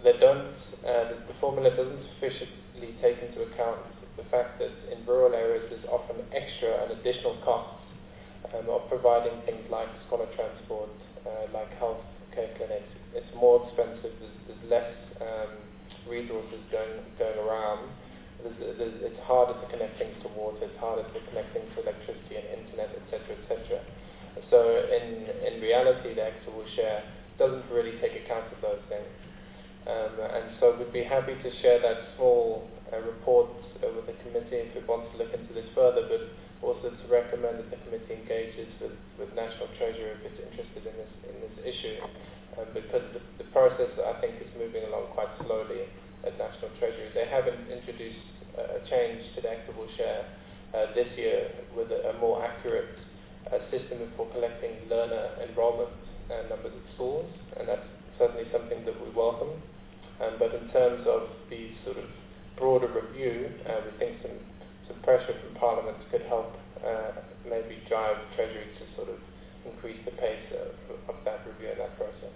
the formula doesn't sufficiently take into account the fact that in rural areas there's often extra and additional costs of providing things like scholar transport, like health care clinics. It's more expensive, there's less resources going around. It's harder to connect things to water, it's harder to connect things to electricity and internet, etc., etc. So in reality, the equitable share doesn't really take account of those things. And so we'd be happy to share that small report with the committee if it wants to look into this further, but also to recommend that the committee engages with National Treasury if it's interested in this issue, because the process, I think, is moving along quite slowly at National Treasury. They haven't introduced a change to the equitable share this year with a more accurate system for collecting learner enrollment numbers at schools, and that's certainly something that we welcome. But in terms of the sort of broader review, we think some pressure from Parliament could help maybe drive Treasury to sort of increase the pace of that review and that process.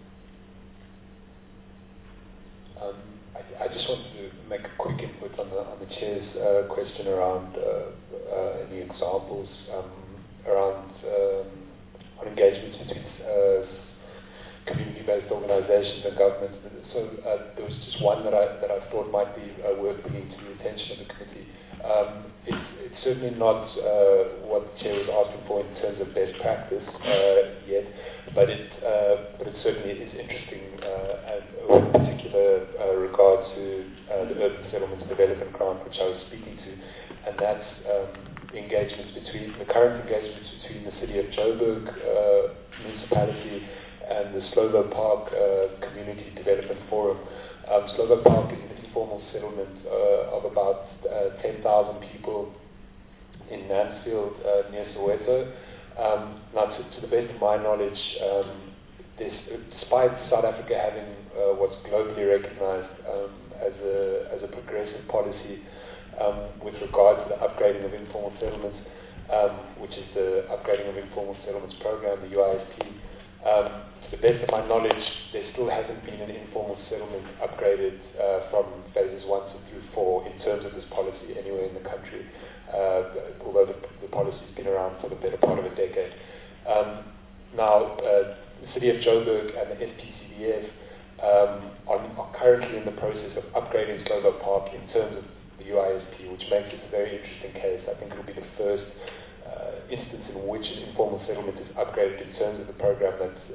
I just wanted to make a quick input on the chair's question around any examples around on engagements between community-based organisations and governments. So there was just one that I thought might be worth bringing to the attention of the committee. It's certainly not what the chair was asking for in terms of best practice yet, but it certainly is interesting and with particular regard to the Urban Settlements Development Grant, which I was speaking to, and that's the current engagements between the City of Joburg municipality and the Slovo Park Community Development Forum. Slovo Park is an informal settlement of about 10,000 people in Mansfield near Soweto. Now, to the best of my knowledge, despite South Africa having what's globally recognized as a progressive policy with regard to the upgrading of informal settlements, which is the Upgrading of Informal Settlements Program, the UISP, to the best of my knowledge, there still hasn't been an informal settlement upgraded from phases 1 through 4 in terms of this policy anywhere in the country, although the policy's been around for the better part of a decade. Now, the City of Joburg and the SPCDF are currently in the process of upgrading Slovo Park in terms of the UISP, which makes it a very interesting case. I think it will be the first instance in which an informal settlement is upgraded in terms of the program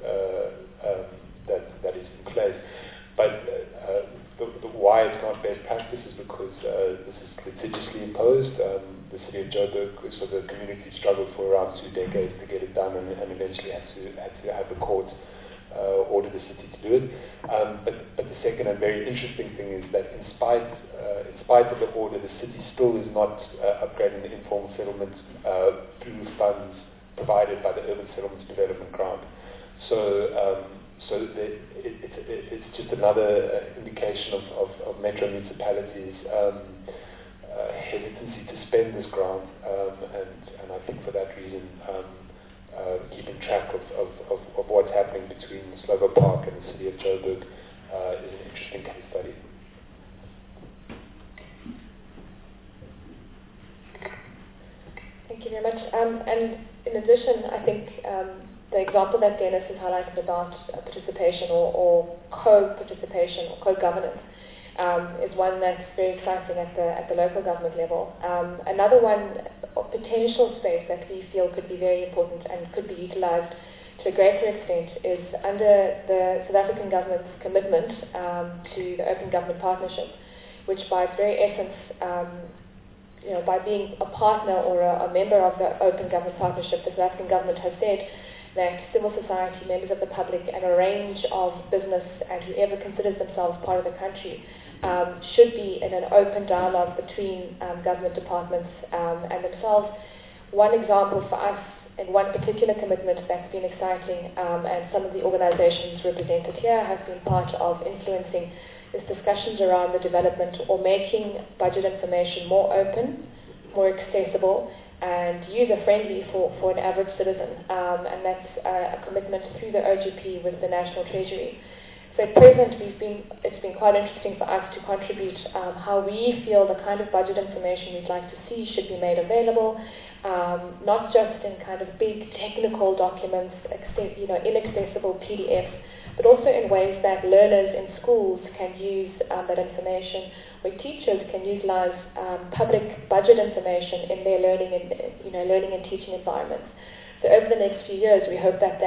that is in place. But the why it's not best practice is because this is litigiously imposed. The City of Joburg, so the community struggled for around 2 decades to get it done, and eventually had to have the court order the city to do it. But the second and very interesting thing is that in spite of the order, the city still is not upgrading the informal settlements through funds provided by the Urban Settlements Development Grant. So so it's just another indication of metro municipalities' hesitancy to spend this grant, and I think for that reason, keeping track of what's happening between Slovo Park and the city of Joburg is an interesting case study. Thank you very much. And in addition, I think the example that Dennis has highlighted about participation or co-participation or co-governance is one that's very exciting at the local government level. Another one, potential space that we feel could be very important and could be utilized to a greater extent is under the South African government's commitment to the Open Government Partnership, which by its very essence, by being a partner or a member of the Open Government Partnership, the South African government has said that civil society, members of the public, and a range of business and whoever considers themselves part of the country should be in an open dialogue between government departments and themselves. One example for us, and one particular commitment that's been exciting, and some of the organizations represented here have been part of influencing, is discussions around the development or making budget information more open, more accessible, and user-friendly for an average citizen. And that's a commitment through the OGP with the National Treasury. So at present, it's been quite interesting for us to contribute how we feel the kind of budget information we'd like to see should be made available, not just in kind of big technical documents, inaccessible PDFs, but also in ways that learners in schools can use that information, where teachers can utilize public budget information in their learning and teaching environments. So over the next few years, we hope that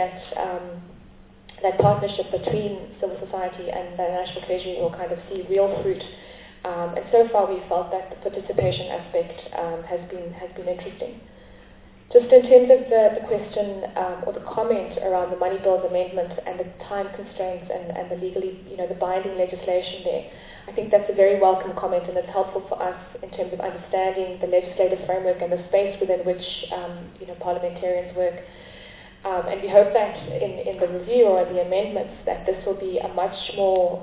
partnership between civil society and the National Treasury will kind of see real fruit. And so far, we felt that the participation aspect has been interesting. Just in terms of the question or the comment around the Money Bills Amendment and the time constraints and the legally, the binding legislation there, I think that's a very welcome comment, and it's helpful for us in terms of understanding the legislative framework and the space within which parliamentarians work. And we hope that in the review or the amendments that this will be a much more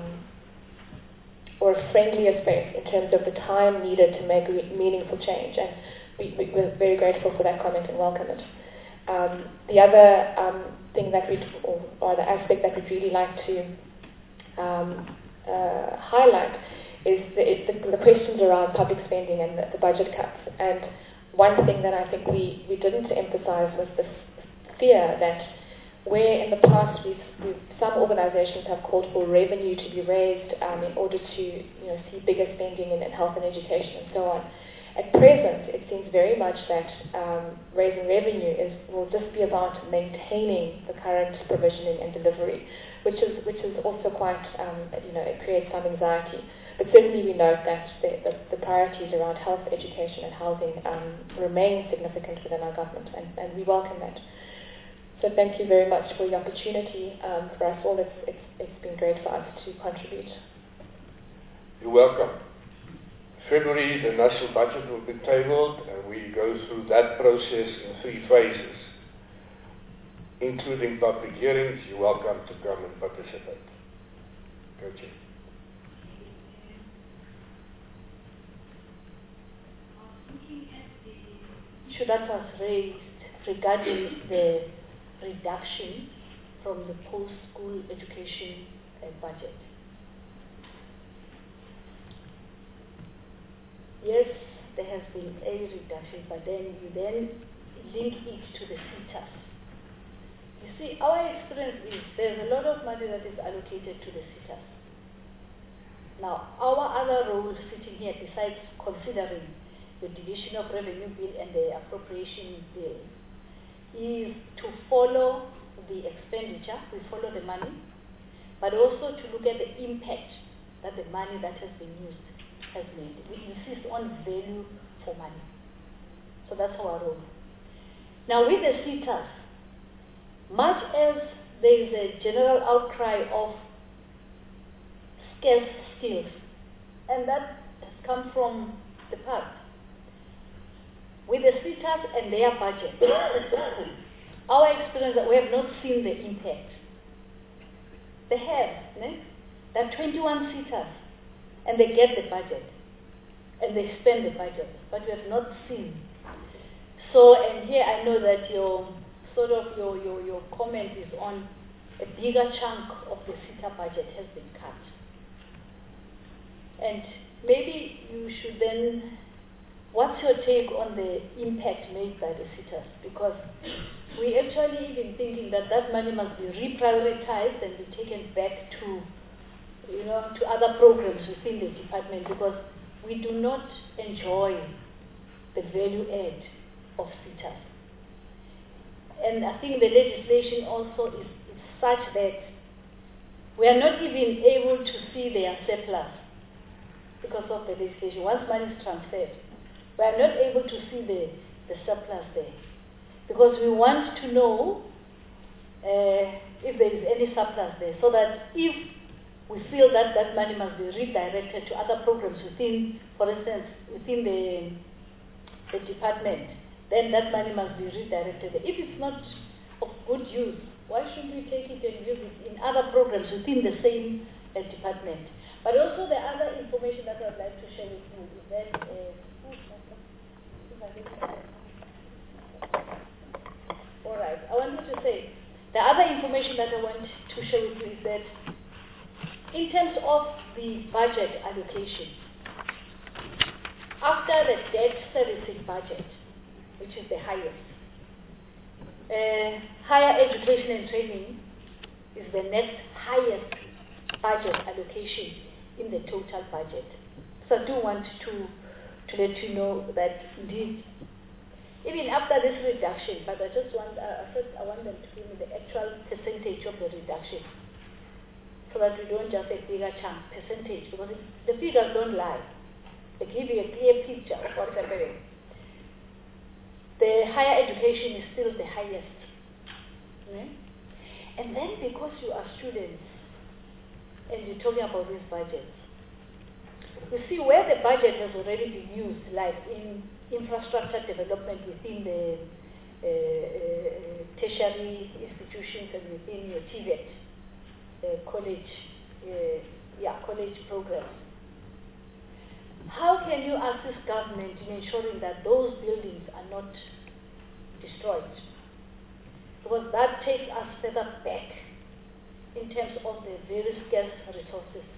or a friendlier space in terms of the time needed to make meaningful change. And we're very grateful for that comment and welcome it. The other thing that or the aspect that we'd really like to highlight is the questions around public spending and the budget cuts. And one thing that I think we didn't emphasize was this fear that where in the past some organizations have called for revenue to be raised in order to see bigger spending in health and education and so on. At present, it seems very much that raising revenue will just be about maintaining the current provisioning and delivery, which is also quite, it creates some anxiety. But certainly we note that the priorities around health, education and housing remain significant within our government, and we welcome that. So thank you very much for the opportunity for us all. It's been great for us to contribute. You're welcome. February, the national budget will be tabled, and we go through that process in 3 phases, including public hearings. You're welcome to come and participate. Go, Chair. Looking at the issue that was raised regarding the reduction from the post-school education budget. Yes, there has been a reduction, but then you link it to the SETAs. You see, our experience is there's a lot of money that is allocated to the SETAs. Now, our other role sitting here, besides considering the Division of Revenue Bill and the Appropriation Bill, is to follow the expenditure, we follow the money, but also to look at the impact that the money that has been used has made. We insist on value for money. So that's our role. Now with the SETAs, much as there is a general outcry of scarce skills, and that has come from the past, with the SETAs and their budget, our experience that we have not seen the impact They have, né? There are 21 seaters, and they get the budget, and they spend the budget, but we have not seen. So, and here I know that your comment is on a bigger chunk of the seater budget has been cut. And maybe you should then, what's your take on the impact made by the seaters? Because we actually even thinking that that money must be reprioritized and be taken back to, to other programs within the department, because we do not enjoy the value add of seaters. And I think the legislation also is such that we are not even able to see their surplus because of the legislation. Once money is transferred, we are not able to see the surplus there. Because we want to know if there is any surplus there, so that if we feel that that money must be redirected to other programs within, for instance, within the department, then that money must be redirected. If it's not of good use, why shouldn't we take it and use it in other programs within the same department? But also the other information that I would like to share with you is that, all right, I wanted to say, the other information that I want to share with you is that in terms of the budget allocation, after the debt servicing budget, which is the highest, higher education and training is the next highest budget allocation in the total budget. So I do want to let you know that indeed, even after this reduction, but I just want, first I want them to give me the actual percentage of the reduction, so that we don't just say bigger chunk percentage, because the figures don't lie. They give you a clear picture of what's happening. The higher education is still the highest. Right? And then because you are students and you're talking about these budgets, you see where the budget has already been used, like in infrastructure development within the tertiary institutions and within your TVET, college programs. How can you assist government in ensuring that those buildings are not destroyed? Because that takes us further back in terms of the very scarce resources.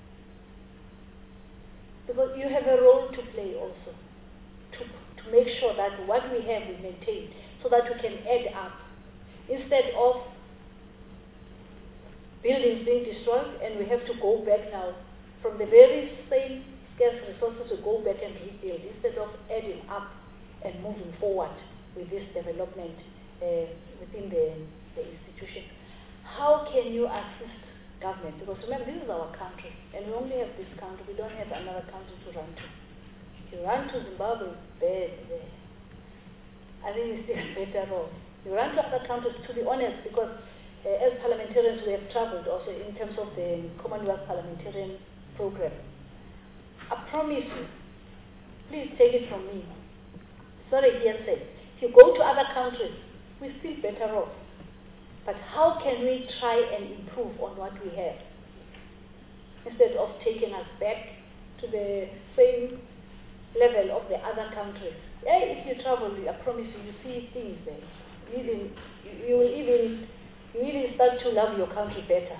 Because you have a role to play also, to make sure that what we have we maintain, so that we can add up. Instead of buildings being destroyed and we have to go back now from the very same scarce resources to go back and rebuild, instead of adding up and moving forward with this development within the institution. How can you assist government? Because remember, this is our country, and we only have this country. We don't have another country to run to. If you run to Zimbabwe, there. I think it's still better off. You run to other countries, to be honest, because as parliamentarians we have traveled also in terms of the Commonwealth Parliamentarian Program. I promise you, please take it from me. Sorry, hearsay. If you go to other countries, we're still better off. But how can we try and improve on what we have, instead of taking us back to the same level of the other countries? If you travel, I promise you, you see things there. You will even start to love your country better.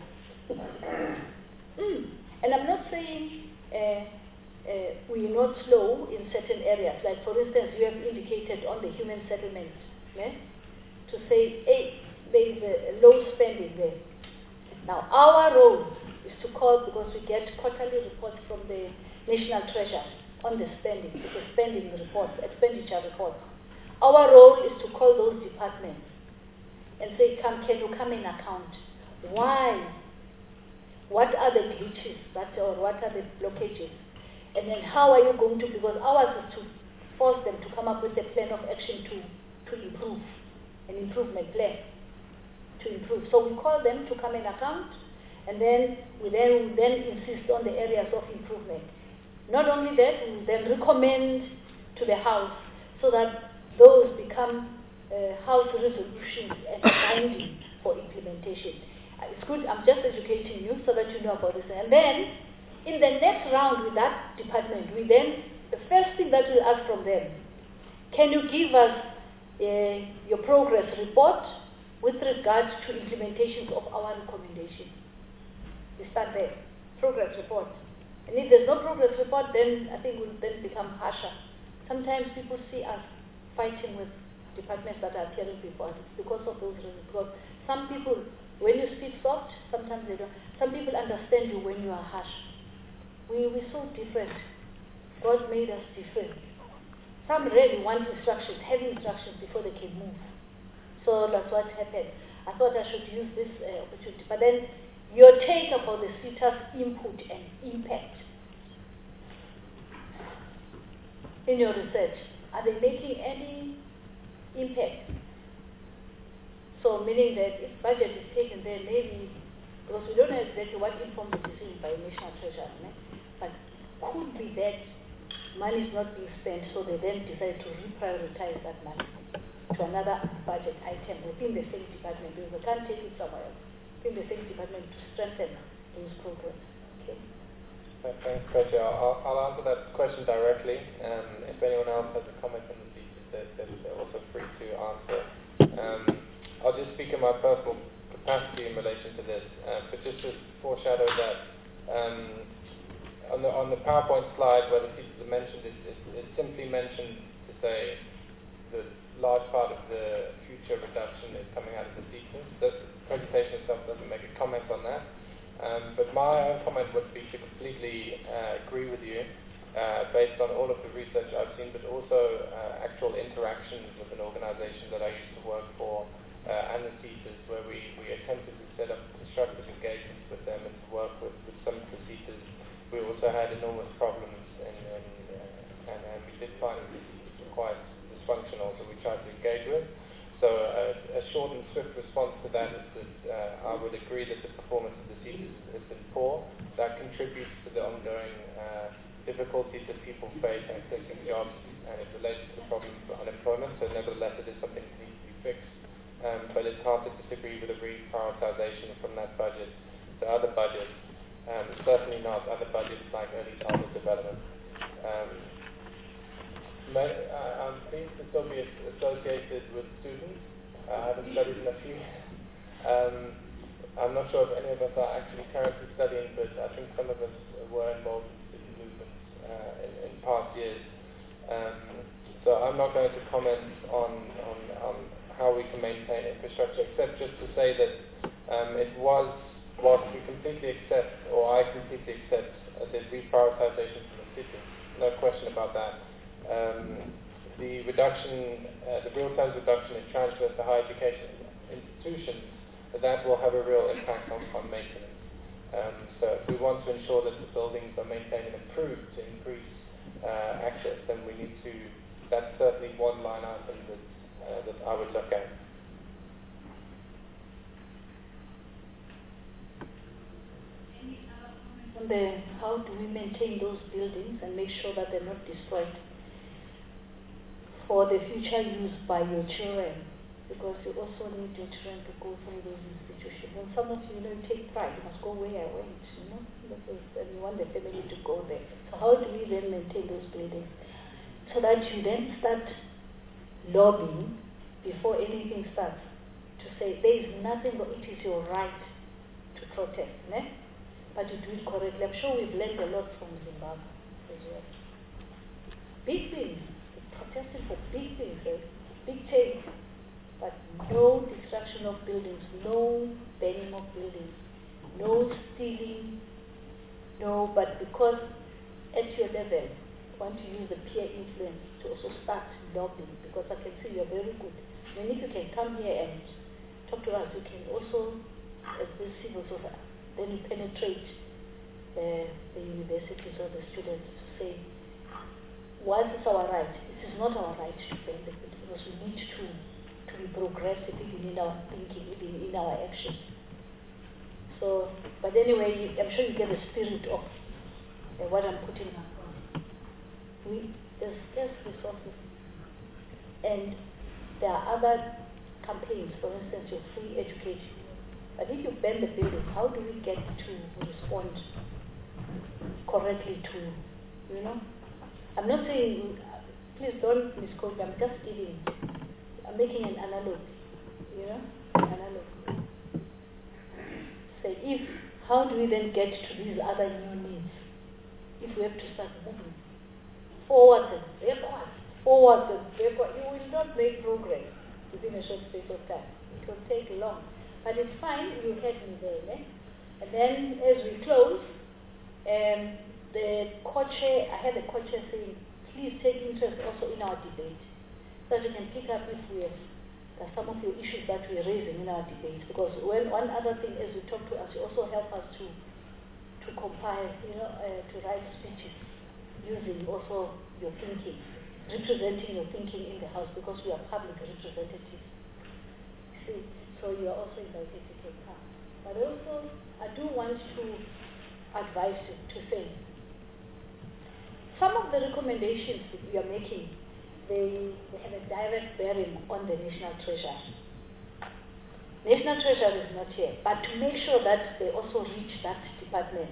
And I'm not saying we're not slow in certain areas. Like, for instance, you have indicated on the human settlements, to say, hey, there is a low spending there. Now, our role is to call, because we get quarterly reports from the National Treasury on the spending, the spending reports, expenditure reports. Our role is to call those departments and say, can you come in account? Why? What are the glitches, or what are the blockages? And then how are you going to, because ours is to force them to come up with a plan of action to improve, an improvement plan to improve. So we call them to come in account, and then we then insist on the areas of improvement. Not only that, we then recommend to the House, so that those become House resolutions and binding for implementation. It's good, I'm just educating you so that you know about this. And then, in the next round with that department, the first thing that we'll ask from them, can you give us your progress report with regard to implementations of our recommendations? We start there, progress report. And if there's no progress report, then I think we'll then become harsher. Sometimes people see us fighting with departments that are appearing before us because of those reasons. Because some people, when you speak soft, sometimes they don't. Some people understand you when you are harsh. We're so different. God made us different. Some really want instructions, heavy instructions before they can move. So that's what happened. I thought I should use this opportunity. But then your take about the SETA's input and impact in your research. Are they making any impact? So meaning that if budget is taken there, maybe, because we don't know exactly what informed the decision by National Treasury, but could be that money is not being spent, so they then decide to reprioritize that money to another budget item within the same department, because they can't take it somewhere else, within the same department to strengthen those programs. Okay. Thanks, Tracy. I'll answer that question directly. If anyone else has a comment on the thesis, they're also free to answer. I'll just speak in my personal capacity in relation to this, but just to foreshadow that on the PowerPoint slide where the thesis are mentioned, it's simply mentioned to say the large part of the future reduction is coming out of the thesis. The presentation itself doesn't make a comment on that. But my own comment would be to completely agree with you based on all of the research I've seen, but also actual interactions with an organization that I used to work for and the thesis, where we attempted to set up constructive engagements with them and to work with some of the thesis. We also had enormous problems and we did find the thesis were quite dysfunctional, so we tried to engage with. So a short and swift response to that is that I would agree that the performance of the thesis has been poor. That contributes to the ongoing difficulties that people face accessing jobs, and it relates to the problems of unemployment. So nevertheless, it is something that needs to be fixed. But it's hard to disagree with a reprioritization from that budget to other budgets, certainly not other budgets like early childhood development. I'm pleased to still be associated with students. I haven't studied in a few. I'm not sure if any of us are actually currently studying, but I think some of us were involved in student movements in past years. So I'm not going to comment on how we can maintain infrastructure, except just to say that whilst we completely accept, or I completely accept, the reprioritization from the city, no question about that. The reduction, the real terms reduction in transfers to higher education institutions, that will have a real impact on maintenance. So if we want to ensure that the buildings are maintained and improved to increase access, then we need to, that's certainly one line item that I would look at. On how do we maintain those buildings and make sure that they're not destroyed for the future use by your children? Because you also need your children to go through those institutions. And some of you, take pride. You must go where I went, and you want the family to go there. So how do we then maintain those buildings? So that you then start lobbying before anything starts to say there is nothing, but it is your right to protest, but you do it correctly. I'm sure we've learned a lot from Zimbabwe as well. Big things, protesting for big things, big change, but no destruction of buildings, no burning of buildings, no stealing, no, but because at your level, want to use the peer influence to also start lobbying, because I can see you're very good. And if you can come here and talk to us, you can also, as the civil society, then you penetrate the universities or the students to say, what is our right? It is not our right to benefit, because we need to be progressive even in our thinking, even in our actions. So, but anyway, I'm sure you get the spirit of what I'm putting up. There's scarce resources, and there are other campaigns, for instance, your free education. But if you ban the building, how do we get to respond correctly to, you know? I'm not saying, please don't misquote, I'm just giving, I'm making an analogy, you know? Analogy. Say, how do we then get to these other new needs? If we have to start moving forward and backward, you will not make progress within a short space of time. It will take long. But it's fine, you had me there. Eh? And then as we close, the co-chair, I had the co-chair saying, please take interest also in our debate, so that you can pick up if we have some of your issues that we're raising in our debate. Because one other thing, as you talk to us, you also help us to compile, to write speeches using also your thinking, representing your thinking in the House, because we are public representatives. See, so you are also invited to take part. But also, I do want to advise you to say, some of the recommendations that we are making, they have a direct bearing on the National Treasury. National Treasury is not here, but to make sure that they also reach that department.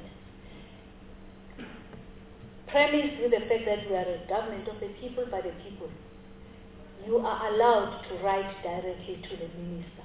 Premised with the fact that we are a government of the people, by the people, you are allowed to write directly to the minister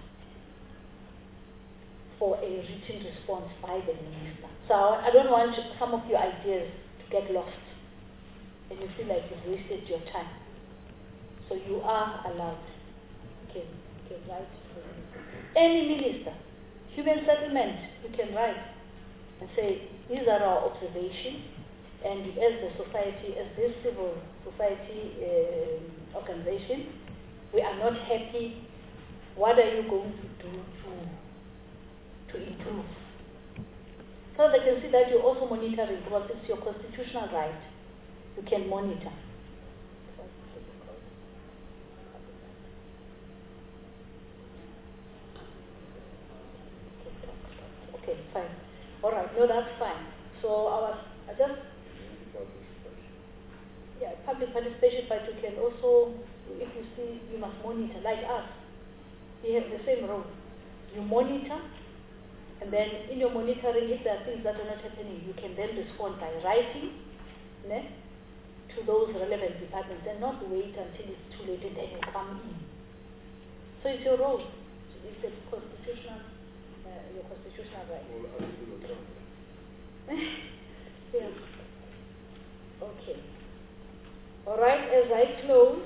for a written response by the minister. So I don't want some of your ideas to get lost and you feel like you've wasted your time. So you are allowed. You can write to the minister. Any minister, human settlement, you can write and say, these are our observations, and as the society, as this civil society organization, we are not happy. What are you going to do to improve? So they can see that you're also monitoring, because it's your constitutional right. You can monitor. Okay, fine. All right, no, that's fine. So I just, public participation, but you can also, if you see, you must monitor, like us. We have the same role. You monitor, and then in your monitoring, if there are things that are not happening, you can then respond by writing to those relevant departments, and not wait until it's too late and then you come in. So it's your role. It's a constitutional, your constitutional right. Yeah. Okay. All right, as I close,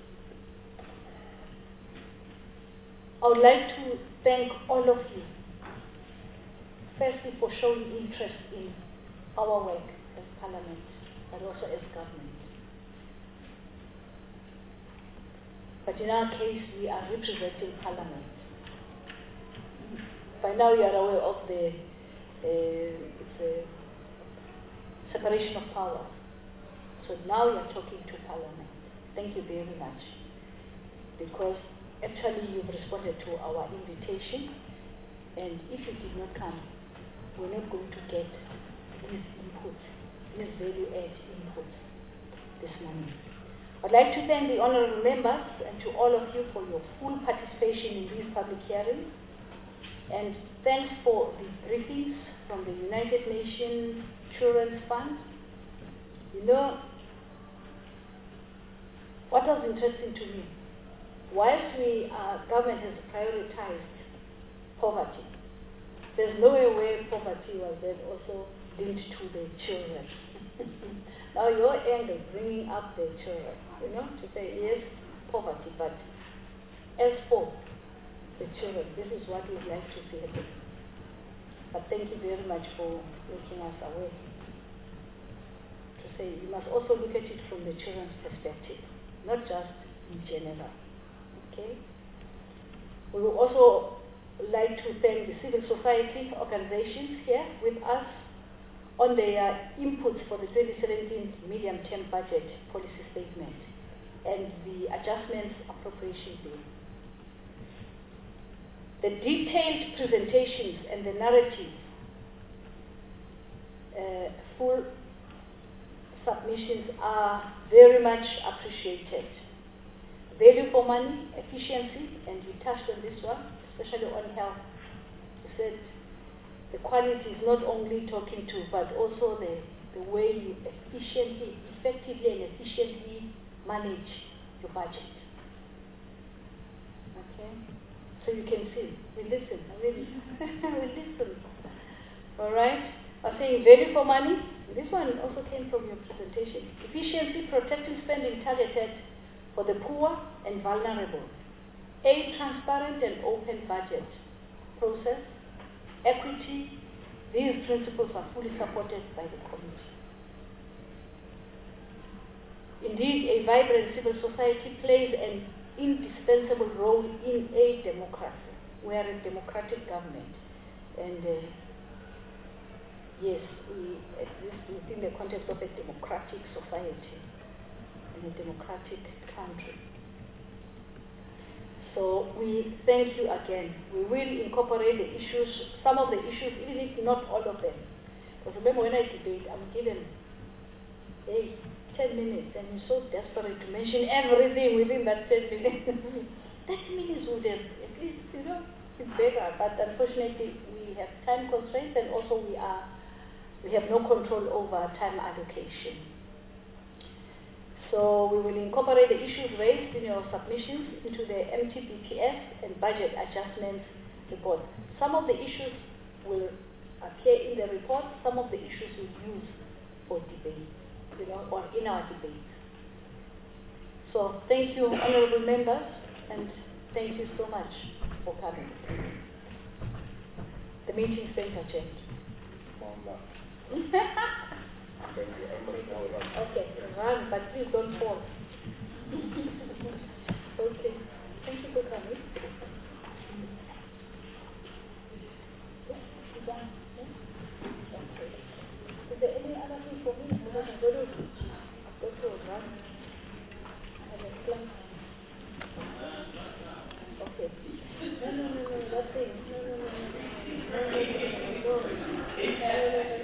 I would like to thank all of you, firstly for showing interest in our work as Parliament, but also as government. But in our case, we are representing Parliament. By now you are aware of the separation of powers. So now you are talking to Parliament. Thank you very much. Because actually you've responded to our invitation, and if you did not come, we're not going to get these inputs, these value-add inputs this morning. I'd like to thank the honorable members and to all of you for your full participation in these public hearings. And thanks for the briefings from the United Nations Children's Fund. You know, what was interesting to me, whilst government has prioritized poverty, there's no way where poverty was then also linked to the children. Now your end is bringing up the children, to say yes, poverty, but as for the children, this is what we'd like to see happen. But thank you very much for making us aware. To say you must also look at it from the children's perspective, not just in general. Okay? We would also like to thank the civil society organizations here with us on their inputs for the 2017 medium-term budget policy statement and the adjustments appropriation bill. The detailed presentations and the narrative, full submissions are very much appreciated. Value for money, efficiency, and you touched on this one, especially on health. You said, the quality is not only talking to, but also the way you effectively and efficiently manage your budget. Okay? So you can see, we listen, really. We listen. All right? I'm saying value for money. This one also came from your presentation. Efficiency, protecting spending targeted for the poor and vulnerable. A transparent and open budget process. Equity. These principles are fully supported by the committee. Indeed, a vibrant civil society plays an indispensable role in a democracy. We are a democratic government. And yes, we exist within the context of a democratic society and a democratic country. So we thank you again. We will incorporate the issues, some of the issues, even if not all of them. Because remember when I debate, I'm given 10 minutes, and you're so desperate to mention everything within that 10 minutes. 30 minutes would have, at least, it's better. But unfortunately, we have time constraints, and also we have no control over time allocation. So we will incorporate the issues raised in your submissions into the MTBPS and budget adjustments report. Some of the issues will appear in the report, some of the issues we'll use for debate, or in our debates. So thank you, honorable members, and thank you so much for coming. The meeting is being adjourned. Okay, run, but please don't fall. Okay, thank you for coming. Is there any other thing for me? Because I've got to run. I have a plan. Okay. No, that's it. No.